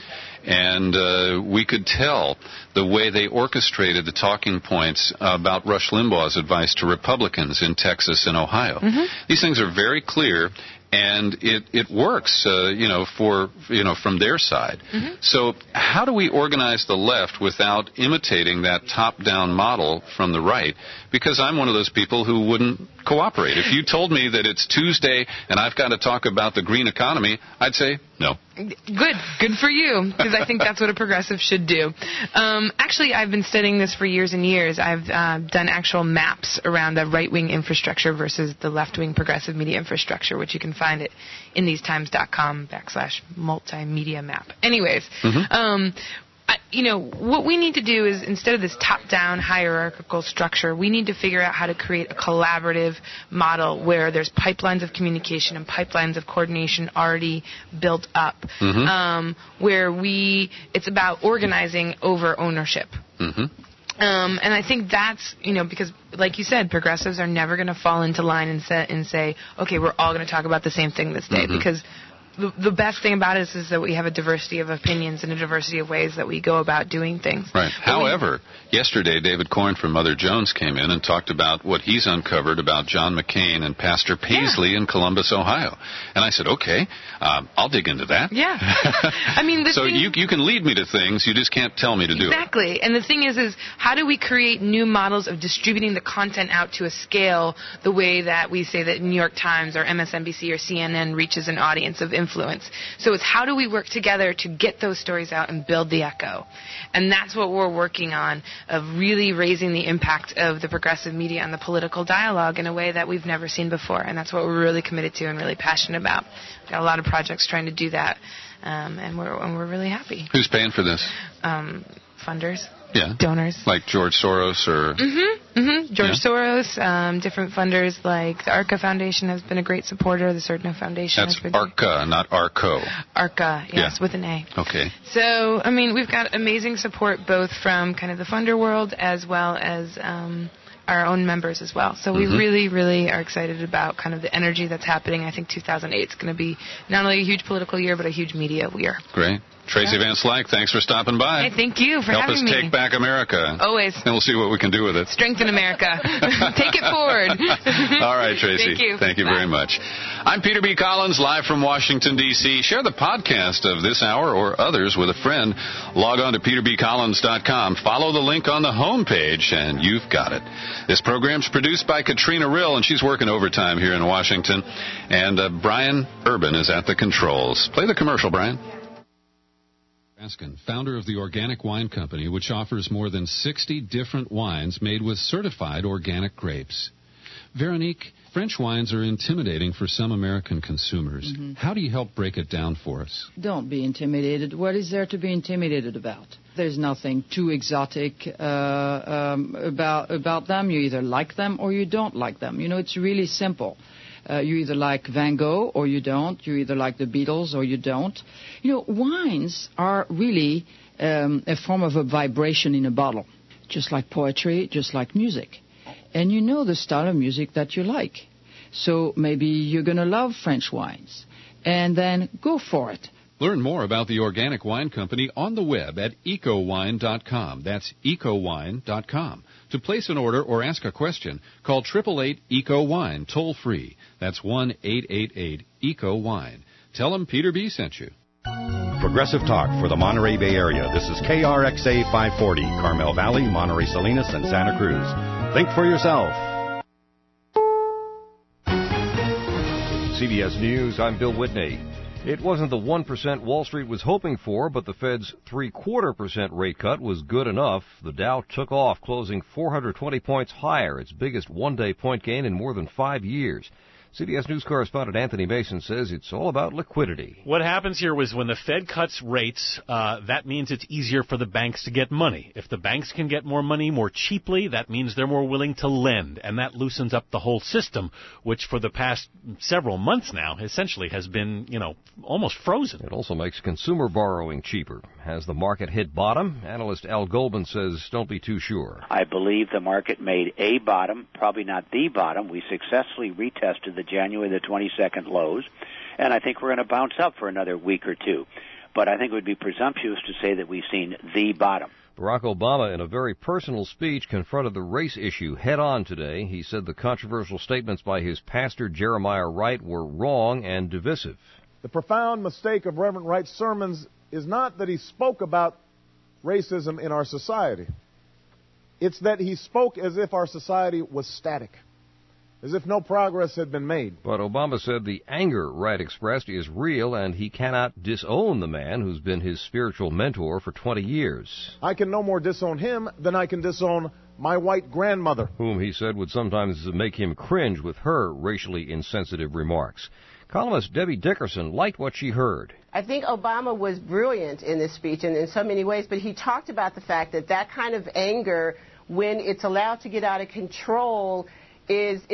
And we could tell the way they orchestrated the talking points about Rush Limbaugh's advice to Republicans in Texas and Ohio. These things are very clear. And it works, from their side. So how do we organize the left without imitating that top-down model from the right? Because I'm one of those people who wouldn't cooperate. If you told me that it's Tuesday and I've got to talk about the green economy, I'd say no. Good for you, because I think that's what a progressive should do. Actually, I've been studying this for years and years. I've done actual maps around the right-wing infrastructure versus the left-wing progressive media infrastructure, which you can find it in thesetimes.com/multimedia map. Anyways, what we need to do is, instead of this top-down hierarchical structure, we need to figure out how to create a collaborative model where there's pipelines of communication and pipelines of coordination already built up, where it's about organizing over ownership. And I think that's, because like you said, progressives are never going to fall into line and say, okay, we're all going to talk about the same thing this day, because the best thing about it is that we have a diversity of opinions and a diversity of ways that we go about doing things. Right. However, yesterday David Corn from Mother Jones came in and talked about what he's uncovered about John McCain and Pastor Paisley in Columbus, Ohio. And I said, okay, I'll dig into that. Yeah. I mean, so you can lead me to things, you just can't tell me to do it. Exactly. And the thing is how do we create new models of distributing the content out to a scale the way that we say that New York Times or MSNBC or CNN reaches an audience of influence? So it's how do we work together to get those stories out and build the echo? And that's what we're working on, of really raising the impact of the progressive media on the political dialogue in a way that we've never seen before. And that's what we're really committed to and really passionate about. We've got a lot of projects trying to do that, and we're really happy. Who's paying for this? Funders. Yeah. Donors. Like George Soros or... George Soros, different funders like the ARCA Foundation has been a great supporter. The Cerdno Foundation That's has been ARCA, not ARCO. ARCA, yes, with an A. Okay. So, I mean, we've got amazing support both from kind of the funder world as well as our own members as well. So we really, really are excited about kind of the energy that's happening. I think 2008 is going to be not only a huge political year, but a huge media year. Great. Tracy Van Slyke, thanks for stopping by. Hey, thank you for having me. Help us take back America. Always. And we'll see what we can do with it. Strengthen America. Take it forward. All right, Tracy. Thank you. Thank you very much. I'm Peter B. Collins, live from Washington, D.C. Share the podcast of this hour or others with a friend. Log on to peterbcollins.com. Follow the link on the homepage, and you've got it. This program's produced by Katrina Rill, and she's working overtime here in Washington. And Brian Urban is at the controls. Play the commercial, Brian. Raskin, founder of the Organic Wine Company, which offers more than 60 different wines made with certified organic grapes. Veronique, French wines are intimidating for some American consumers. How do you help break it down for us? Don't be intimidated. What is there to be intimidated about? There's nothing too exotic about them. You either like them or you don't like them. It's really simple. You either like Van Gogh or you don't. You either like the Beatles or you don't. Wines are really a form of a vibration in a bottle, just like poetry, just like music. And you know the style of music that you like. So maybe you're going to love French wines. And then go for it. Learn more about the Organic Wine Company on the web at ecowine.com. That's ecowine.com. To place an order or ask a question, call 888-ECO-WINE, toll free. That's 1-888-ECO-WINE. Tell them Peter B. sent you. Progressive Talk for the Monterey Bay Area. This is KRXA 540, Carmel Valley, Monterey Salinas, and Santa Cruz. Think for yourself. CBS News, I'm Bill Whitney. It wasn't the 1% Wall Street was hoping for, but the Fed's 0.75% rate cut was good enough. The Dow took off, closing 420 points higher, its biggest one-day point gain in more than 5 years. CBS News correspondent Anthony Mason says it's all about liquidity. What happens here was when the Fed cuts rates, that means it's easier for the banks to get money. If the banks can get more money more cheaply, that means they're more willing to lend, and that loosens up the whole system, which for the past several months now essentially has been, almost frozen. It also makes consumer borrowing cheaper. Has the market hit bottom? Analyst Al Goldman says don't be too sure. I believe the market made a bottom, probably not the bottom. We successfully retested the January the 22nd lows, and I think we're going to bounce up for another week or two. But I think it would be presumptuous to say that we've seen the bottom. Barack Obama, in a very personal speech, confronted the race issue head-on today. He said the controversial statements by his pastor, Jeremiah Wright, were wrong and divisive. The profound mistake of Reverend Wright's sermons is not that he spoke about racism in our society. It's that he spoke as if our society was static, as if no progress had been made. But Obama said the anger Wright expressed is real, and he cannot disown the man who's been his spiritual mentor for 20 years. I can no more disown him than I can disown my white grandmother, whom he said would sometimes make him cringe with her racially insensitive remarks. Columnist Debbie Dickerson liked what she heard. I think Obama was brilliant in this speech and in so many ways, but he talked about the fact that that kind of anger, when it's allowed to get out of control, is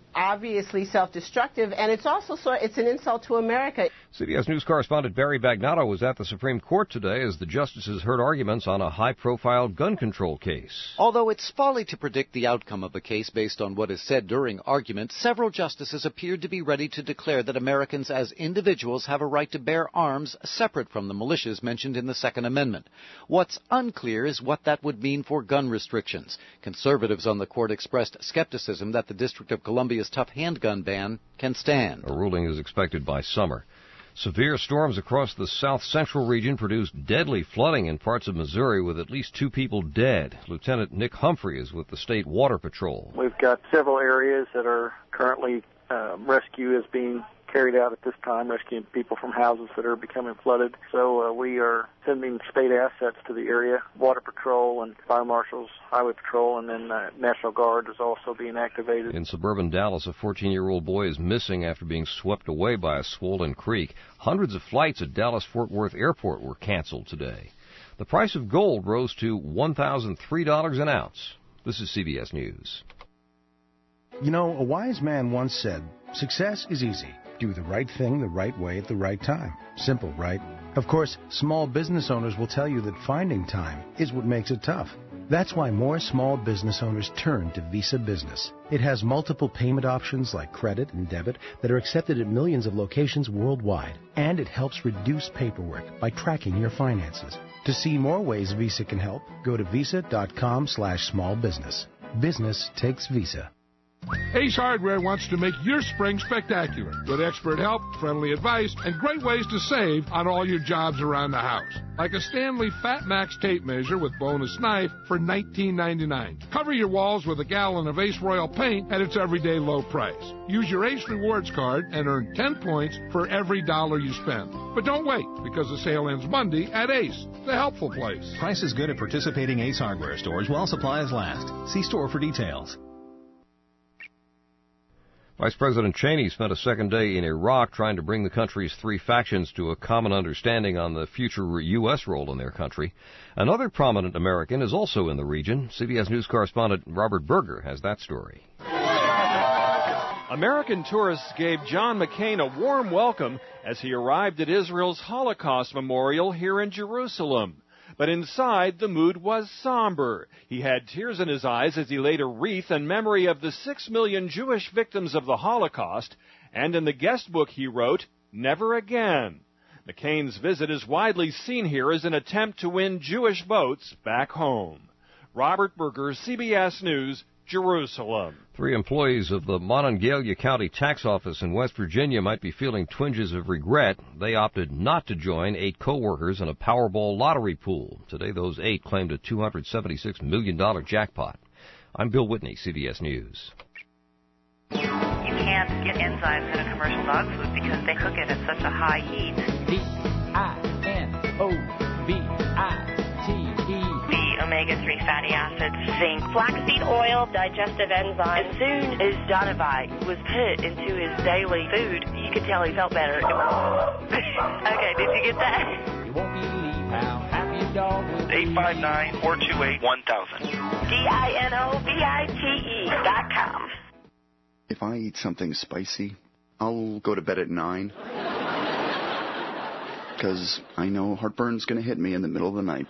obviously self-destructive, and it's also it's an insult to America. CBS News correspondent Barry Bagnotto was at the Supreme Court today as the justices heard arguments on a high-profile gun control case. Although it's folly to predict the outcome of a case based on what is said during argument, several justices appeared to be ready to declare that Americans as individuals have a right to bear arms separate from the militias mentioned in the Second Amendment. What's unclear is what that would mean for gun restrictions. Conservatives on the court expressed skepticism that the District of Columbia's tough handgun ban can stand. A ruling is expected by summer. Severe storms across the south-central region produced deadly flooding in parts of Missouri with at least 2 people dead. Lieutenant Nick Humphrey is with the State Water Patrol. We've got several areas that are currently rescue is being carried out at this time, rescuing people from houses that are becoming flooded. So we are sending state assets to the area. Water Patrol and Fire Marshals, Highway Patrol, and then National Guard is also being activated. In suburban Dallas, a 14-year-old boy is missing after being swept away by a swollen creek. Hundreds of flights at Dallas-Fort Worth Airport were canceled today. The price of gold rose to $1,003 an ounce. This is CBS News. You know, a wise man once said, success is easy. Do the right thing the right way at the right time. Simple, right? Of course, small business owners will tell you that finding time is what makes it tough. That's why more small business owners turn to Visa Business. It has multiple payment options like credit and debit that are accepted at millions of locations worldwide. And it helps reduce paperwork by tracking your finances. To see more ways Visa can help, go to visa.com/smallbusiness. Business takes Visa. Ace Hardware wants to make your spring spectacular with expert help, friendly advice, and great ways to save on all your jobs around the house. Like a Stanley Fat Max tape measure with bonus knife for $19.99. Cover your walls with a gallon of Ace Royal paint at its everyday low price. Use your Ace Rewards card and earn 10 points for every dollar you spend. But don't wait, because the sale ends Monday at Ace, the helpful place. Price is good at participating Ace Hardware stores while supplies last. See store for details. Vice President Cheney spent a second day in Iraq trying to bring the country's 3 factions to a common understanding on the future U.S. role in their country. Another prominent American is also in the region. CBS News correspondent Robert Berger has that story. American tourists gave John McCain a warm welcome as he arrived at Israel's Holocaust Memorial here in Jerusalem. But inside, the mood was somber. He had tears in his eyes as he laid a wreath in memory of the 6 million Jewish victims of the Holocaust, and in the guest book he wrote, "Never again." McCain's visit is widely seen here as an attempt to win Jewish votes back home. Robert Berger, CBS News, Jerusalem. 3 employees of the Monongalia County Tax Office in West Virginia might be feeling twinges of regret. They opted not to join 8 co-workers in a Powerball lottery pool. Today, those 8 claimed a $276 million jackpot. I'm Bill Whitney, CBS News. You can't get enzymes in a commercial dog food because they cook it at such a high heat. D-I-N-O-V-I-T-E. Omega-3 fatty acids, zinc, flaxseed oil, digestive enzymes. As soon as Donavite was put into his daily food, you could tell he felt better. Okay, did you get that? You won't believe how happy a dog will be. 859-428-1000. DINOVITE.com. If I eat something spicy, I'll go to bed at 9. Because I know heartburn's going to hit me in the middle of the night.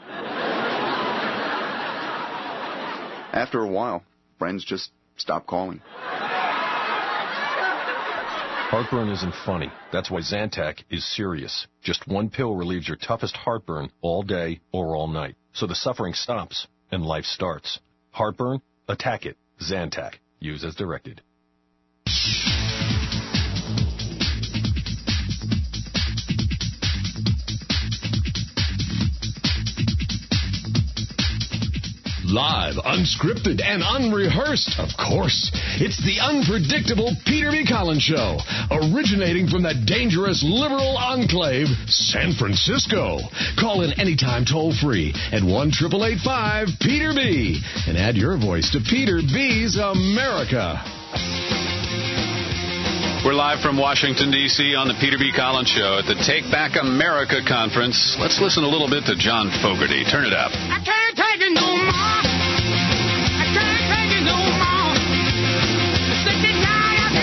After a while, friends just stop calling. Heartburn isn't funny. That's why Zantac is serious. Just 1 pill relieves your toughest heartburn all day or all night. So the suffering stops and life starts. Heartburn? Attack it. Zantac. Use as directed. Live, unscripted, and unrehearsed, of course. It's the unpredictable Peter B. Collins Show, originating from the dangerous liberal enclave, San Francisco. Call in anytime toll-free at 1-888-5-PETER-B and add your voice to Peter B.'s America. We're live from Washington, D.C. on the Peter B. Collins Show at the Take Back America Conference. Let's listen a little bit to John Fogerty. Turn it up. I can't take it no more. I can't take it no more. The 69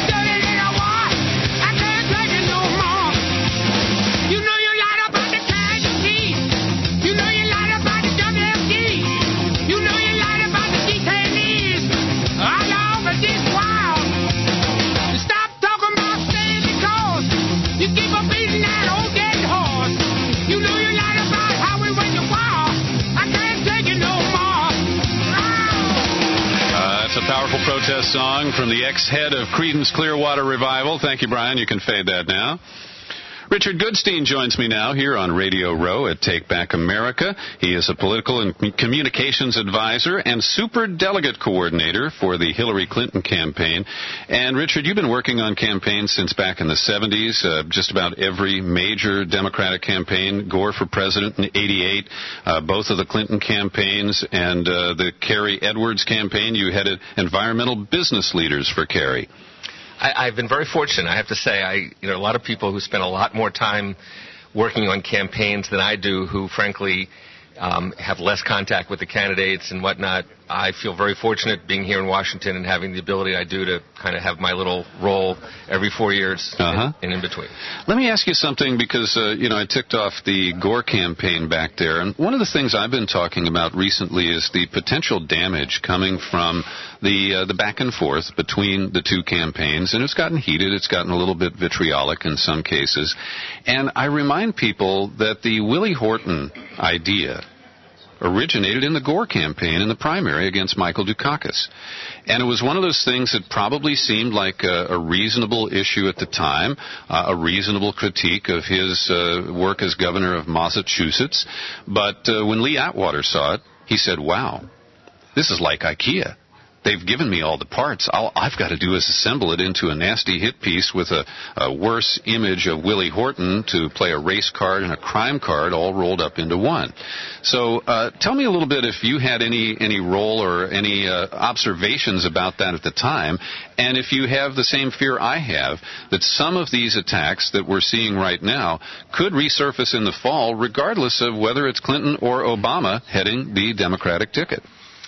protest song from the ex-head of Creedence Clearwater Revival. Thank you, Brian. You can fade that now. Richard Goodstein joins me now here on Radio Row at Take Back America. He is a political and communications advisor and super delegate coordinator for the Hillary Clinton campaign. And, Richard, you've been working on campaigns since back in the 70s, just about every major Democratic campaign, Gore for president in 88, both of the Clinton campaigns, and the Kerry Edwards campaign. You headed environmental business leaders for Kerry. I've been very fortunate, I have to say. A lot of people who spend a lot more time working on campaigns than I do, who frankly have less contact with the candidates and whatnot. I feel very fortunate being here in Washington and having the ability I do to kind of have my little role every 4 years and in between. Let me ask you something because, I ticked off the Gore campaign back there. And one of the things I've been talking about recently is the potential damage coming from the back and forth between the two campaigns. And it's gotten heated. It's gotten a little bit vitriolic in some cases. And I remind people that the Willie Horton idea originated in the Gore campaign in the primary against Michael Dukakis. And it was one of those things that probably seemed like a reasonable issue at the time, a reasonable critique of his work as governor of Massachusetts. But when Lee Atwater saw it, he said, wow, this is like IKEA. They've given me all the parts. All I've got to do is assemble it into a nasty hit piece with a worse image of Willie Horton to play a race card and a crime card all rolled up into one. So tell me a little bit if you had any role or any observations about that at the time, and if you have the same fear I have, that some of these attacks that we're seeing right now could resurface in the fall, regardless of whether it's Clinton or Obama heading the Democratic ticket.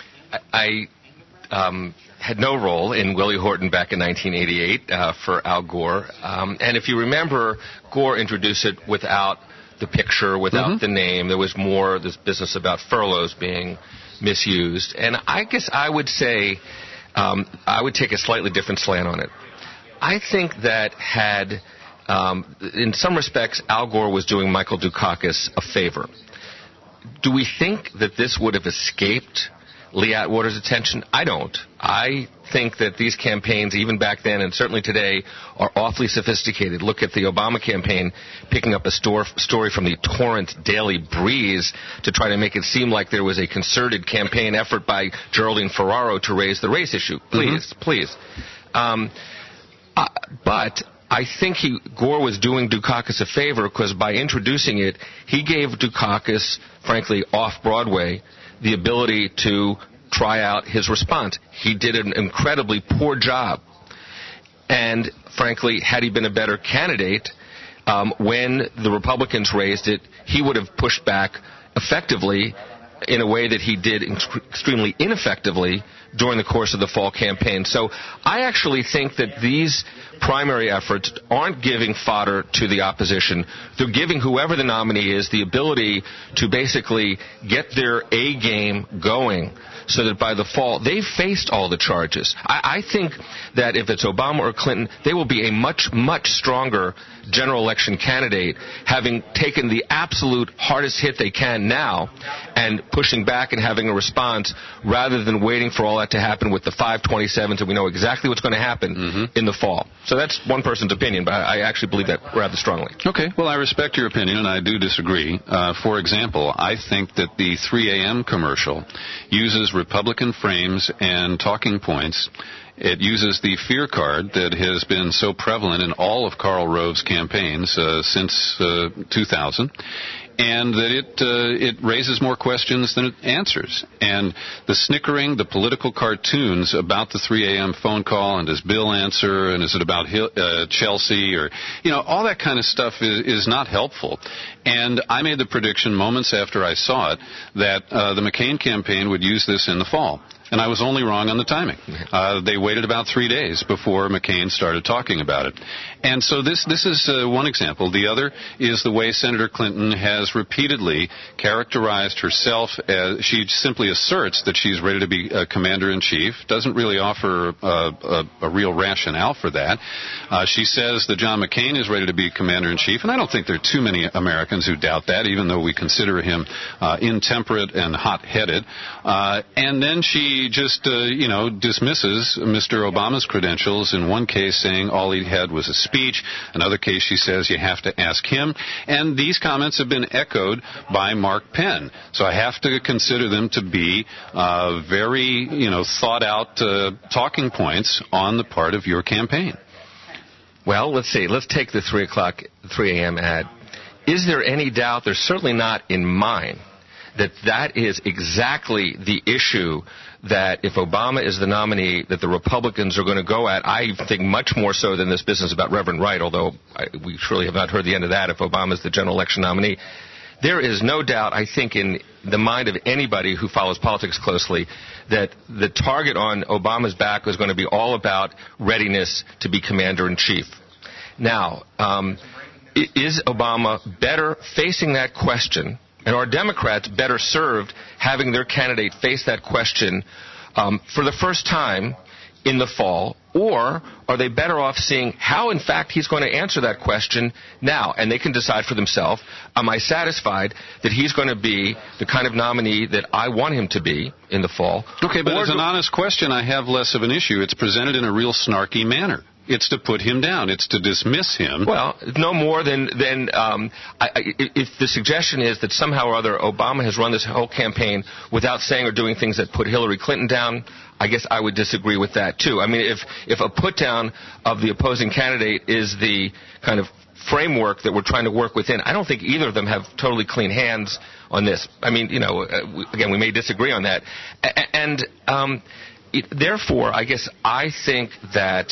I had no role in Willie Horton back in 1988 for Al Gore. And if you remember, Gore introduced it without the picture, without the name. There was more this business about furloughs being misused. And I guess I would say I would take a slightly different slant on it. I think that had, in some respects, Al Gore was doing Michael Dukakis a favor. Do we think that this would have escaped Lee Atwater's attention? I don't. I think that these campaigns, even back then and certainly today, are awfully sophisticated. Look at the Obama campaign picking up a story from the Torrent Daily Breeze to try to make it seem like there was a concerted campaign effort by Geraldine Ferraro to raise the race issue. Please. But I think Gore was doing Dukakis a favor because by introducing it, he gave Dukakis, frankly, off-Broadway, the ability to try out his response. He did an incredibly poor job. And, frankly, had he been a better candidate, when the Republicans raised it, he would have pushed back effectively in a way that he did extremely ineffectively during the course of the fall campaign. So I actually think that these primary efforts aren't giving fodder to the opposition. They're giving whoever the nominee is the ability to basically get their A game going so that by the fall, they've faced all the charges. I think that if it's Obama or Clinton, they will be a much, much stronger general election candidate, having taken the absolute hardest hit they can now and pushing back and having a response rather than waiting for all that to happen with the 527s, and we know exactly what's going to happen in the fall. So that's one person's opinion, but I actually believe that rather strongly. Okay, well, I respect your opinion, and I do disagree. For example, I think that the 3 a.m. commercial uses Republican frames and talking points. It uses the fear card that has been so prevalent in all of Karl Rove's campaigns since 2000. And that it raises more questions than it answers. And the snickering, the political cartoons about the 3 a.m. phone call, and does Bill answer, and is it about Chelsea, or, all that kind of stuff is not helpful. And I made the prediction moments after I saw it that the McCain campaign would use this in the fall. And I was only wrong on the timing. They waited about 3 days before McCain started talking about it. And so this is one example. The other is the way Senator Clinton has repeatedly characterized herself as she simply asserts that she's ready to be commander-in-chief, doesn't really offer a real rationale for that. She says that John McCain is ready to be commander-in-chief, and I don't think there are too many Americans who doubt that, even though we consider him intemperate and hot-headed. And then she she just, dismisses Mr. Obama's credentials. In one case, saying all he had was a speech. Another case, she says you have to ask him. And these comments have been echoed by Mark Penn. So I have to consider them to be very, thought out talking points on the part of your campaign. Well, let's see. Let's take the 3 a.m. ad. Is there any doubt? There's certainly not in mine that is exactly the issue that if Obama is the nominee that the Republicans are going to go at. I think much more so than this business about Reverend Wright, although we surely have not heard the end of that if Obama is the general election nominee. There is no doubt, I think, in the mind of anybody who follows politics closely, that the target on Obama's back is going to be all about readiness to be commander-in-chief. Now, is Obama better facing that question, and are Democrats better served having their candidate face that question for the first time in the fall, or are they better off seeing how, in fact, he's going to answer that question now? And they can decide for themselves, am I satisfied that he's going to be the kind of nominee that I want him to be in the fall? Okay, but as an honest question, I have less of an issue. It's presented in a real snarky manner. It's to put him down. It's to dismiss him. Well, no more than if the suggestion is that somehow or other Obama has run this whole campaign without saying or doing things that put Hillary Clinton down, I guess I would disagree with that, too. I mean, if a put-down of the opposing candidate is the kind of framework that we're trying to work within, I don't think either of them have totally clean hands on this. I mean, again, we may disagree on that. And therefore, I guess I think that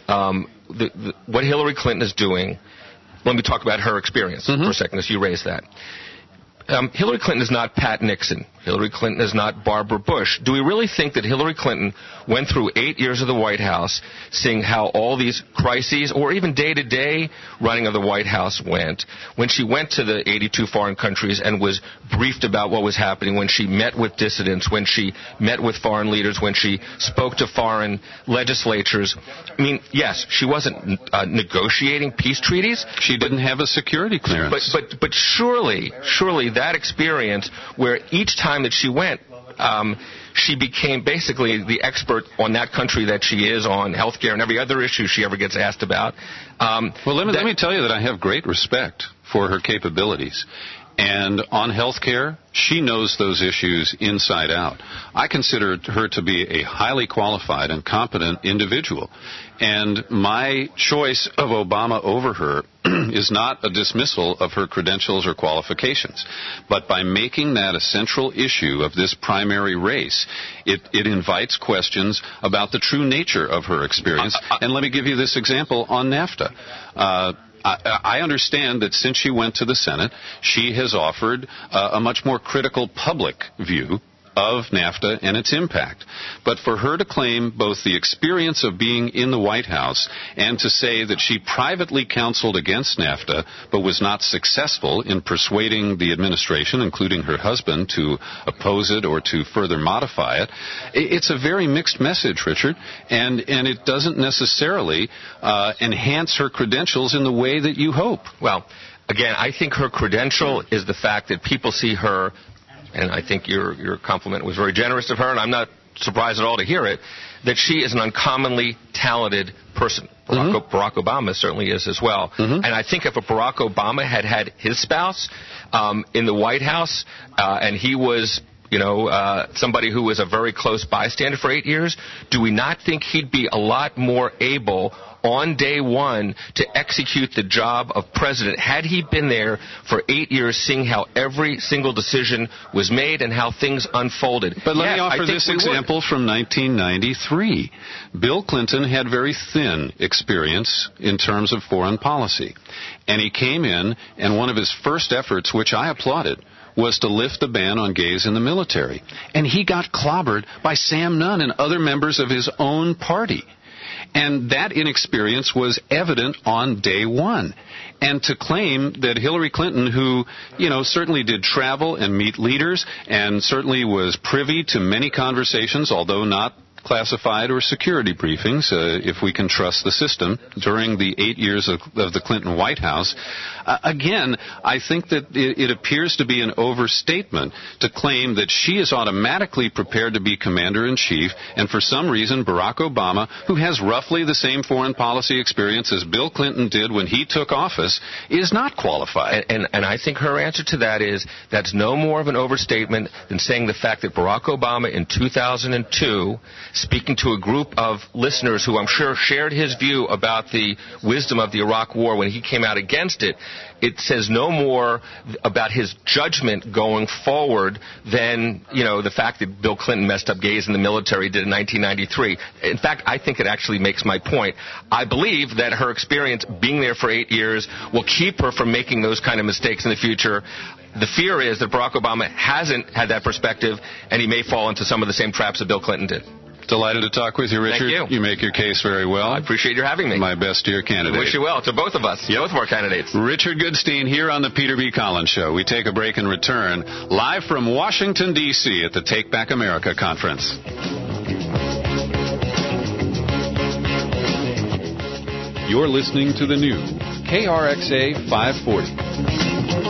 what Hillary Clinton is doing, let me talk about her experience for a second as you raise that. Hillary Clinton is not Pat Nixon. Hillary Clinton is not Barbara Bush. Do we really think that Hillary Clinton went through 8 years of the White House, seeing how all these crises, or even day-to-day running of the White House went, when she went to the 82 foreign countries and was briefed about what was happening, when she met with dissidents, when she met with foreign leaders, when she spoke to foreign legislatures? I mean, yes, she wasn't negotiating peace treaties. She didn't have a security clearance. But surely that experience where each time that she went, she became basically the expert on that country that she is on healthcare and every other issue she ever gets asked about. Well, let me tell you that I have great respect for her capabilities. And on healthcare, she knows those issues inside out. I consider her to be a highly qualified and competent individual. And my choice of Obama over her is not a dismissal of her credentials or qualifications. But by making that a central issue of this primary race, it invites questions about the true nature of her experience. And let me give you this example on NAFTA. I understand that since she went to the Senate, she has offered a much more critical public view of NAFTA and its impact. But for her to claim both the experience of being in the White House and to say that she privately counseled against NAFTA but was not successful in persuading the administration, including her husband, to oppose it or to further modify it, it's a very mixed message, Richard, and it doesn't necessarily enhance her credentials in the way that you hope. Well, again, I think her credential is the fact that people see her, and I think your compliment was very generous of her, and I'm not surprised at all to hear it, that she is an uncommonly talented person. Barack Obama certainly is as well. And I think if Barack Obama had his spouse in the White House, and he was somebody who was a very close bystander for 8 years, do we not think he'd be a lot more able on day one to execute the job of president had he been there for 8 years, seeing how every single decision was made and how things unfolded? But let me offer this example from 1993. Bill Clinton had very thin experience in terms of foreign policy. And he came in, and one of his first efforts, which I applauded, was to lift the ban on gays in the military. And he got clobbered by Sam Nunn and other members of his own party. And that inexperience was evident on day one. And to claim that Hillary Clinton, who, certainly did travel and meet leaders and certainly was privy to many conversations, although not classified or security briefings, if we can trust the system, during the 8 years of the Clinton White House. Again, I think that it appears to be an overstatement to claim that she is automatically prepared to be commander-in-chief, and for some reason Barack Obama, who has roughly the same foreign policy experience as Bill Clinton did when he took office, is not qualified. And I think her answer to that is that's no more of an overstatement than saying the fact that Barack Obama in 2002, speaking to a group of listeners who I'm sure shared his view about the wisdom of the Iraq War when he came out against it, it says no more about his judgment going forward than, the fact that Bill Clinton messed up gays in the military did in 1993. In fact, I think it actually makes my point. I believe that her experience being there for 8 years will keep her from making those kind of mistakes in the future. The fear is that Barack Obama hasn't had that perspective, and he may fall into some of the same traps that Bill Clinton did. Delighted to talk with you, Richard. Thank you. You make your case very well. I appreciate your having me. My best to your candidate. I wish you well to both of us, both of our candidates. Richard Goodstein here on the Peter B. Collins Show. We take a break and return live from Washington, D.C. at the Take Back America Conference. You're listening to the new KRXA 540.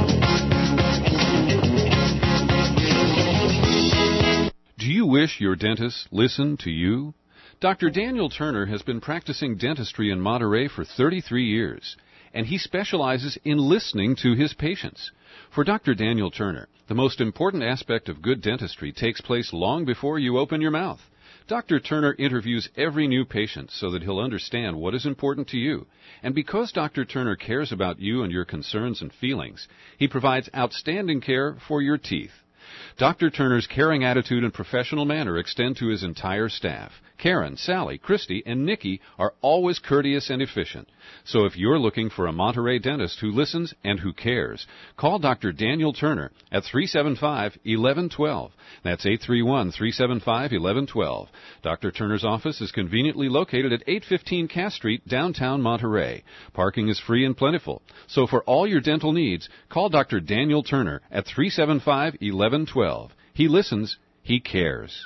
Do you wish your dentist listened to you? Dr. Daniel Turner has been practicing dentistry in Monterey for 33 years, and he specializes in listening to his patients. For Dr. Daniel Turner, the most important aspect of good dentistry takes place long before you open your mouth. Dr. Turner interviews every new patient so that he'll understand what is important to you. And because Dr. Turner cares about you and your concerns and feelings, he provides outstanding care for your teeth. Dr. Turner's caring attitude and professional manner extend to his entire staff. Karen, Sally, Christy, and Nikki are always courteous and efficient. So if you're looking for a Monterey dentist who listens and who cares, call Dr. Daniel Turner at 375-1112. That's 831-375-1112. Dr. Turner's office is conveniently located at 815 Cass Street, downtown Monterey. Parking is free and plentiful. So for all your dental needs, call Dr. Daniel Turner at 375-1112. He listens, he cares.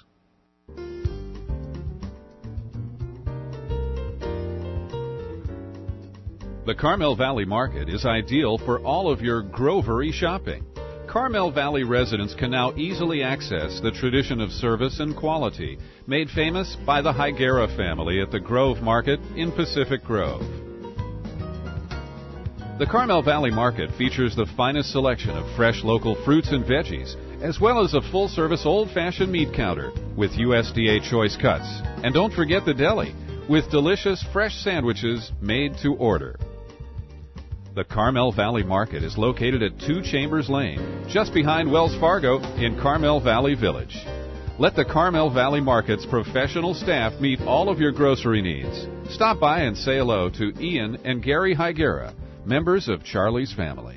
The Carmel Valley Market is ideal for all of your grovery shopping. Carmel Valley residents can now easily access the tradition of service and quality made famous by the Higuera family at the Grove Market in Pacific Grove. The Carmel Valley Market features the finest selection of fresh local fruits and veggies, as well as a full-service old-fashioned meat counter with USDA choice cuts. And don't forget the deli, with delicious fresh sandwiches made to order. The Carmel Valley Market is located at 2 Chambers Lane, just behind Wells Fargo in Carmel Valley Village. Let the Carmel Valley Market's professional staff meet all of your grocery needs. Stop by and say hello to Ian and Gary Higuera, members of Charlie's family.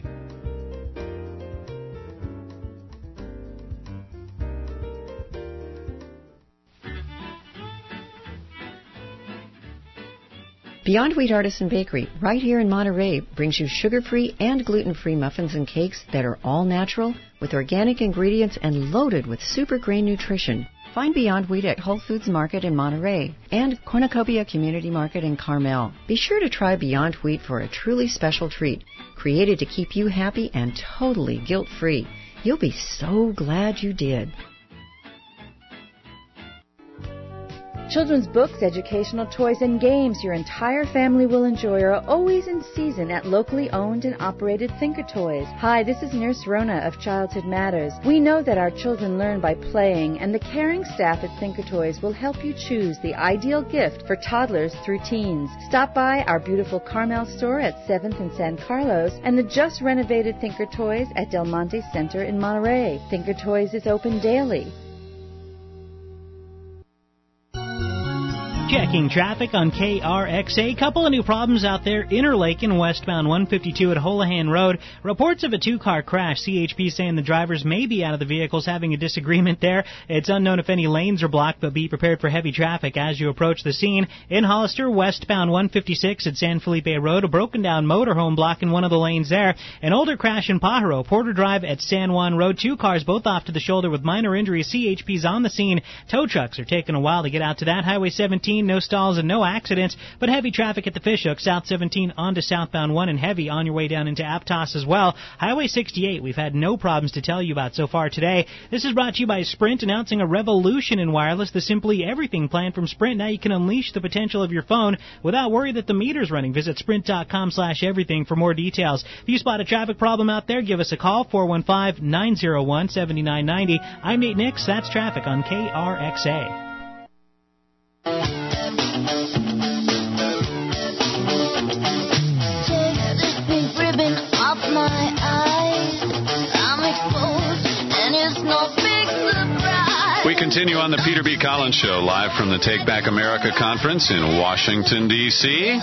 Beyond Wheat Artisan Bakery, right here in Monterey, brings you sugar-free and gluten-free muffins and cakes that are all natural, with organic ingredients and loaded with super grain nutrition. Find Beyond Wheat at Whole Foods Market in Monterey and Cornucopia Community Market in Carmel. Be sure to try Beyond Wheat for a truly special treat, created to keep you happy and totally guilt-free. You'll be so glad you did. Children's books, educational toys, and games your entire family will enjoy are always in season at locally owned and operated Thinkertoys. Hi, this is Nurse Rona of Childhood Matters. We know that our children learn by playing, and the caring staff at Thinkertoys will help you choose the ideal gift for toddlers through teens. Stop by our beautiful Carmel store at 7th and San Carlos and the just renovated Thinkertoys at Del Monte Center in Monterey. Thinkertoys is open daily. Checking traffic on KRXA. Couple of new problems out there. Interlaken, westbound 152 at Holohan Road. Reports of a two-car crash. CHP saying the drivers may be out of the vehicles, having a disagreement there. It's unknown if any lanes are blocked, but be prepared for heavy traffic as you approach the scene. In Hollister, westbound 156 at San Felipe Road. A broken-down motorhome blocking one of the lanes there. An older crash in Pajaro. Porter Drive at San Juan Road. Two cars both off to the shoulder with minor injuries. CHP's on the scene. Tow trucks are taking a while to get out to that. Highway 17, no stalls and no accidents, but heavy traffic at the Fishhook. South 17 onto southbound 1 and heavy on your way down into Aptos as well. Highway 68, we've had no problems to tell you about so far today. This is brought to you by Sprint, announcing a revolution in wireless, the Simply Everything plan from Sprint. Now you can unleash the potential of your phone without worry that the meter's running. Visit sprint.com/everything for more details. If you spot a traffic problem out there, give us a call, 415-901-7990. I'm Nate Nix. That's traffic on KRXA. We continue on the Peter B. Collins Show, live from the Take Back America Conference in Washington, D.C.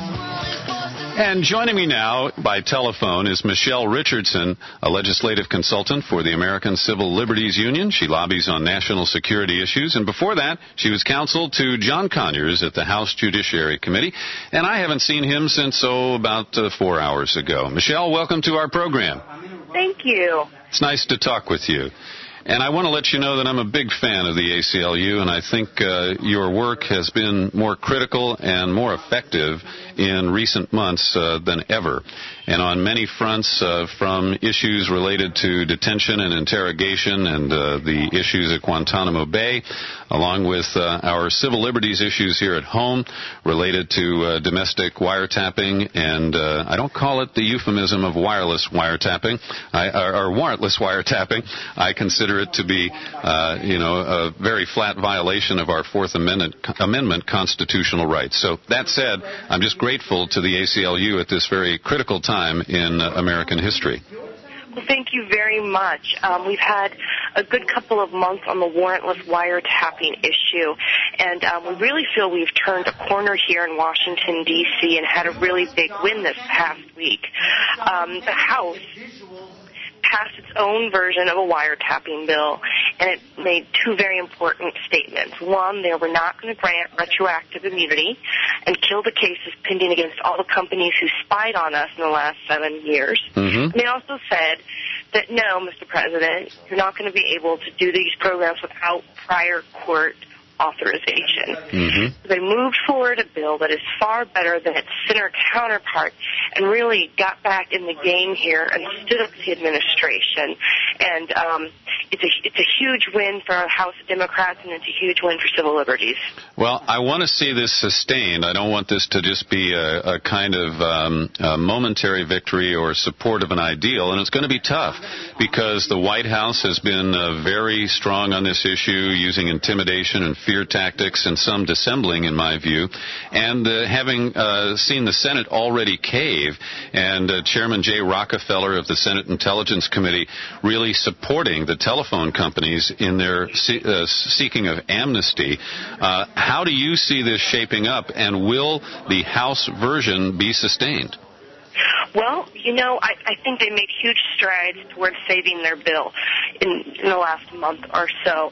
And joining me now by telephone is Michelle Richardson, a legislative consultant for the American Civil Liberties Union. She lobbies on national security issues. And before that, she was counsel to John Conyers at the House Judiciary Committee. And I haven't seen him since, about 4 hours ago. Michelle, welcome to our program. Thank you. It's nice to talk with you. And I want to let you know that I'm a big fan of the ACLU, and I think your work has been more critical and more effective in recent months than ever. And on many fronts, from issues related to detention and interrogation and the issues at Guantanamo Bay, along with our civil liberties issues here at home related to domestic wiretapping, and I don't call it the euphemism of wireless wiretapping, or warrantless wiretapping. I consider it to be, a very flat violation of our Fourth Amendment constitutional rights. So that said, I'm just grateful to the ACLU at this very critical time in American history. Well, thank you very much. We've had a good couple of months on the warrantless wiretapping issue, and we really feel we've turned a corner here in Washington, D.C., and had a really big win this past week. The House passed its own version of a wiretapping bill, and it made two very important statements. One, they were not going to grant retroactive immunity and kill the cases pending against all the companies who spied on us in the last 7 years. Mm-hmm. And they also said that, no, Mr. President, you're not going to be able to do these programs without prior court authorization. Mm-hmm. They moved forward a bill that is far better than its center counterpart and really got back in the game here and stood up to the administration. And it's a huge win for our House of Democrats, and it's a huge win for civil liberties. Well, I want to see this sustained. I don't want this to just be a kind of a momentary victory or support of an ideal, and it's going to be tough because the White House has been very strong on this issue, using intimidation and fear tactics and some dissembling, in my view, and having seen the Senate already cave, and Chairman Jay Rockefeller of the Senate Intelligence Committee really supporting the telephone companies in their seeking of amnesty. How do you see this shaping up, and will the House version be sustained? Well, I think they made huge strides towards saving their bill in the last month or so.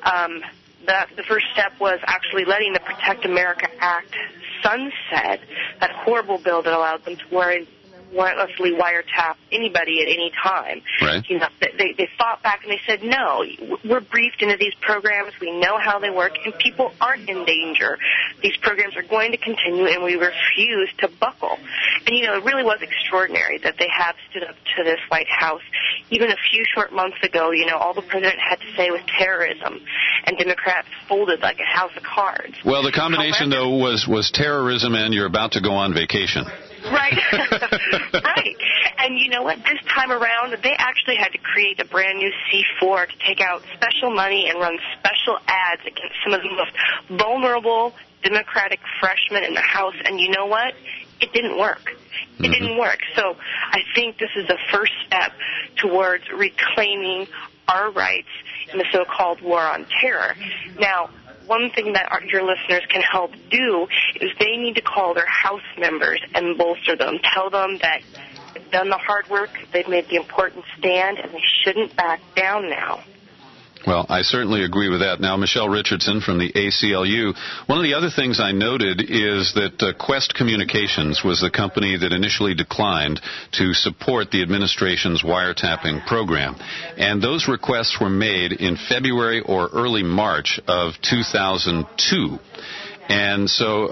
The first step was actually letting the Protect America Act sunset, that horrible bill that allowed them to warrantlessly wiretap anybody at any time. Right. They fought back and they said, no, we're briefed into these programs. We know how they work, and people aren't in danger. These programs are going to continue, and we refuse to buckle. And, it really was extraordinary that they have stood up to this White House. Even a few short months ago, all the president had to say was terrorism, and Democrats folded like a house of cards. Well, the combination, though, was terrorism and you're about to go on vacation. Right. Right. And you know what? This time around, they actually had to create a brand new C4 to take out special money and run special ads against some of the most vulnerable Democratic freshmen in the House. And you know what? It didn't work. It didn't work. So I think this is the first step towards reclaiming our rights in the so-called war on terror. Now, one thing that your listeners can help do is they need to call their House members and bolster them. Tell them that they've done the hard work, they've made the important stand, and they shouldn't back down now. Well, I certainly agree with that. Now, Michelle Richardson from the ACLU, one of the other things I noted is that Quest Communications was the company that initially declined to support the administration's wiretapping program. And those requests were made in February or early March of 2002. And so,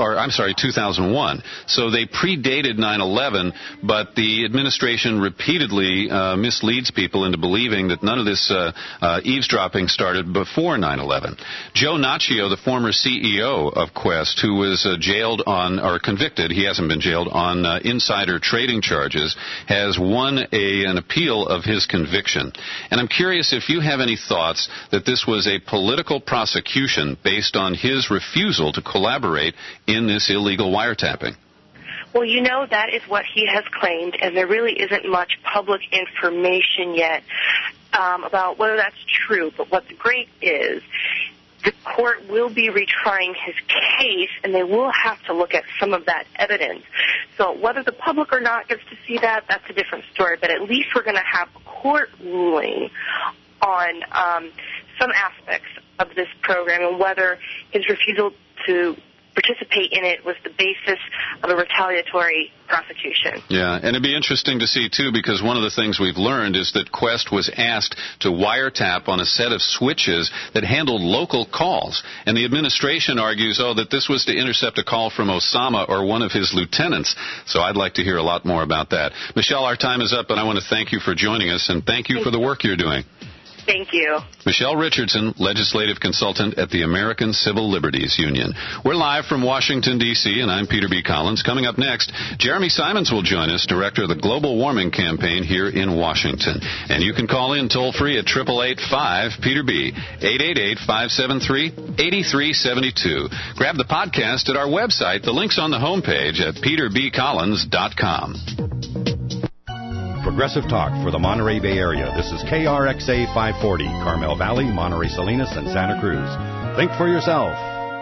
2001. So they predated 9/11, but the administration repeatedly misleads people into believing that none of this eavesdropping started before 9/11. Joe Naccio, the former CEO of Quest, who was jailed on, or convicted, he hasn't been jailed, on insider trading charges, has won an appeal of his conviction. And I'm curious if you have any thoughts that this was a political prosecution based on his refusal to collaborate in this illegal wiretapping. Well, that is what he has claimed, and there really isn't much public information yet about whether that's true. But what's great is the court will be retrying his case, and they will have to look at some of that evidence. So whether the public or not gets to see that, that's a different story. But at least we're going to have a court ruling on some aspects of this program and whether his refusal to participate in it was the basis of a retaliatory prosecution. Yeah, and it'd be interesting to see, too, because one of the things we've learned is that Quest was asked to wiretap on a set of switches that handled local calls. And the administration argues, that this was to intercept a call from Osama or one of his lieutenants. So I'd like to hear a lot more about that. Michelle, our time is up, and I want to thank you for joining us, and thank you for the work you're doing. Thank you. Michelle Richardson, legislative consultant at the American Civil Liberties Union. We're live from Washington, D.C., and I'm Peter B. Collins. Coming up next, Jeremy Simons will join us, director of the Global Warming Campaign here in Washington. And you can call in toll-free at 888-5-PETER-B, 888-573-8372. Grab the podcast at our website. The link's on the homepage at peterbcollins.com. Progressive Talk for the Monterey Bay Area. This is KRXA 540, Carmel Valley, Monterey Salinas, and Santa Cruz. Think for yourself.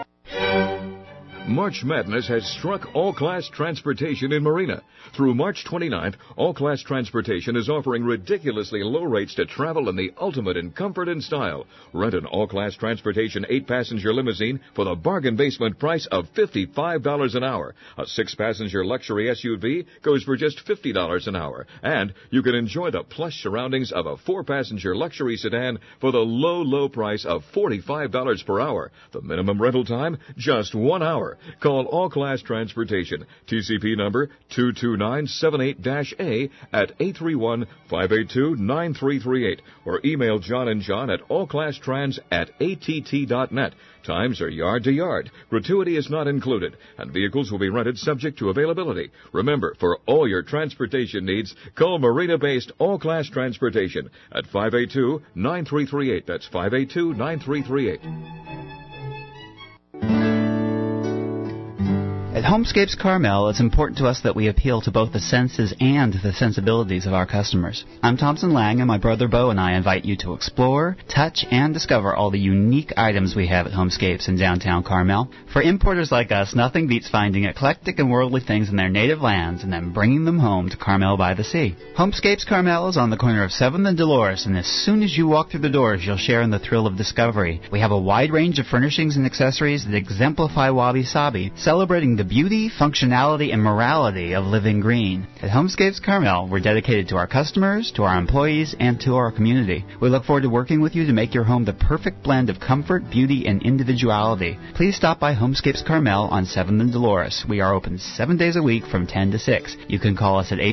March Madness has struck All Class Transportation in Marina. Through March 29th, All Class Transportation is offering ridiculously low rates to travel in the ultimate in comfort and style. Rent an All Class Transportation 8-passenger limousine for the bargain basement price of $55 an hour. A 6-passenger luxury SUV goes for just $50 an hour. And you can enjoy the plush surroundings of a 4-passenger luxury sedan for the low, low price of $45 per hour. The minimum rental time, just 1 hour. Call All Class Transportation, TCP number 22978-A at 831-582-9338, or email John and John at allclasstrans@att.net. Times are yard to yard. Gratuity is not included, and vehicles will be rented subject to availability. Remember, for all your transportation needs, call Marina-based All Class Transportation at 582-9338. That's 582-9338. At Homescapes Carmel, it's important to us that we appeal to both the senses and the sensibilities of our customers. I'm Thompson Lang, and my brother Bo and I invite you to explore, touch, and discover all the unique items we have at Homescapes in downtown Carmel. For importers like us, nothing beats finding eclectic and worldly things in their native lands and then bringing them home to Carmel by the Sea. Homescapes Carmel is on the corner of 7th and Dolores, and as soon as you walk through the doors, you'll share in the thrill of discovery. We have a wide range of furnishings and accessories that exemplify Wabi Sabi, celebrating the beauty, functionality, and morality of living green. At Homescapes Carmel, we're dedicated to our customers, to our employees, and to our community. We look forward to working with you to make your home the perfect blend of comfort, beauty, and individuality. Please stop by Homescapes Carmel on 7th and Dolores. We are open 7 days a week from 10 to 6. You can call us at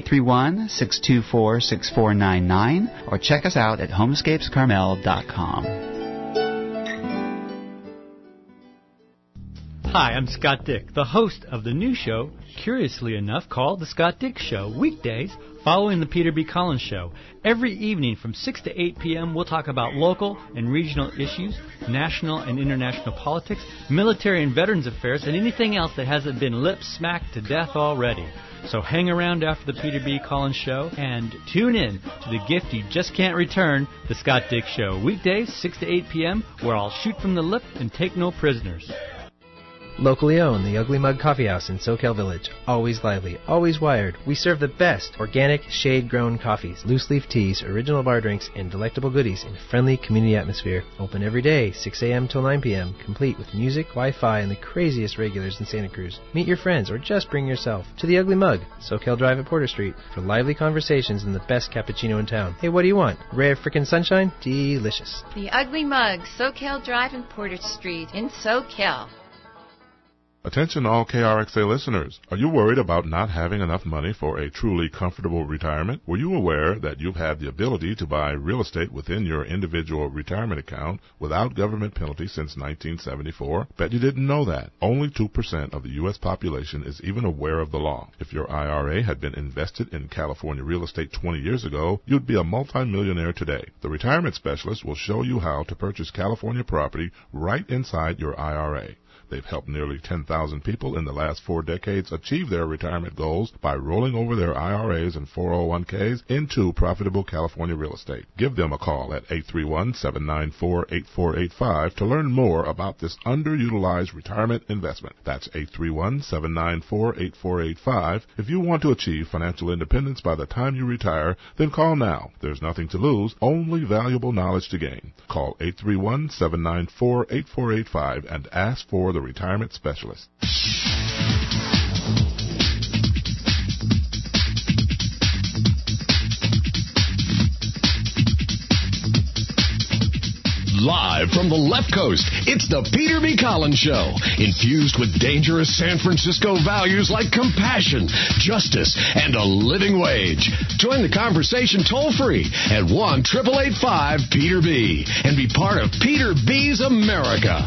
831-624-6499 or check us out at homescapescarmel.com. Hi, I'm Scott Dick, the host of the new show, curiously enough, called The Scott Dick Show, weekdays following the Peter B. Collins Show. Every evening from 6 to 8 p.m., we'll talk about local and regional issues, national and international politics, military and veterans affairs, and anything else that hasn't been lip-smacked to death already. So hang around after the Peter B. Collins Show and tune in to the gift you just can't return, The Scott Dick Show, weekdays 6 to 8 p.m., where I'll shoot from the lip and take no prisoners. Locally owned, the Ugly Mug Coffee House in SoCal Village. Always lively, always wired. We serve the best organic, shade-grown coffees, loose-leaf teas, original bar drinks, and delectable goodies in a friendly community atmosphere. Open every day, 6 a.m. till 9 p.m., complete with music, Wi-Fi, and the craziest regulars in Santa Cruz. Meet your friends or just bring yourself to the Ugly Mug, SoCal Drive at Porter Street, for lively conversations and the best cappuccino in town. Hey, what do you want? Rare frickin' sunshine? Delicious. The Ugly Mug, SoCal Drive and Porter Street in SoCal. Attention all KRXA listeners. Are you worried about not having enough money for a truly comfortable retirement? Were you aware that you've had the ability to buy real estate within your individual retirement account without government penalty since 1974? Bet you didn't know that. Only 2% of the U.S. population is even aware of the law. If your IRA had been invested in California real estate 20 years ago, you'd be a multimillionaire today. The retirement specialist will show you how to purchase California property right inside your IRA. They've helped nearly 10,000 people in the last 4 decades achieve their retirement goals by rolling over their IRAs and 401ks into profitable California real estate. Give them a call at 831-794-8485 to learn more about this underutilized retirement investment. That's 831-794-8485. If you want to achieve financial independence by the time you retire, then call now. There's nothing to lose, only valuable knowledge to gain. Call 831-794-8485 and ask for the retirement specialist. Live from the left coast, it's the Peter B. Collins Show, infused with dangerous San Francisco values like compassion, justice, and a living wage. Join the conversation toll-free at 1-888-5-PETER-B and be part of Peter B's America.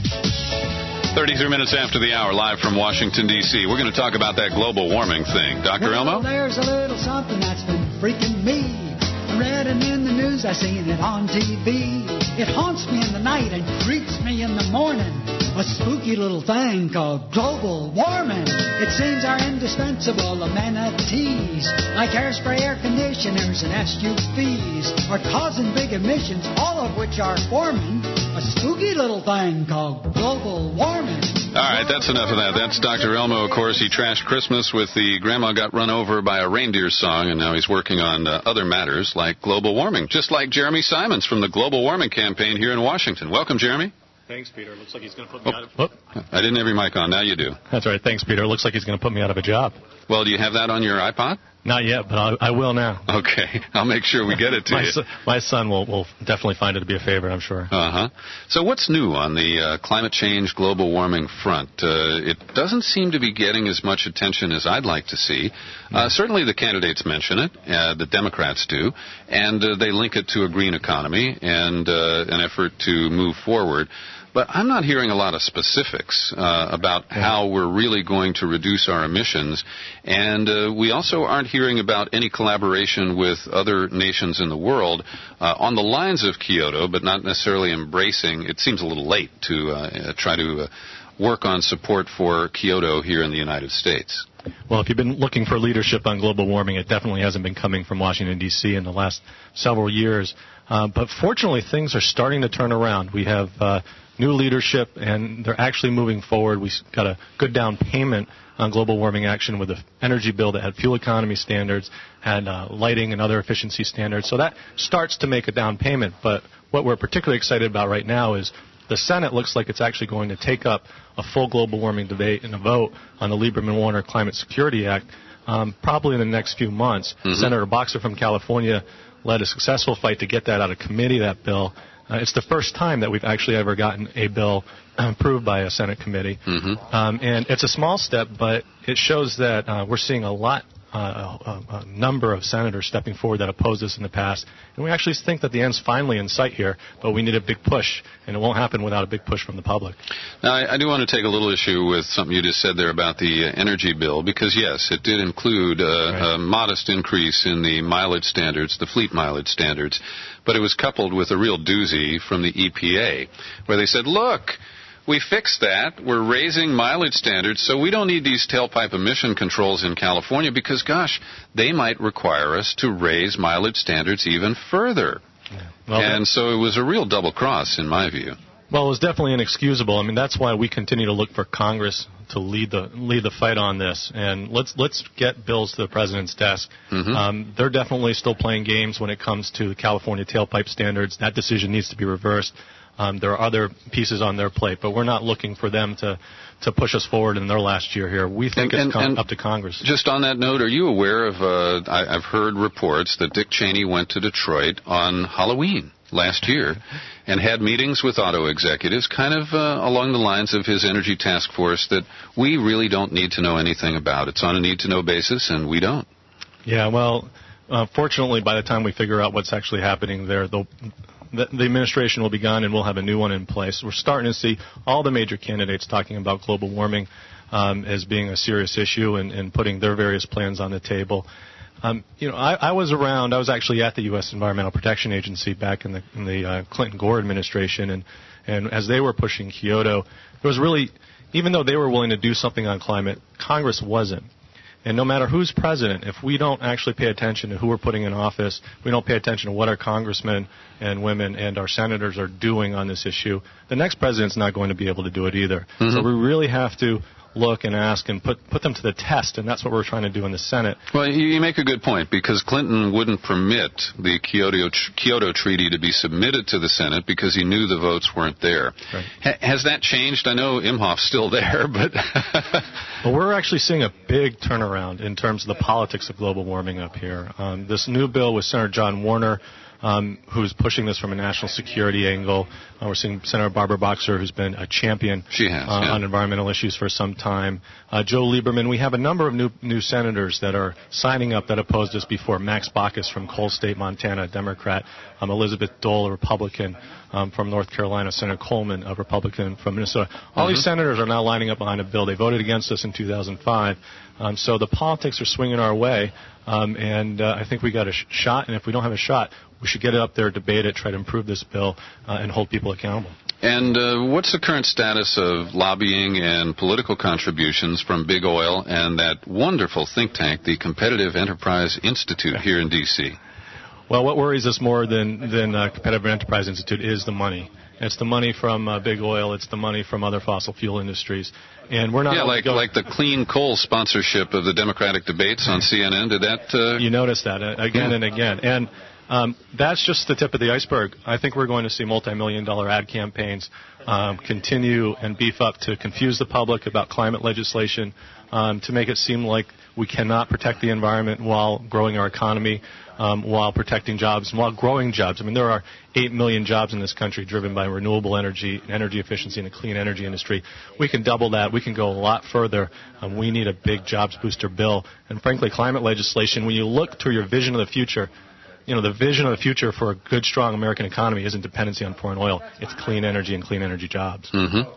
33 minutes after the hour, live from Washington, D.C. We're going to talk about that global warming thing. Dr. Elmo? There's a little something that's been freaking me. I read it in the news, I seen it on TV. It haunts me in the night and creeps me in the morning. A spooky little thing called global warming. It seems our indispensable amenities, like hairspray, air conditioners, and SUVs, are causing big emissions, all of which are forming a spooky little thing called global warming. All right, that's enough of that. That's Dr. Elmo, of course. He trashed Christmas with the Grandma Got Run Over by a Reindeer song, and now he's working on other matters like global warming, just like Jeremy Simons from the Global Warming Campaign here in Washington. Welcome, Jeremy. Thanks, Peter. Looks like he's going to put me out of... I didn't have your mic on. Now you do. That's right. Thanks, Peter. Looks like he's going to put me out of a job. Well, do you have that on your iPod? Not yet, but I will now. Okay. I'll make sure we get it to you. My son will definitely find it to be a favorite, I'm sure. Uh-huh. So what's new on the climate change, global warming front? It doesn't seem to be getting as much attention as I'd like to see. Certainly the candidates mention it, the Democrats do, and they link it to a green economy and an effort to move forward. But I'm not hearing a lot of specifics about how we're really going to reduce our emissions. And we also aren't hearing about any collaboration with other nations in the world on the lines of Kyoto, but not necessarily embracing. It seems a little late to try to work on support for Kyoto here in the United States. Well, if you've been looking for leadership on global warming, it definitely hasn't been coming from Washington, D.C. in the last several years. But fortunately, things are starting to turn around. We have new leadership, and they're actually moving forward. We got a good down payment on global warming action with an energy bill that had fuel economy standards, had lighting and other efficiency standards. So that starts to make a down payment. But what we're particularly excited about right now is the Senate looks like it's actually going to take up a full global warming debate and a vote on the Lieberman-Warner Climate Security Act probably in the next few months. Mm-hmm. Senator Boxer from California led a successful fight to get that out of committee, that bill. It's the first time that we've actually ever gotten a bill approved by a Senate committee. Mm-hmm. And it's a small step, but it shows that we're seeing a lot a number of senators stepping forward that opposed this in the past. And we actually think that the end's finally in sight here, but we need a big push, and it won't happen without a big push from the public. Now, I do want to take a little issue with something you just said there about the energy bill, because, yes, it did include a modest increase in the mileage standards, the fleet mileage standards, but it was coupled with a real doozy from the EPA, where they said, look, we fixed that. We're raising mileage standards, so we don't need these tailpipe emission controls in California because, gosh, they might require us to raise mileage standards even further. Yeah. Well, and so it was a real double cross, in my view. Well, it was definitely inexcusable. I mean, that's why we continue to look for Congress to lead the fight on this. And let's get bills to the president's desk. Mm-hmm. They're definitely still playing games when it comes to the California tailpipe standards. That decision needs to be reversed. There are other pieces on their plate, but we're not looking for them to push us forward in their last year here. We think it's up to Congress. Just on that note, are you aware of, I've heard reports that Dick Cheney went to Detroit on Halloween last year and had meetings with auto executives kind of along the lines of his energy task force that we really don't need to know anything about. It's on a need-to-know basis, and we don't. Yeah, well, fortunately, by the time we figure out what's actually happening there, the administration will be gone and we'll have a new one in place. We're starting to see all the major candidates talking about global warming as being a serious issue and putting their various plans on the table. I was around. I was actually at the U.S. Environmental Protection Agency back in the Clinton-Gore administration, and as they were pushing Kyoto, it was really, even though they were willing to do something on climate, Congress wasn't. And no matter who's president, if we don't actually pay attention to who we're putting in office, we don't pay attention to what our congressmen and women and our senators are doing on this issue, the next president's not going to be able to do it either. Mm-hmm. So we really have to look and ask and put them to the test, and that's what we're trying to do in the Senate. Well, you make a good point, because Clinton wouldn't permit the Kyoto Treaty to be submitted to the Senate because he knew the votes weren't there. Right. Has that changed? I know Imhoff's still there, but... Well, we're actually seeing a big turnaround in terms of the politics of global warming up here. This new bill with Senator John Warner, who's pushing this from a national security angle. We're seeing Senator Barbara Boxer, who's been a champion on environmental issues for some time. Joe Lieberman. We have a number of new senators that are signing up that opposed us before. Max Baucus from Coal State, Montana, a Democrat. Elizabeth Dole, a Republican from North Carolina. Senator Coleman, a Republican from Minnesota. All these senators are now lining up behind a bill. They voted against us in 2005. So the politics are swinging our way. And I think we got a shot, and if we don't have a shot, we should get it up there, debate it, try to improve this bill, and hold people accountable. And what's the current status of lobbying and political contributions from big oil and that wonderful think tank, the Competitive Enterprise Institute here in D.C.? Well, what worries us more than Competitive Enterprise Institute is the money. It's the money from big oil. It's the money from other fossil fuel industries. And we're not like the clean coal sponsorship of the Democratic debates on CNN. Did that? You noticed that again and again. And that's just the tip of the iceberg. I think we're going to see multi-million-dollar ad campaigns continue and beef up to confuse the public about climate legislation, to make it seem like we cannot protect the environment while growing our economy, while protecting jobs, and while growing jobs. I mean, there are 8 million jobs in this country driven by renewable energy, energy efficiency, and a clean energy industry. We can double that. We can go a lot further. We need a big jobs booster bill. And frankly, climate legislation, when you look to your vision of the future, the vision of the future for a good, strong American economy isn't dependency on foreign oil. It's clean energy and clean energy jobs. Mm-hmm.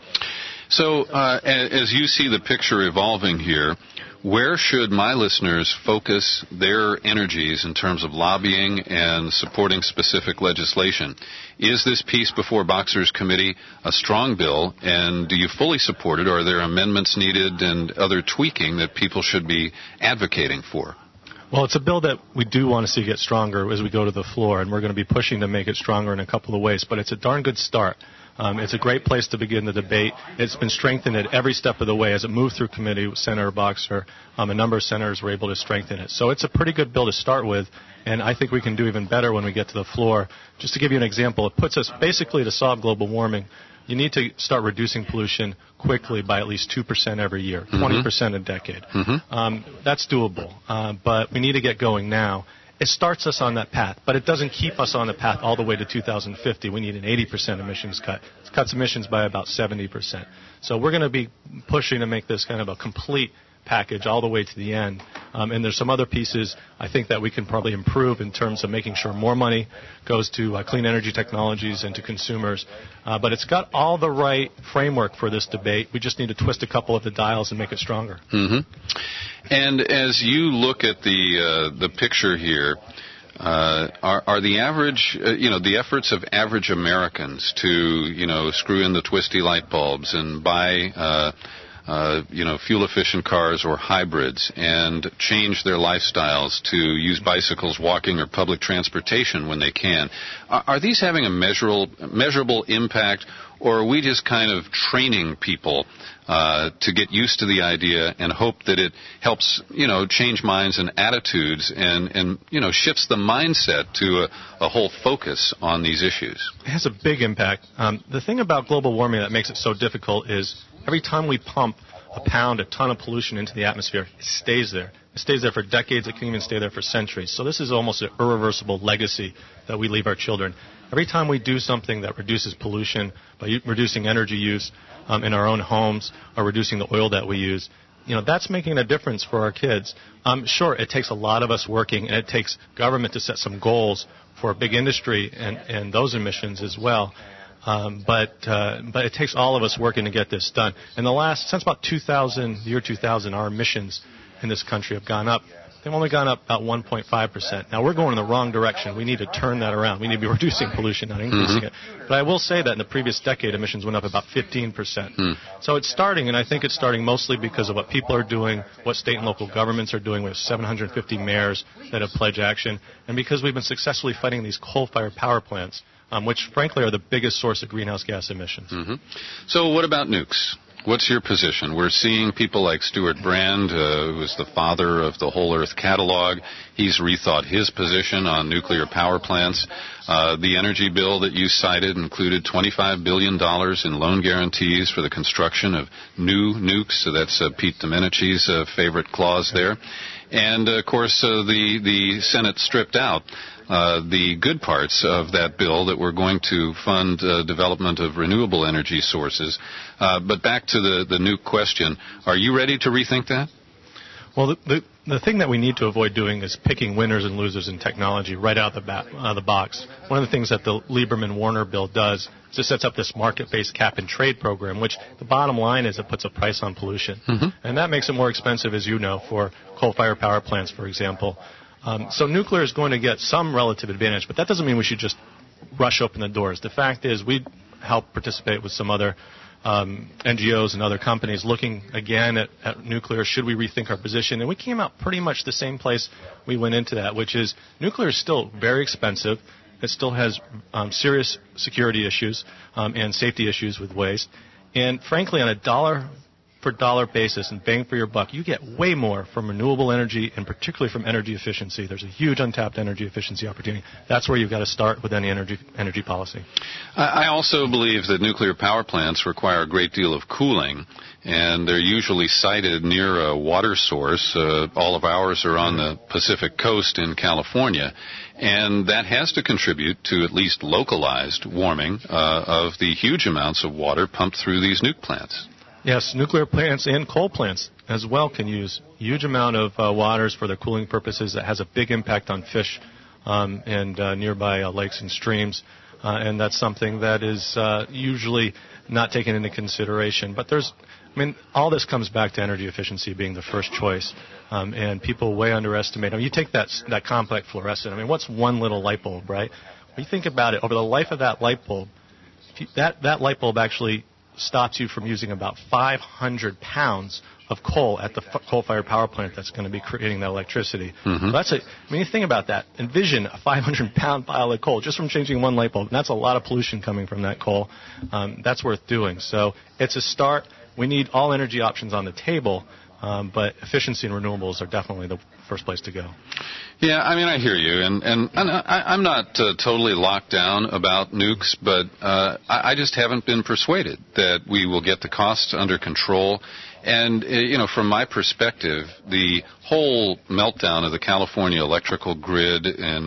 So as you see the picture evolving here, where should my listeners focus their energies in terms of lobbying and supporting specific legislation? Is this piece before Boxer's committee a strong bill, and do you fully support it, or are there amendments needed and other tweaking that people should be advocating for? Well, it's a bill that we do want to see get stronger as we go to the floor, and we're going to be pushing to make it stronger in a couple of ways, but it's a darn good start. It's a great place to begin the debate. It's been strengthened at every step of the way. As it moved through committee with Senator Boxer, a number of senators were able to strengthen it. So it's a pretty good bill to start with, and I think we can do even better when we get to the floor. Just to give you an example, it puts us basically to solve global warming. You need to start reducing pollution quickly by at least 2% every year, 20% a decade. That's doable, but we need to get going now. It starts us on that path, but it doesn't keep us on the path all the way to 2050. We need an 80% emissions cut. It cuts emissions by about 70%. So we're going to be pushing to make this kind of a complete package all the way to the end. And there's some other pieces I think that we can probably improve in terms of making sure more money goes to clean energy technologies and to consumers. But it's got all the right framework for this debate. We just need to twist a couple of the dials and make it stronger. Mm-hmm. And as you look at the picture here, are the average, the efforts of average Americans to, screw in the twisty light bulbs and buy, fuel-efficient cars or hybrids and change their lifestyles to use bicycles, walking, or public transportation when they can, are these having a measurable impact, or are we just kind of training people to get used to the idea and hope that it helps, change minds and attitudes and shifts the mindset to a whole focus on these issues? It has a big impact. The thing about global warming that makes it so difficult is every time we pump a ton of pollution into the atmosphere, it stays there. It stays there for decades. It can even stay there for centuries. So this is almost an irreversible legacy that we leave our children. Every time we do something that reduces pollution by reducing energy use in our own homes or reducing the oil that we use, that's making a difference for our kids. Sure, it takes a lot of us working, and it takes government to set some goals for big industry and those emissions as well. But it takes all of us working to get this done. And since about the year 2000, our emissions in this country have gone up. They've only gone up about 1.5%. Now, we're going in the wrong direction. We need to turn that around. We need to be reducing pollution, not increasing it. But I will say that in the previous decade, emissions went up about 15%. So it's starting, and I think it's starting mostly because of what people are doing, what state and local governments are doing. We have 750 mayors that have pledged action, and because we've been successfully fighting these coal-fired power plants, which, frankly, are the biggest source of greenhouse gas emissions. Mm-hmm. So what about nukes? What's your position? We're seeing people like Stuart Brand, who is the father of the Whole Earth Catalog. He's rethought his position on nuclear power plants. The energy bill that you cited included $25 billion in loan guarantees for the construction of new nukes. So that's Pete Domenici's favorite clause there. And, of course, the Senate stripped out the good parts of that bill that were going to fund development of renewable energy sources. But back to the nuke question, are you ready to rethink that? Well, the thing that we need to avoid doing is picking winners and losers in technology right out of the box. One of the things that the Lieberman-Warner bill does is it sets up this market-based cap-and-trade program, which the bottom line is it puts a price on pollution. Mm-hmm. And that makes it more expensive, as you know, for coal-fired power plants, for example. So nuclear is going to get some relative advantage, but that doesn't mean we should just rush open the doors. The fact is we help participate with some other NGOs and other companies looking again at nuclear. Should we rethink our position? And we came out pretty much the same place we went into that, which is nuclear is still very expensive. It still has serious security issues and safety issues with waste. And frankly, on a dollar-for-dollar basis and bang for your buck, you get way more from renewable energy and particularly from energy efficiency. There's a huge untapped energy efficiency opportunity. That's where you've got to start with any energy policy. I also believe that nuclear power plants require a great deal of cooling, and they're usually sited near a water source. All of ours are on the Pacific coast in California, and that has to contribute to at least localized warming of the huge amounts of water pumped through these nuke plants. Yes, nuclear plants and coal plants as well can use huge amount of waters for their cooling purposes. That has a big impact on fish and nearby lakes and streams, and that's something that is usually not taken into consideration. But all this comes back to energy efficiency being the first choice, and people way underestimate. You take that compact fluorescent. What's one little light bulb, right? When you think about it, over the life of that light bulb, that light bulb actually stops you from using about 500 pounds of coal at the coal-fired power plant that's going to be creating that electricity. Mm-hmm. So you think about that. Envision a 500-pound pile of coal just from changing one light bulb. And that's a lot of pollution coming from that coal. That's worth doing. So it's a start. We need all energy options on the table, but efficiency and renewables are definitely the first place to go. Yeah, I hear you, and I'm not totally locked down about nukes, but I just haven't been persuaded that we will get the costs under control. And, from my perspective, the whole meltdown of the California electrical grid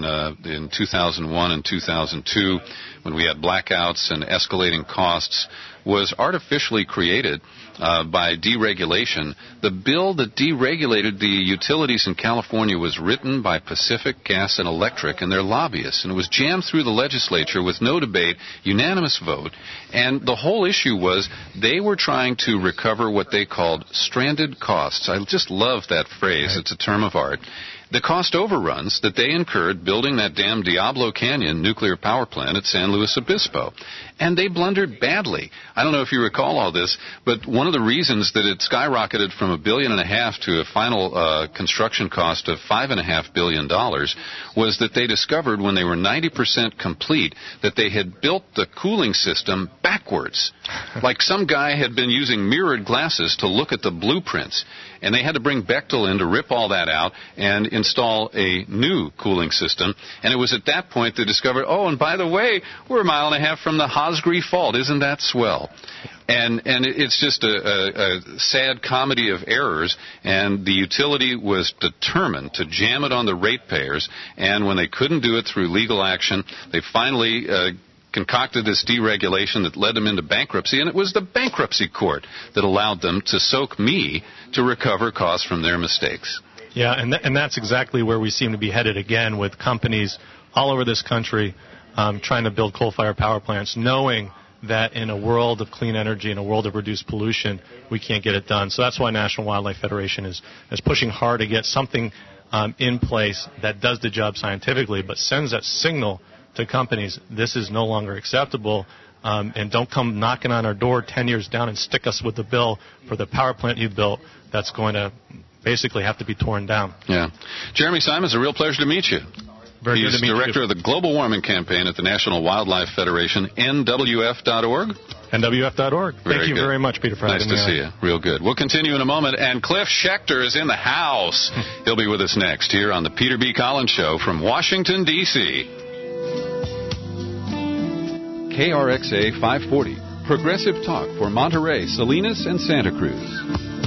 in 2001 and 2002, when we had blackouts and escalating costs, was artificially created by deregulation. The bill that deregulated the utilities in California was written by Pacific Gas and Electric and their lobbyists, and it was jammed through the legislature with no debate, unanimous vote, and the whole issue was they were trying to recover what they called stranded costs. I just love that phrase. It's a term of art. The cost overruns that they incurred building that damn Diablo Canyon nuclear power plant at San Luis Obispo. And they blundered badly. I don't know if you recall all this, but one of the reasons that it skyrocketed from $1.5 billion to a final construction cost of $5.5 billion was that they discovered when they were 90% complete that they had built the cooling system backwards. Like some guy had been using mirrored glasses to look at the blueprints. And they had to bring Bechtel in to rip all that out and install a new cooling system. And it was at that point they discovered, oh, and by the way, we're 1.5 miles from the Hosgri Fault. Isn't that swell? And it's just a sad comedy of errors, and the utility was determined to jam it on the ratepayers, and when they couldn't do it through legal action, they finally concocted this deregulation that led them into bankruptcy, and it was the bankruptcy court that allowed them to soak me to recover costs from their mistakes. Yeah, and that's exactly where we seem to be headed again with companies all over this country trying to build coal-fired power plants, knowing that in a world of clean energy, in a world of reduced pollution, we can't get it done. So that's why National Wildlife Federation is pushing hard to get something in place that does the job scientifically, but sends that signal to companies, this is no longer acceptable, and don't come knocking on our door 10 years down and stick us with the bill for the power plant you built that's going to basically have to be torn down. Yeah. Jeremy Simon, it's a real pleasure to meet you. Very He's good to meet director you. of the Global Warming Campaign at the National Wildlife Federation, NWF.org. NWF.org. Thank you very much, Peter, for having me. Nice to see you. Real good. We'll continue in a moment, and Cliff Schechter is in the house. He'll be with us next here on the Peter B. Collins Show from Washington, D.C. KRXA 540, Progressive Talk for Monterey, Salinas, and Santa Cruz.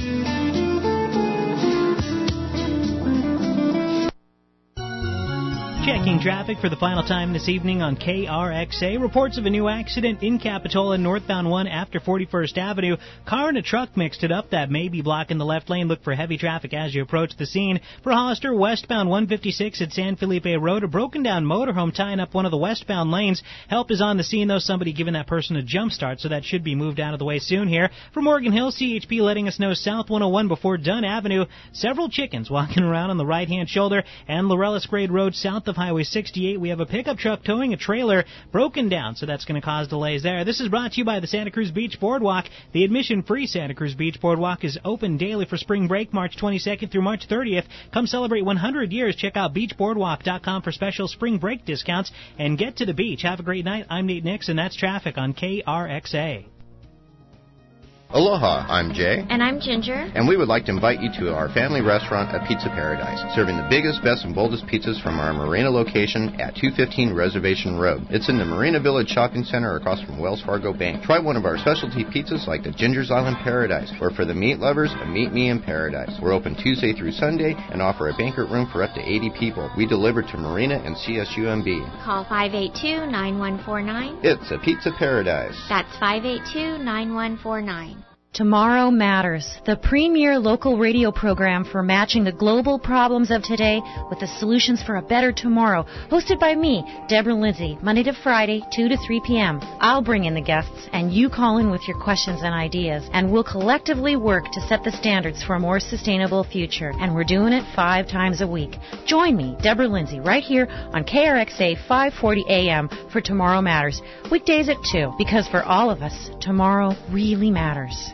Checking traffic for the final time this evening on KRXA. Reports of a new accident in Capitola, northbound 1 after 41st Avenue. Car and a truck mixed it up. That may be blocking the left lane. Look for heavy traffic as you approach the scene. For Hollister, westbound 156 at San Felipe Road. A broken down motorhome tying up one of the westbound lanes. Help is on the scene, though. Somebody giving that person a jump start, so that should be moved out of the way soon here. For Morgan Hill, CHP letting us know south 101 before Dunn Avenue. Several chickens walking around on the right-hand shoulder. And Laurelis Grade Road south of Highway 68, we have a pickup truck towing a trailer broken down, so that's going to cause delays there. This is brought to you by the Santa Cruz Beach Boardwalk. The admission-free Santa Cruz Beach Boardwalk is open daily for spring break, March 22nd through March 30th. Come celebrate 100 years. Check out beachboardwalk.com for special spring break discounts and get to the beach. Have a great night. I'm Nate Nix, and that's traffic on KRXA. Aloha, I'm Jay. And I'm Ginger. And we would like to invite you to our family restaurant at Pizza Paradise, serving the biggest, best, and boldest pizzas from our Marina location at 215 Reservation Road. It's in the Marina Village Shopping Center across from Wells Fargo Bank. Try one of our specialty pizzas like the Ginger's Island Paradise, or for the meat lovers, a Meet Me in Paradise. We're open Tuesday through Sunday and offer a banquet room for up to 80 people. We deliver to Marina and CSUMB. Call 582-9149. It's a Pizza Paradise. That's 582-9149. Tomorrow Matters, the premier local radio program for matching the global problems of today with the solutions for a better tomorrow. Hosted by me, Deborah Lindsay, Monday to Friday, 2 to 3 p.m. I'll bring in the guests, and you call in with your questions and ideas, and we'll collectively work to set the standards for a more sustainable future. And we're doing it 5 times a week. Join me, Deborah Lindsay, right here on KRXA 540 AM for Tomorrow Matters. Weekdays at 2, because for all of us, tomorrow really matters.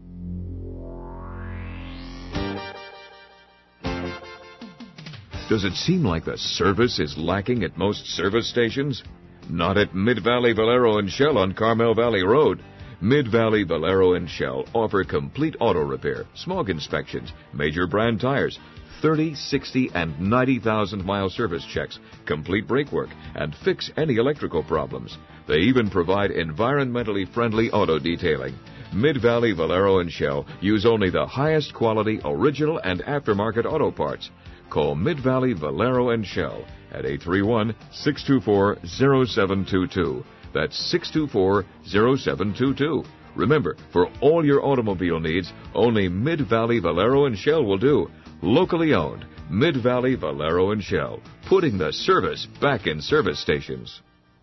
Does it seem like the service is lacking at most service stations? Not at Mid-Valley Valero and Shell on Carmel Valley Road. Mid-Valley Valero and Shell offer complete auto repair, smog inspections, major brand tires, 30, 60, and 90,000-mile service checks, complete brake work, and fix any electrical problems. They even provide environmentally friendly auto detailing. Mid-Valley Valero and Shell use only the highest quality original and aftermarket auto parts. Call Mid-Valley Valero and Shell at 831-624-0722. That's 624-0722. Remember, for all your automobile needs, only Mid-Valley Valero and Shell will do. Locally owned, Mid-Valley Valero and Shell, putting the service back in service stations.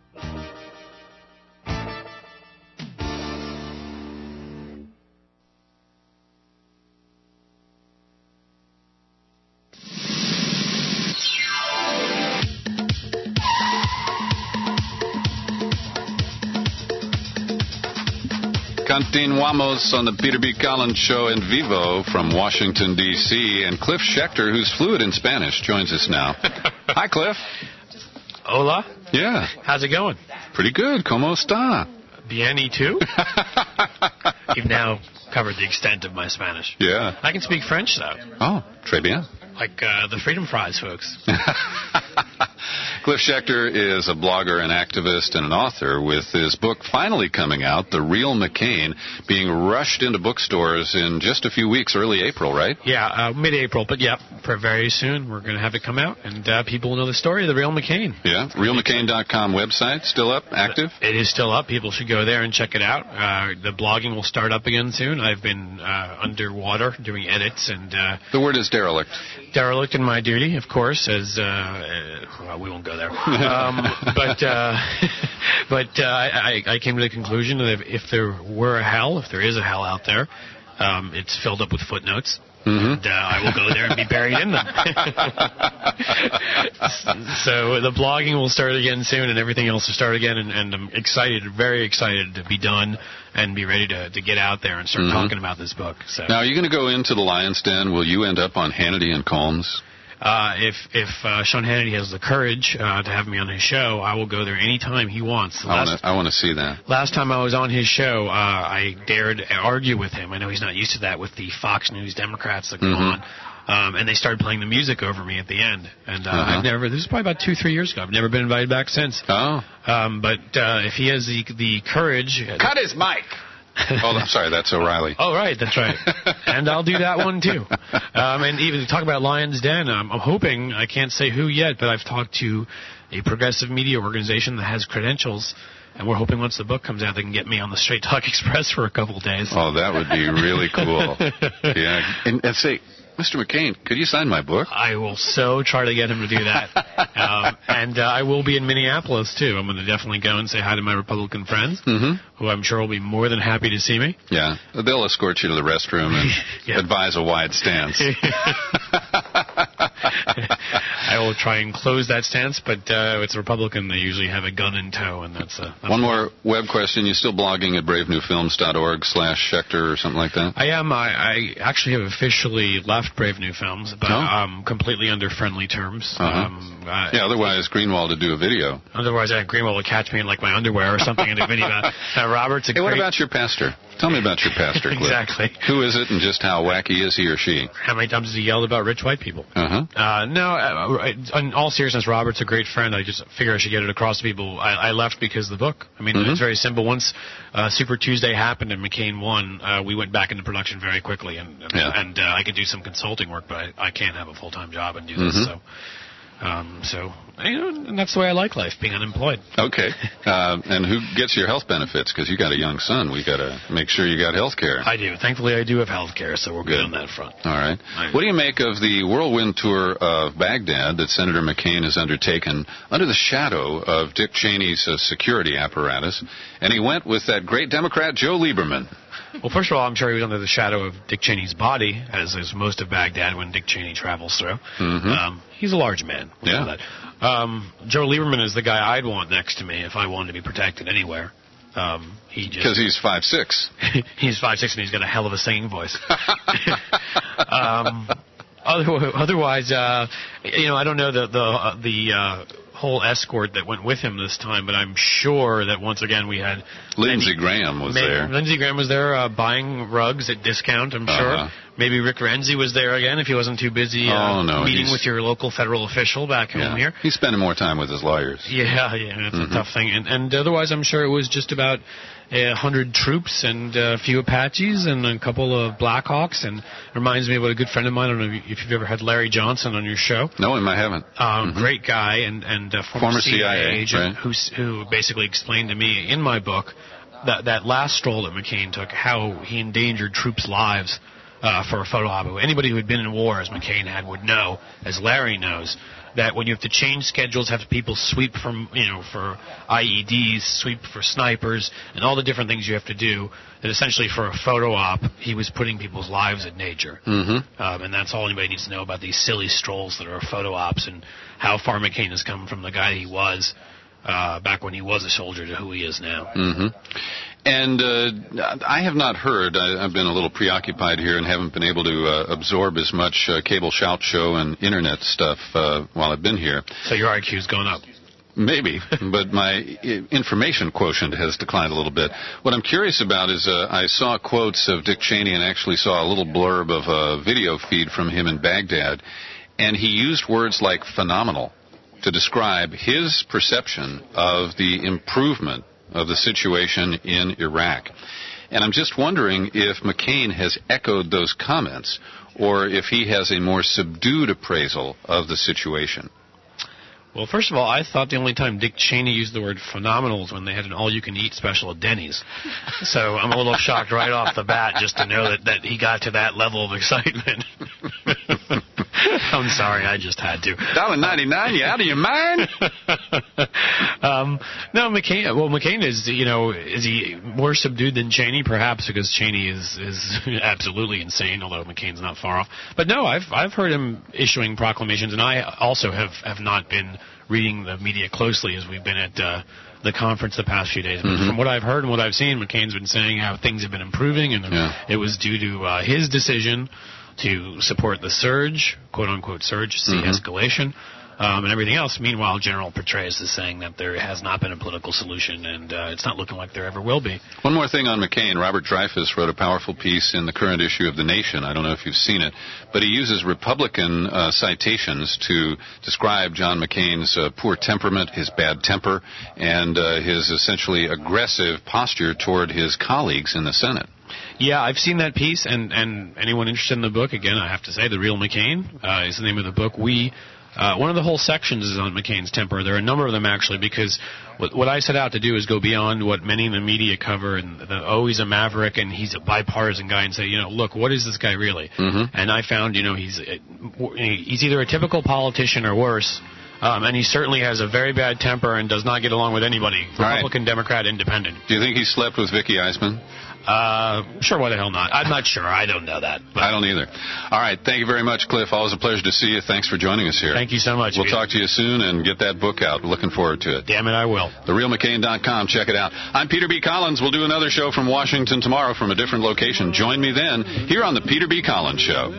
Continuamos on the Peter B. Collins Show in vivo from Washington, D.C. And Cliff Schechter, who's fluent in Spanish, joins us now. Hi, Cliff. Hola. Yeah. How's it going? Pretty good. ¿Cómo está? Bien, y tú? You've now covered the extent of my Spanish. Yeah. I can speak French, though. Oh, très bien. Like the Freedom Fries folks. Cliff Schechter is a blogger and activist and an author with his book finally coming out, The Real McCain, being rushed into bookstores in just a few weeks, early April, right? Yeah, mid-April, but yeah, very soon we're going to have it come out, and people will know the story of The Real McCain. Yeah, realmccain.com website, still up, active? It is still up. People should go there and check it out. The blogging will start up again soon. I've been underwater doing edits. And the word is derelict. Derelict in my duty, of course, as well, we won't go there. But I came to the conclusion that if there were a hell, if there is a hell out there, it's filled up with footnotes. Mm-hmm. And I will go there and be buried in them. So the blogging will start again soon, and everything else will start again. And I'm excited, very excited to be done and be ready to get out there and start talking about this book. So now, are you going to go into the Lion's Den? Will you end up on Hannity and Combs? If Sean Hannity has the courage to have me on his show, I will go there anytime he wants. I want to see that. Last time I was on his show, I dared argue with him. I know he's not used to that with the Fox News Democrats that go on. And they started playing the music over me at the end. And I've never, this is probably about 2-3 years ago. I've never been invited back since. Oh. But if he has the courage... Cut his mic! Oh, I'm sorry, that's O'Reilly. Oh, right, that's right. And I'll do that one, too. And even to talk about Lion's Den, I'm hoping, I can't say who yet, but I've talked to a progressive media organization that has credentials, and we're hoping once the book comes out, they can get me on the Straight Talk Express for a couple of days. Oh, that would be really cool. Yeah. And say, Mr. McCain, could you sign my book? I will so try to get him to do that. And I will be in Minneapolis, too. I'm going to definitely go and say hi to my Republican friends, who I'm sure will be more than happy to see me. Yeah. They'll escort you to the restroom and advise a wide stance. I will try and close that stance, but it's a Republican. They usually have a gun in tow, and that's one more web question. You still blogging at bravenewfilms.org/Schechter or something like that? I am. I actually have officially left Brave New Films, but completely under friendly terms. Otherwise Greenwald would do a video. Otherwise, Greenwald would catch me in like my underwear or something in a video. Robert's a Hey, what about your pastor? Tell me about your pastor, Cliff. Exactly. Who is it, and just how wacky is he or she? How many times has he yelled about rich white people? No, in all seriousness, Robert's a great friend. I just figure I should get it across to people. I left because of the book. I mean, it's very simple. Once Super Tuesday happened and McCain won, we went back into production very quickly, and I could do some consulting work, but I can't have a full-time job and do this. So, and that's the way I like life, being unemployed. Okay. And who gets your health benefits? Because you got a young son. We got to make sure you got health care. I do. Thankfully, I do have health care, so we're good on that front. All right. What do you make of the whirlwind tour of Baghdad that Senator McCain has undertaken under the shadow of Dick Cheney's security apparatus? And he went with that great Democrat, Joe Lieberman. Well, first of all, I'm sure he was under the shadow of Dick Cheney's body, as is most of Baghdad when Dick Cheney travels through. He's a large man. We'll know that. Joe Lieberman is the guy I'd want next to me if I wanted to be protected anywhere. Because he's 5'6". He's 5'6", and he's got a hell of a singing voice. Otherwise, I don't know the whole escort that went with him this time, but I'm sure that once again we had Lindsey Graham was there. Lindsey Graham was there buying rugs at discount, I'm sure. Maybe Rick Renzi was there again if he wasn't too busy meeting with your local federal official back home here. He's spending more time with his lawyers. Yeah, that's a tough thing. And otherwise, I'm sure it was just about 100 troops and a few Apaches and a couple of Blackhawks. And it reminds me of what a good friend of mine, I don't know if you've ever had Larry Johnson on your show. No, I haven't. Great guy and former CIA agent, right? who basically explained to me in my book that last stroll that McCain took, how he endangered troops' lives for a photo op. Anybody who had been in war, as McCain had, would know, as Larry knows, that when you have to change schedules, have people sweep from, for IEDs, sweep for snipers, and all the different things you have to do, that essentially for a photo op, he was putting people's lives in danger. And that's all anybody needs to know about these silly strolls that are photo ops and how far McCain has come from the guy he was back when he was a soldier to who he is now. And I have not heard, I've been a little preoccupied here and haven't been able to absorb as much cable shout show and internet stuff while I've been here. So your IQ's gone up. Maybe, but my information quotient has declined a little bit. What I'm curious about is I saw quotes of Dick Cheney and actually saw a little blurb of a video feed from him in Baghdad, and he used words like phenomenal to describe his perception of the improvement of the situation in Iraq. And I'm just wondering if McCain has echoed those comments or if he has a more subdued appraisal of the situation. Well, first of all, I thought the only time Dick Cheney used the word phenomenal was when they had an all-you-can-eat special at Denny's. So I'm a little shocked right off the bat just to know that he got to that level of excitement. I'm sorry, I just had to. $1.99, you out of your mind? No, McCain is, is he more subdued than Cheney? Perhaps because Cheney is absolutely insane, although McCain's not far off. But no, I've heard him issuing proclamations, and I also have not been reading the media closely as we've been at the conference the past few days. But from what I've heard and what I've seen, McCain's been saying how things have been improving, and it was due to his decision to support the surge, quote-unquote surge, see escalation, and everything else. Meanwhile, General Petraeus is saying that there has not been a political solution, and it's not looking like there ever will be. One more thing on McCain. Robert Dreyfuss wrote a powerful piece in the current issue of The Nation. I don't know if you've seen it, but he uses Republican citations to describe John McCain's poor temperament, his bad temper, and his essentially aggressive posture toward his colleagues in the Senate. Yeah, I've seen that piece, and anyone interested in the book, again, I have to say, The Real McCain is the name of the book. One of the whole sections is on McCain's temper. There are a number of them, actually, because what I set out to do is go beyond what many in the media cover, and he's a maverick, and he's a bipartisan guy, and say, look, what is this guy really? And I found, he's either a typical politician or worse. And he certainly has a very bad temper and does not get along with anybody, Republican, Democrat, Independent. Do you think he slept with Vicky Eisman? Sure, why the hell not? I'm not sure. I don't know that. But. I don't either. All right. Thank you very much, Cliff. Always a pleasure to see you. Thanks for joining us here. Thank you so much. We'll talk to you soon and get that book out. Looking forward to it. Damn it, I will. TheRealMcCain.com. Check it out. I'm Peter B. Collins. We'll do another show from Washington tomorrow from a different location. Join me then here on The Peter B. Collins Show.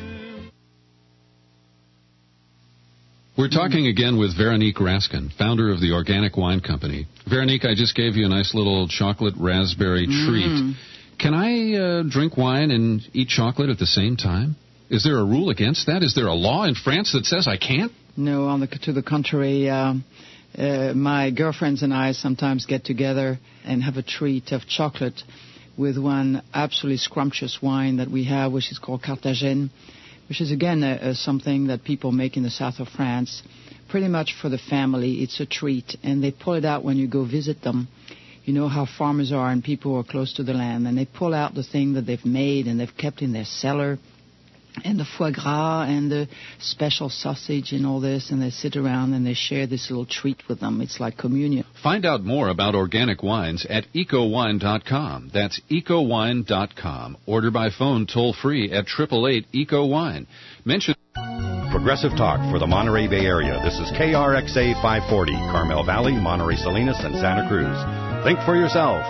We're talking again with Veronique Raskin, founder of the Organic Wine Company. Veronique, I just gave you a nice little chocolate raspberry treat. Can I drink wine and eat chocolate at the same time? Is there a rule against that? Is there a law in France that says I can't? No, to the contrary. My girlfriends and I sometimes get together and have a treat of chocolate with one absolutely scrumptious wine that we have, which is called Cartagène, which is, again, something that people make in the south of France, pretty much for the family. It's a treat, and they pull it out when you go visit them. You know how farmers are and people are close to the land, and they pull out the thing that they've made and they've kept in their cellar, and the foie gras and the special sausage and all this, and they sit around and they share this little treat with them. It's like communion. Find out more about organic wines at ecowine.com. That's ecowine.com. Order by phone toll-free at 888-ECO-WINE. Mention Progressive Talk for the Monterey Bay Area. This is KRXA 540, Carmel Valley, Monterey Salinas, and Santa Cruz. Think for yourself.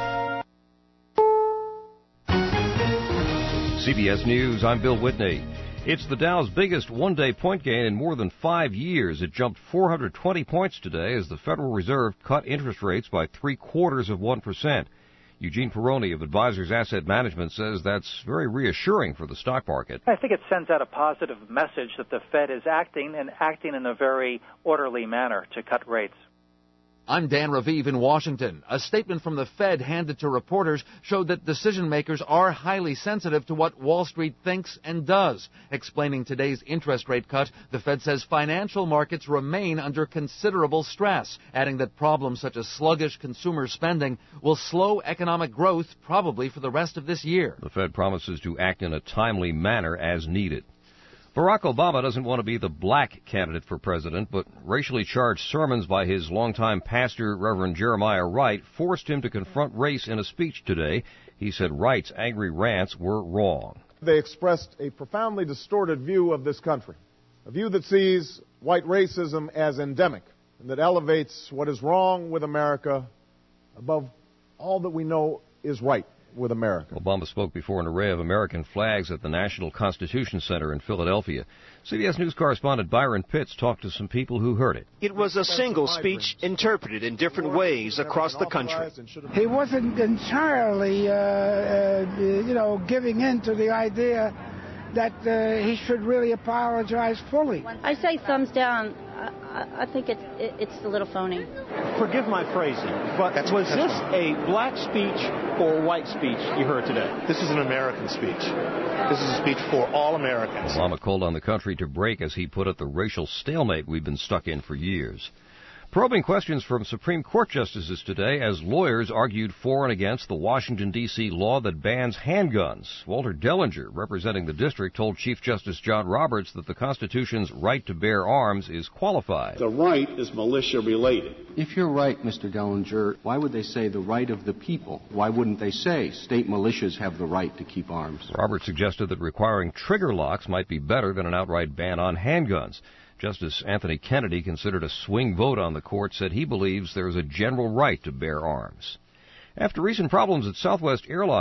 CBS News, I'm Bill Whitney. It's the Dow's biggest one-day point gain in more than 5 years. It jumped 420 points today as the Federal Reserve cut interest rates by 0.75%. Eugene Peroni of Advisors Asset Management says that's very reassuring for the stock market. I think it sends out a positive message that the Fed is acting in a very orderly manner to cut rates. I'm Dan Raviv in Washington. A statement from the Fed handed to reporters showed that decision makers are highly sensitive to what Wall Street thinks and does. Explaining today's interest rate cut, the Fed says financial markets remain under considerable stress, adding that problems such as sluggish consumer spending will slow economic growth probably for the rest of this year. The Fed promises to act in a timely manner as needed. Barack Obama doesn't want to be the black candidate for president, but racially charged sermons by his longtime pastor, Reverend Jeremiah Wright, forced him to confront race in a speech today. He said Wright's angry rants were wrong. They expressed a profoundly distorted view of this country, a view that sees white racism as endemic and that elevates what is wrong with America above all that we know is right with America. Obama spoke before an array of American flags at the National Constitution Center in Philadelphia. CBS News correspondent Byron Pitts talked to some people who heard it. It was a single speech interpreted in different ways across the country. He wasn't entirely, giving in to the idea that he should really apologize fully. I say thumbs down. I think it's a little phony. Forgive my phrasing, but was this a black speech or a white speech you heard today? This is an American speech. This is a speech for all Americans. Obama called on the country to break, as he put it, the racial stalemate we've been stuck in for years. Probing questions from Supreme Court justices today as lawyers argued for and against the Washington, D.C. law that bans handguns. Walter Dellinger, representing the district, told Chief Justice John Roberts that the Constitution's right to bear arms is qualified. The right is militia-related. If you're right, Mr. Dellinger, why would they say the right of the people? Why wouldn't they say state militias have the right to keep arms? Roberts suggested that requiring trigger locks might be better than an outright ban on handguns. Justice Anthony Kennedy, considered a swing vote on the court, said he believes there is a general right to bear arms. After recent problems at Southwest Airlines,